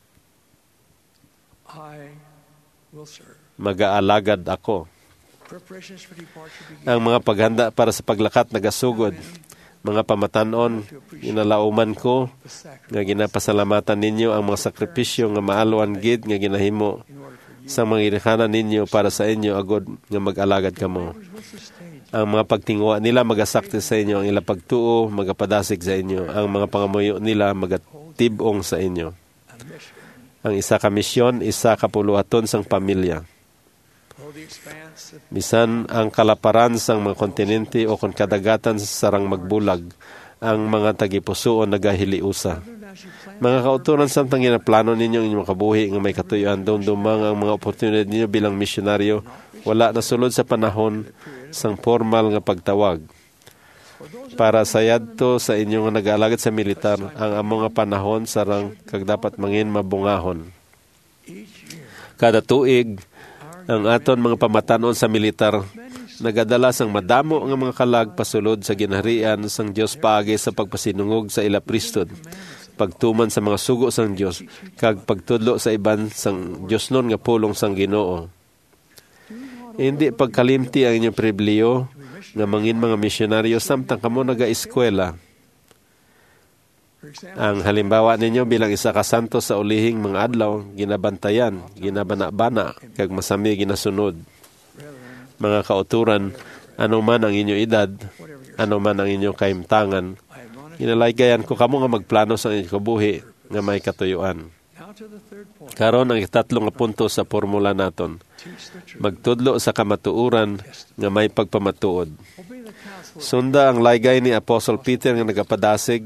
Mag-aalagad ako. Ang mga paghanda para sa paglakat nagasugod. Mga pamatanon, ginalauman ko nga ginapasalamatan ninyo ang mga sakripisyo nga maalwan gid nga ginahimo sa mga ginikanan ninyo para sa inyo agod nga mag-alagad kamo. Ang mga pagtingwa nila magasakti sa inyo, ang ilang pagtuo magapadasig sa inyo, ang mga pangamuyo nila magatibong sa inyo. Ang isa ka misyon, isa ka puluhaton sang pamilya. Bisan ang kalaparan sang mga kontinente o kon kadagatan sarang magbulag, ang mga tagipusoon nagahiliusa. Mga kauturan samtang ginaplano ninyo inyong kabuhi nga may katuyuan dumdumang ang mga oportunidad ninyo bilang misyonaryo, wala na sulod sa panahon sang formal nga pagtawag. Para sa yadto sa inyo nga nag-aalagad sa militar, ang amo nga panahon sarang kag dapat mangin mabungahon. Kada tuig, ang aton mga pamatanon sa militar nagadala sang madamo nga mga kalag pasulod sa ginharian sang Dios paagi sa pagpasinungog sa ila pristod, pagtuman sa mga sugo sang Dios, kag pagtudlo sa iban sang Dios nun nga pulong sang Ginoo. Hindi pagkalimti ang inyong pribiliyo nga mangin mga misyonaryo samtang kamo naga-eskwela. Ang halimbawa ninyo bilang isa ka santo sa ulihing mga adlaw, ginabantayan, ginabana-bana, kag masami ginasunod. Mga kauturan, ano man ang inyong edad, ano man ang inyong kaimtangan, ginalagayan ko kamo nga magplano sa inyong kabuhi nga may katuyuan. Karon ang ikatlong punto sa formula naton, magtudlo sa kamatuuran nga may pagpamatuod. Sunda ang laygay ni Apostle Peter nga nagapadasig,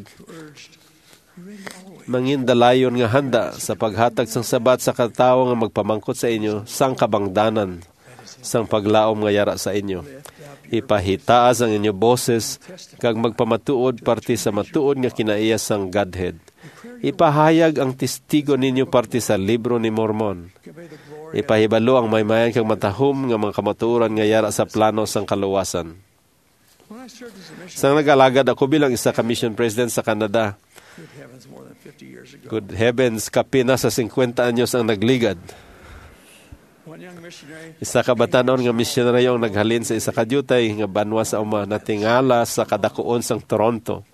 mangin dalayon nga handa sa paghatag sang sabat sa katawo nga magpamangkot sa inyo sang kabangdanan sang paglaom nga yara sa inyo. Ipahitaas ang inyo boses kag magpamatuod parte sa matuod nga kinaiya sang Godhead. Ipahayag ang testigo ninyo parte sa libro ni Mormon. Ipahibalo ang maymayan kag matahom nga mga kamatuoran nga yara sa plano sang kaluwasan. Sang nag-alagad ako bilang isa ka mission president sa Canada, good heavens, kapina sa fifty anyos ang nagligad. Isa ka batanon nga misyonaryo ang naghalin sa isa ka dyutay nga banwa sa uma natingala sa kadakuon sang Toronto.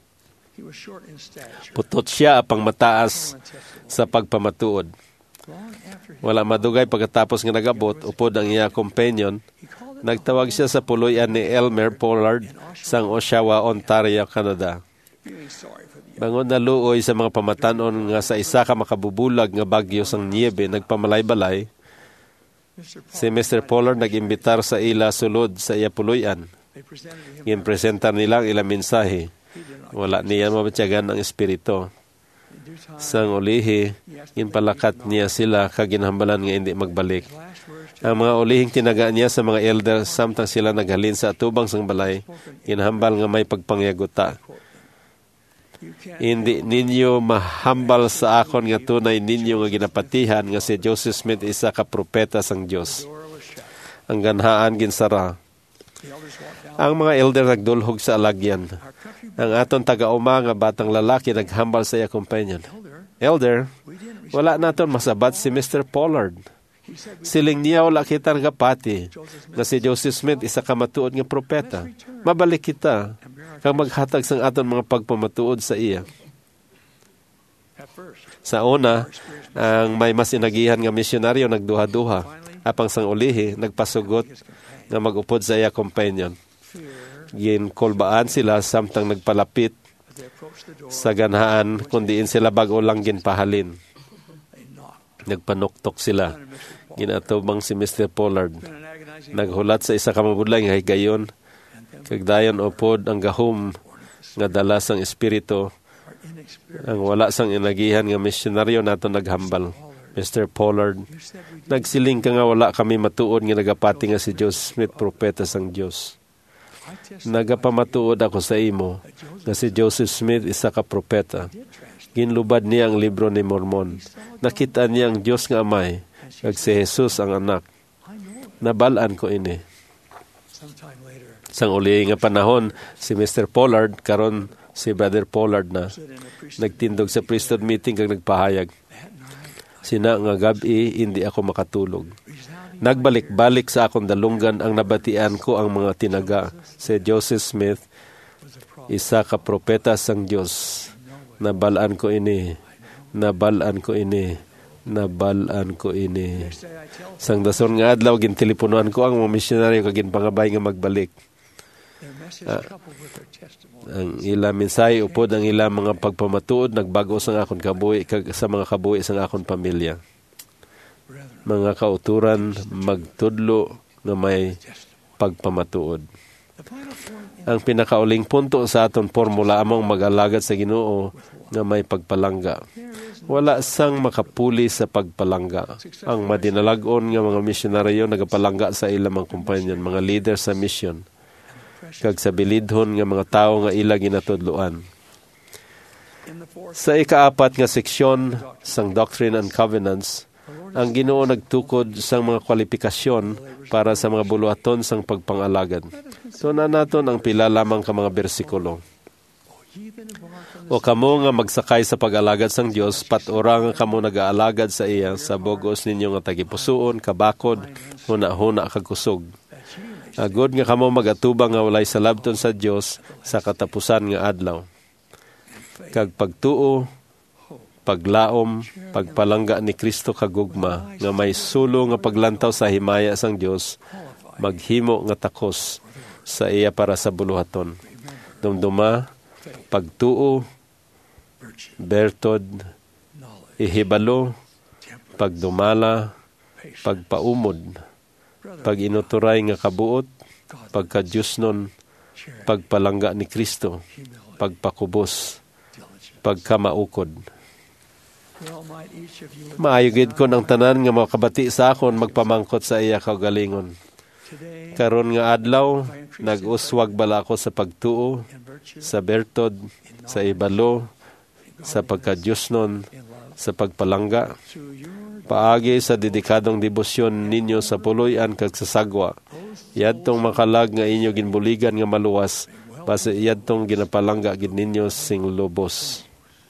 Putot siya apang mataas sa pagpamatuod. Wala madugay pagkatapos nga nagabot, upod ang iya companion, nagtawag siya sa puloy-an ni Elmer Pollard sang Oshawa, Ontario, Canada. Bangon na luoy sa mga pamatanon nga sa isa ka makabubulag nga bagyo sang niebe nagpamalay-balay, si Mister Pollard nag-imbitar sa ila sulod sa iya puloy-an. Ginpresentar nila ang ilang mensahe. Wala niya mabatyagan ang espiritu. Sang ulihi, ginpalakat niya sila kaginhambalan nga hindi magbalik. Ang mga ulihing tinaga niya sa mga elder samtang sila naghalin sa atubang sang balay, ginhambal nga may pagpangyaguta. Hindi ninyo mahambal sa akon nga tunay ninyo nga ginapatihan nga si Joseph Smith isa ka propeta sang Dios. Ang ganhaan ginsara. Ang mga elder nagdulhog sa alagyan. Ang aton taga-uma nga batang lalaki naghambal sa iya companion. Elder, wala naton masabat si Mister Pollard. Siling niya wala kita nagapati nga si Joseph Smith isa ka matuod nga propeta. Mabalik kita kang maghatag sang aton mga pagpamatuod sa iya. Sa una, ang may mas inagihan nga misyonaryo nagduha-duha, apang sang ulihi nagpasugot nga mag-upod sa iya companion. Ginkolbaan sila samtang nagpalapit sa ganhaan kundiin sila bago lang ginpahalin. Nagpanuktok sila. Ginatubang si Mister Pollard. Naghulat sa isa ka mabudlay nga higayon. Kagdayon upod ang gahom nga dala sang espiritu. Ang wala sang inagihan nga misyonaryo nato naghambal. Mister Pollard, nagsiling ka nga wala kami matuod nga nagapati nga si Joseph Smith, propeta sang Dios. Nagapamatuod ako sa imo nga si Joseph Smith isa ka propeta. Ginlubad niya ang libro ni Mormon. Nakita niya ang Diyos nga Amay, kag si Jesus ang anak. Nabalaan ko ini. Sang uli nga panahon, si Mister Pollard, karon si Brother Pollard na, nagtindog sa priesthood meeting kag nagpahayag. Sina nga gabi, hindi ako makatulog. Nagbalik-balik sa akong dalunggan ang nabatian ko ang mga tinaga. Si Joseph Smith, isa ka propeta sang Diyos. Nabalaan ko ini. Nabalaan ko ini. Nabalaan ko ini. Sang dason nga adlaw, ginteleponuan ko ang mga misyonaryo kag ginpangabay nga magbalik. Ah, ang ila mensahe upod ang ila mga pagpamatuod nagbago sa akon kabuhi kag sa mga kabuhi sa akon pamilya. Mga kauturan magtudlo nga may pagpamatuod. Ang pinakauling punto sa aton formula among mag-alagad sa Ginoo nga may pagpalangga. Wala sang makapuli sa pagpalangga. Ang madinalag-on nga mga misyonaryo nagapalangga sa ilang mga kumpanyan, mga leader sa mission, kag sa bilidhon nga mga tao nga ila ginatudloan. Sa ikaapat nga seksyon sang Doctrine and Covenants, Ang Ginoo nagtukod sa mga kwalifikasyon para sa mga buluhaton sang pagpangalagad. Tunan naton ang pila lamang ka mga bersikulo. O kamo nga magsakay sa pag-alagad sang Dios, patura nga kamo nag-aalagad sa iya sa bugos ninyo nga tagipusoon, kabakod, huna-huna kag kusog. Agod nga kamo magatubang nga walay salabton sa Dios sa katapusan nga adlaw. Kag pagtuo, paglaom, pagpalangga ni Kristo kagugma nga may sulo nga paglantaw sa himaya sang Dios, maghimo nga takos sa iya para sa buluhaton. Dumduma, pagtuo, bertod, ihibalo, pagdumala, pagpaumod, pag-inuturay nga kabuot, pagkadyusnon, pagpalangga ni Kristo, pagpakubos, pagkamaukod. Maayugid ko ng tanan nga makabati sa akon magpamangkot sa iya kaugalingon. Karon nga adlaw, nag-uswag bala ako sa pagtuo, sa bertod, sa ibalo, sa pagkadyusnon, sa pagpalangga. Paagi sa dedikadong debosyon ninyo sa puloy-an kag sa sagwa. Yadtong makalag nga inyo ginbuligan nga maluwas, base yadtong ginapalangga gid ninyo sing lubos.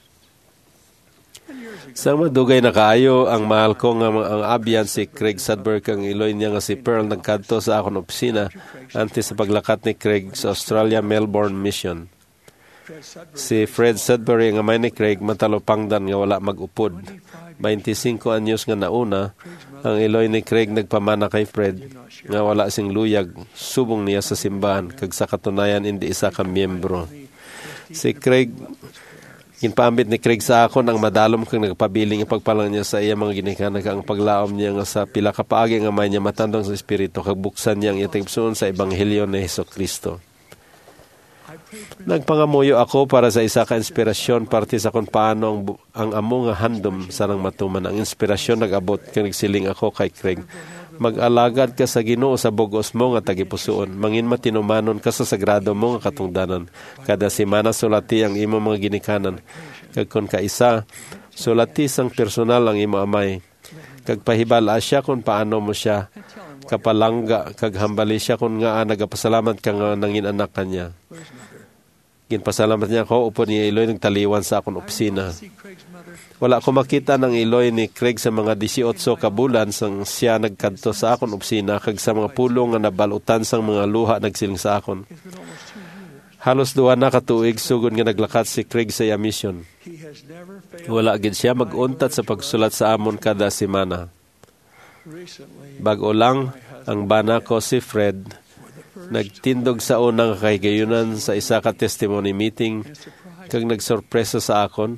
Sa madugay na kaayo, ang mahal ko nga ang abyan si Craig Sudbury kang iloy niya nga si Pearl nagkadto sa akong opisina antes sa paglakat ni Craig sa Australia Melbourne Mission. Si Fred Sudbury nga may ni Craig matalopangdan nga wala mag-upod. twenty-five anyos nga nauna, ang iloy ni Craig nagpamana kay Fred nga wala sing luyag, subong niya sa simbahan kag sa katunayan hindi isa ka miyembro. Si Craig ginpaambit ni Craig sa akon ang madalom kang nagpabiling ipagpalang niya sa iya mga ginikanan ang paglaom niya nga sa pila ka paagi nga may niya matandong sa espiritu kag buksan niya ang itigpson sa ebanghelyo ni Hesukristo. Nagpangamuyo ako para sa isa ka inspirasyon parte sa kung paano ang, ang amo nga handom sarang matuman. Ang inspirasyon nag-abot kang nagsiling ako kay Craig. Mag-alagad ka sa Ginoo sa bugos mo nga tagipusoon. Mangin matinumanon ka sa sagrado mo nga katungdanan. Kada semana sulati ang imo mga ginikanan. Kag kun kaisa, sulati sang personal ang imo amay. Kag pahibala siya kung paano mo siya kapalangga. Kag hambali siya kung nga ah, nagapasalamat ka nga nangin anak kanya. Ginpasalamat niya ako upon niya iloy nagtaliwan sa akong opisina. Wala ko makita ng iloy ni Craig sa mga eighteen ka bulan sang siya nagkadto sa akong opisina kag sa mga pulong nga nabalutan sang mga luha nagsiling sa akon. Halos duha na katuig sugod nga naglakat si Craig sa iya mission. Wala gid siya mag-untat sa pagsulat sa amon kada semana. Bag-o lang ang bana ko si Fred nagtindog sa unang kahigayunan sa isa ka testimony meeting kag nagsorpresa sa akon.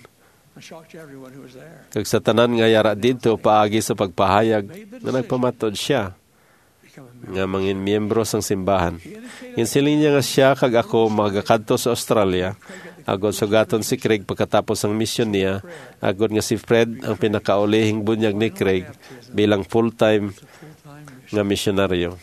Kag sa tanan nga yara dito paagi sa pagpahayag na nagpamatod siya nga mangin miyembro sang simbahan. Ginsiling niya nga siya kag ako magakadto sa Australia agod sugaton si Craig pagkatapos ang mission niya agod nga si Fred ang pinakaulihing bunyag ni Craig bilang full-time nga misyonaryo.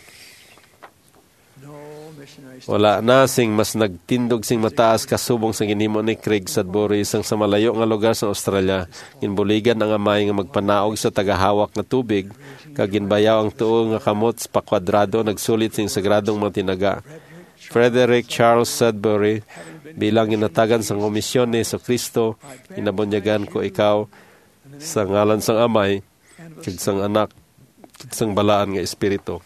Wala na sing mas nagtindog sing mataas kasubong sa ginimo ni Craig Sudbury sang sa malayo nga lugar sa Australia. Ginbuligan ang amay nga magpanaog sa tagahawak nga tubig kag ginbayaw ang tuo nga kamot pa kwadrado nagsulit sing sagradong mga tinaga. Frederick Charles Sudbury bilang ginatagan sang komisyon ni Jesucristo, inabunyagan ko ikaw sa ngalan sang amay kag sang anak kag sang balaan nga espiritu.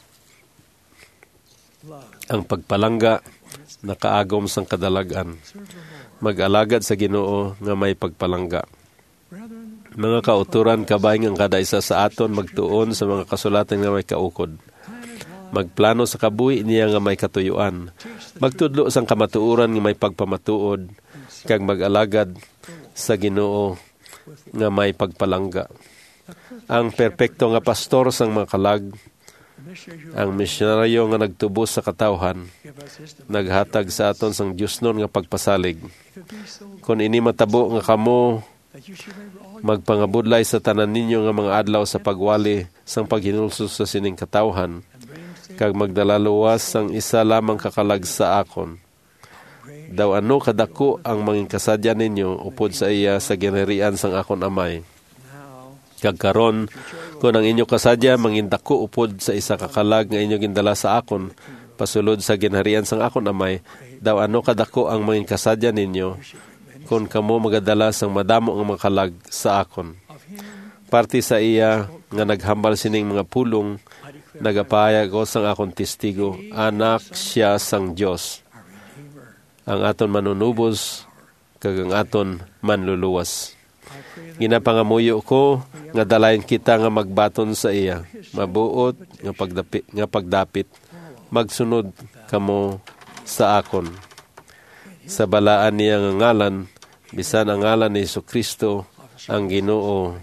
Ang pagpalangga nakaagom sang kadalagan. Mag-alagad sa Ginoo nga may pagpalangga. Mga kauturan kabay nga kada isa sa aton magtuon sa mga kasulatan nga may kaukod. Magplano sa kabuhi niya nga may katuyuan. Magtudlo sang kamatuoran nga may pagpamatuod kag mag-alagad sa Ginoo nga may pagpalangga. Ang perpekto nga pastor sang mga kalag, ang misyonaryo nga nagtubos sa katawhan, naghatag sa aton sang Diosnon nga pagpasalig. Kung ini matabo nga kamo magpangabudlay sa tanan ninyo nga mga adlaw sa pagwali sang paghinulsol sa sining katawhan, kag magdalaluwas sang isa lamang kakalag sa akon. Daw ano kadako ang mangin kasadya ninyo upod sa iya sa ginerian sang akon amay. Kag karon, kung ang inyo kasadya mangindako upod sa isa kakalag nga inyo gindala sa akon, pasulod sa ginharian sang akon amay, daw ano kadako ang mangin kasadya ninyo, kung kamo magadala sang madamo ang makalag sa akon. Parte sa iya nga naghambal sining mga pulong, nagapahayag ko sang akon testigo, anak siya sang Dios, ang aton manunubos, kag ang aton manluluwas. Ginapangamuyo ko nga dalayan kita nga magbaton sa iya, mabuot nga pagdapit, nga pagdapit, magsunod kamo sa akon. Sa balaan niya nga ngalan, bisan ang ngalan ni Jesucristo ang Ginoo.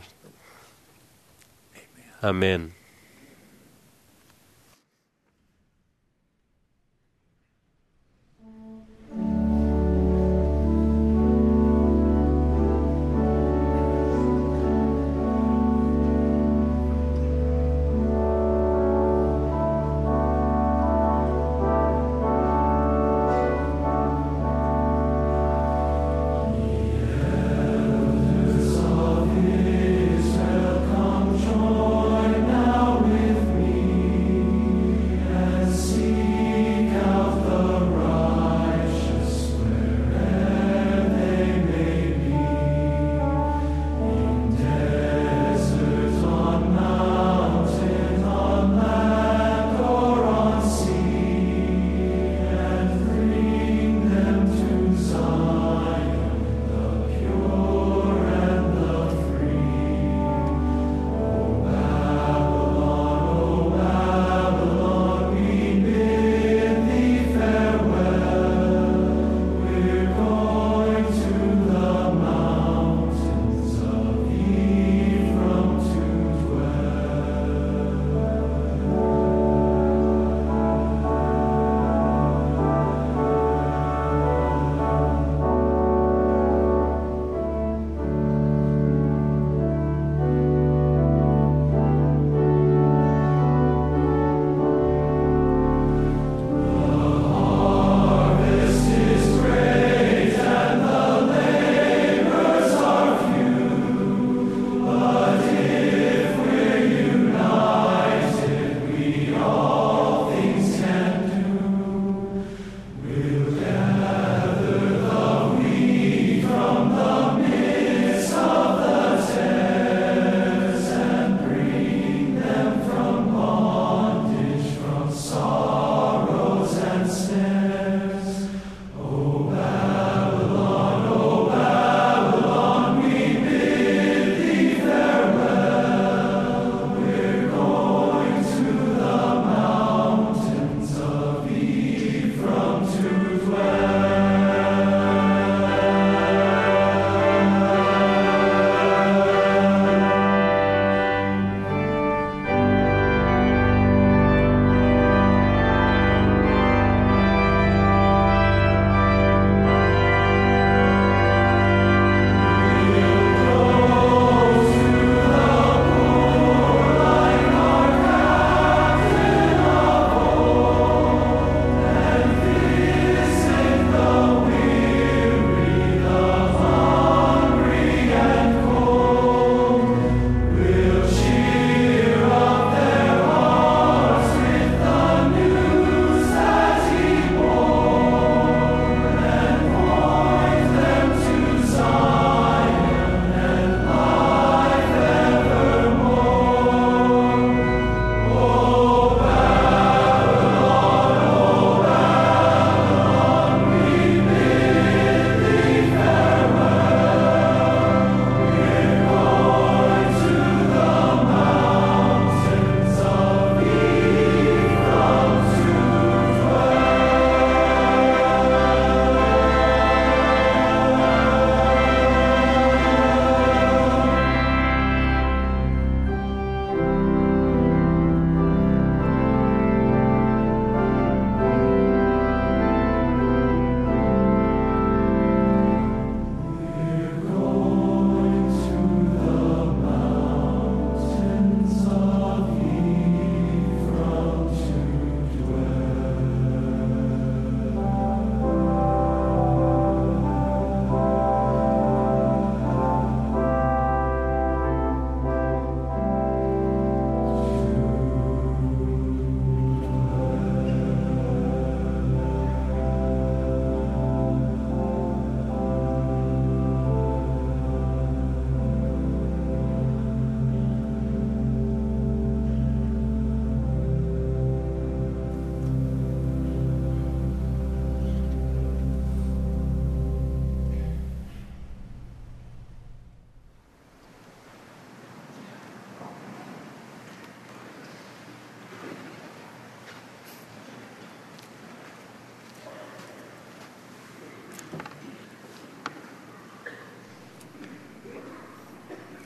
Amen. Now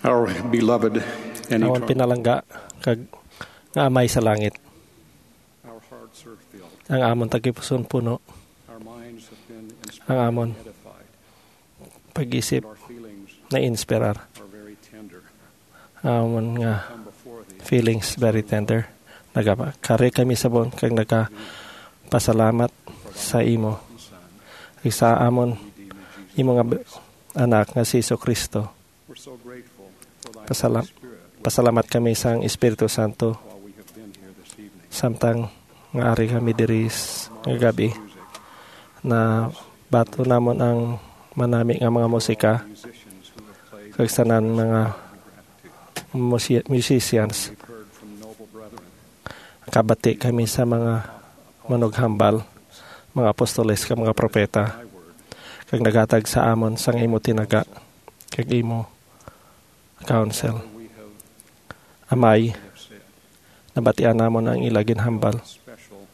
Our beloved and Awan eternal. pinalangga kag nga amay sa langit. Our hearts are filled. Ang amon tagipuson puno, Our minds have been ang inspired amon and edified. pag-isip Our feelings na inspirar. are very tender. Amon nga Come before thee. feelings very tender. Nagakari kami sa bon kag nagka pasalamat sa imo. Kag sa amon imo nga b- anak nga si Kristo. We're so grateful for thy Pasalam Holy Spirit pasalamat kami sa Espiritu Santo while we have been here this evening. samtang nga ari kami diri nga gabi na bato namon ang manami nga mga musika Musicians who have played, kag tanan mga musi- musicians. we've heard from noble brethren. Kabati kami sa mga manughambal, mga apostoles kag mga propeta kag nagatag sa amon sang imo tinaga kag imo counsel. We have Amay, said nabatian namon ang ilagin hambal special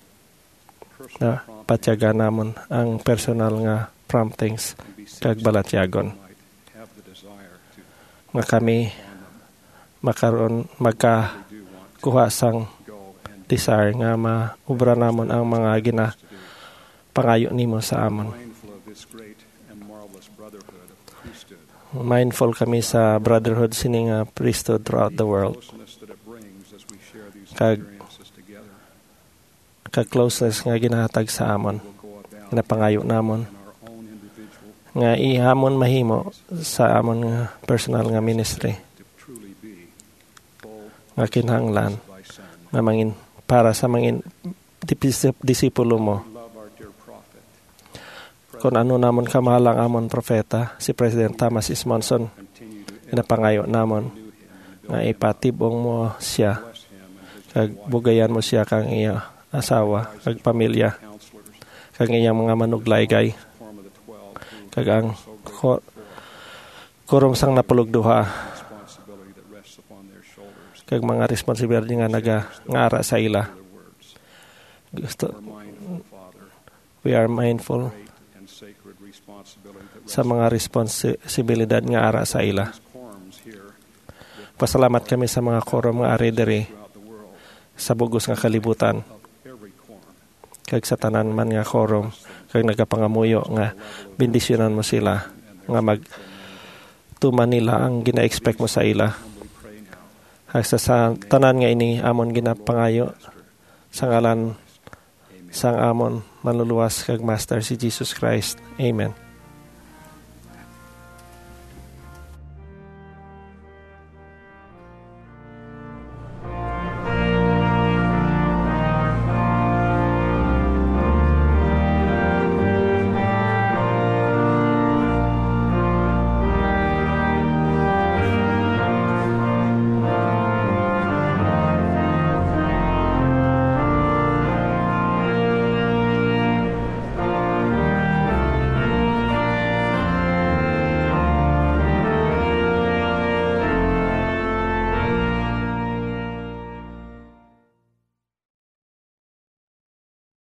na patyaga namon ang personal nga promptings kag balatyagon might have the desire to nga kami makaron magkakuha sang go and desire nga maubra namon ang mga gina pangayo nimo sa amon. mindful of this great and marvelous brotherhood of priesthood, Mindful kami sa brotherhood sining nga priesthood throughout the world. closeness that it brings as we share these Kag- experiences together. Kag closeness nga ginahatag sa amon, We'll go about ginapangayo namon in our own individual nga ihamon mahimo sa amon nga personal nga ministry to truly be full nga kinahanglan thy son. nga mangin para sa mangin dipis- disipulo mo. Love our dear prophet. Kung ano namon kamahalang amon propeta, si President Thomas S. Monson, Continue to ginapangayo namon nga ipatibong mo siya bless him and his kag bugayan mo siya kang iya asawa kag pamilya counselors, kag iyang mga manuglaygay form of the twelve who kag ang ko- kurong sang napulugduha responsibility that rests upon their shoulders. kag mga responsibilidad nga naga ngara sa ila. Their words. Gusto, We're mindful, Father, we are mindful great and sacred responsibility that sa rests mga responsibilidad nga ara sa ila. on quorums here Pasalamat kami sa mga korom nga ari diri throughout the world sa bugos nga kalibutan of every quorum. kag sa tanan man nga korom kag nagapangamuyo nga bendisyonan mo sila nga mag tuman nila ang gina-expect mo sa ila. We pray now Kag sa, sa tanan nga ini amon ginapangayo sa ngalan sang amon manluluwas kag Master si Jesus Christ. Amen.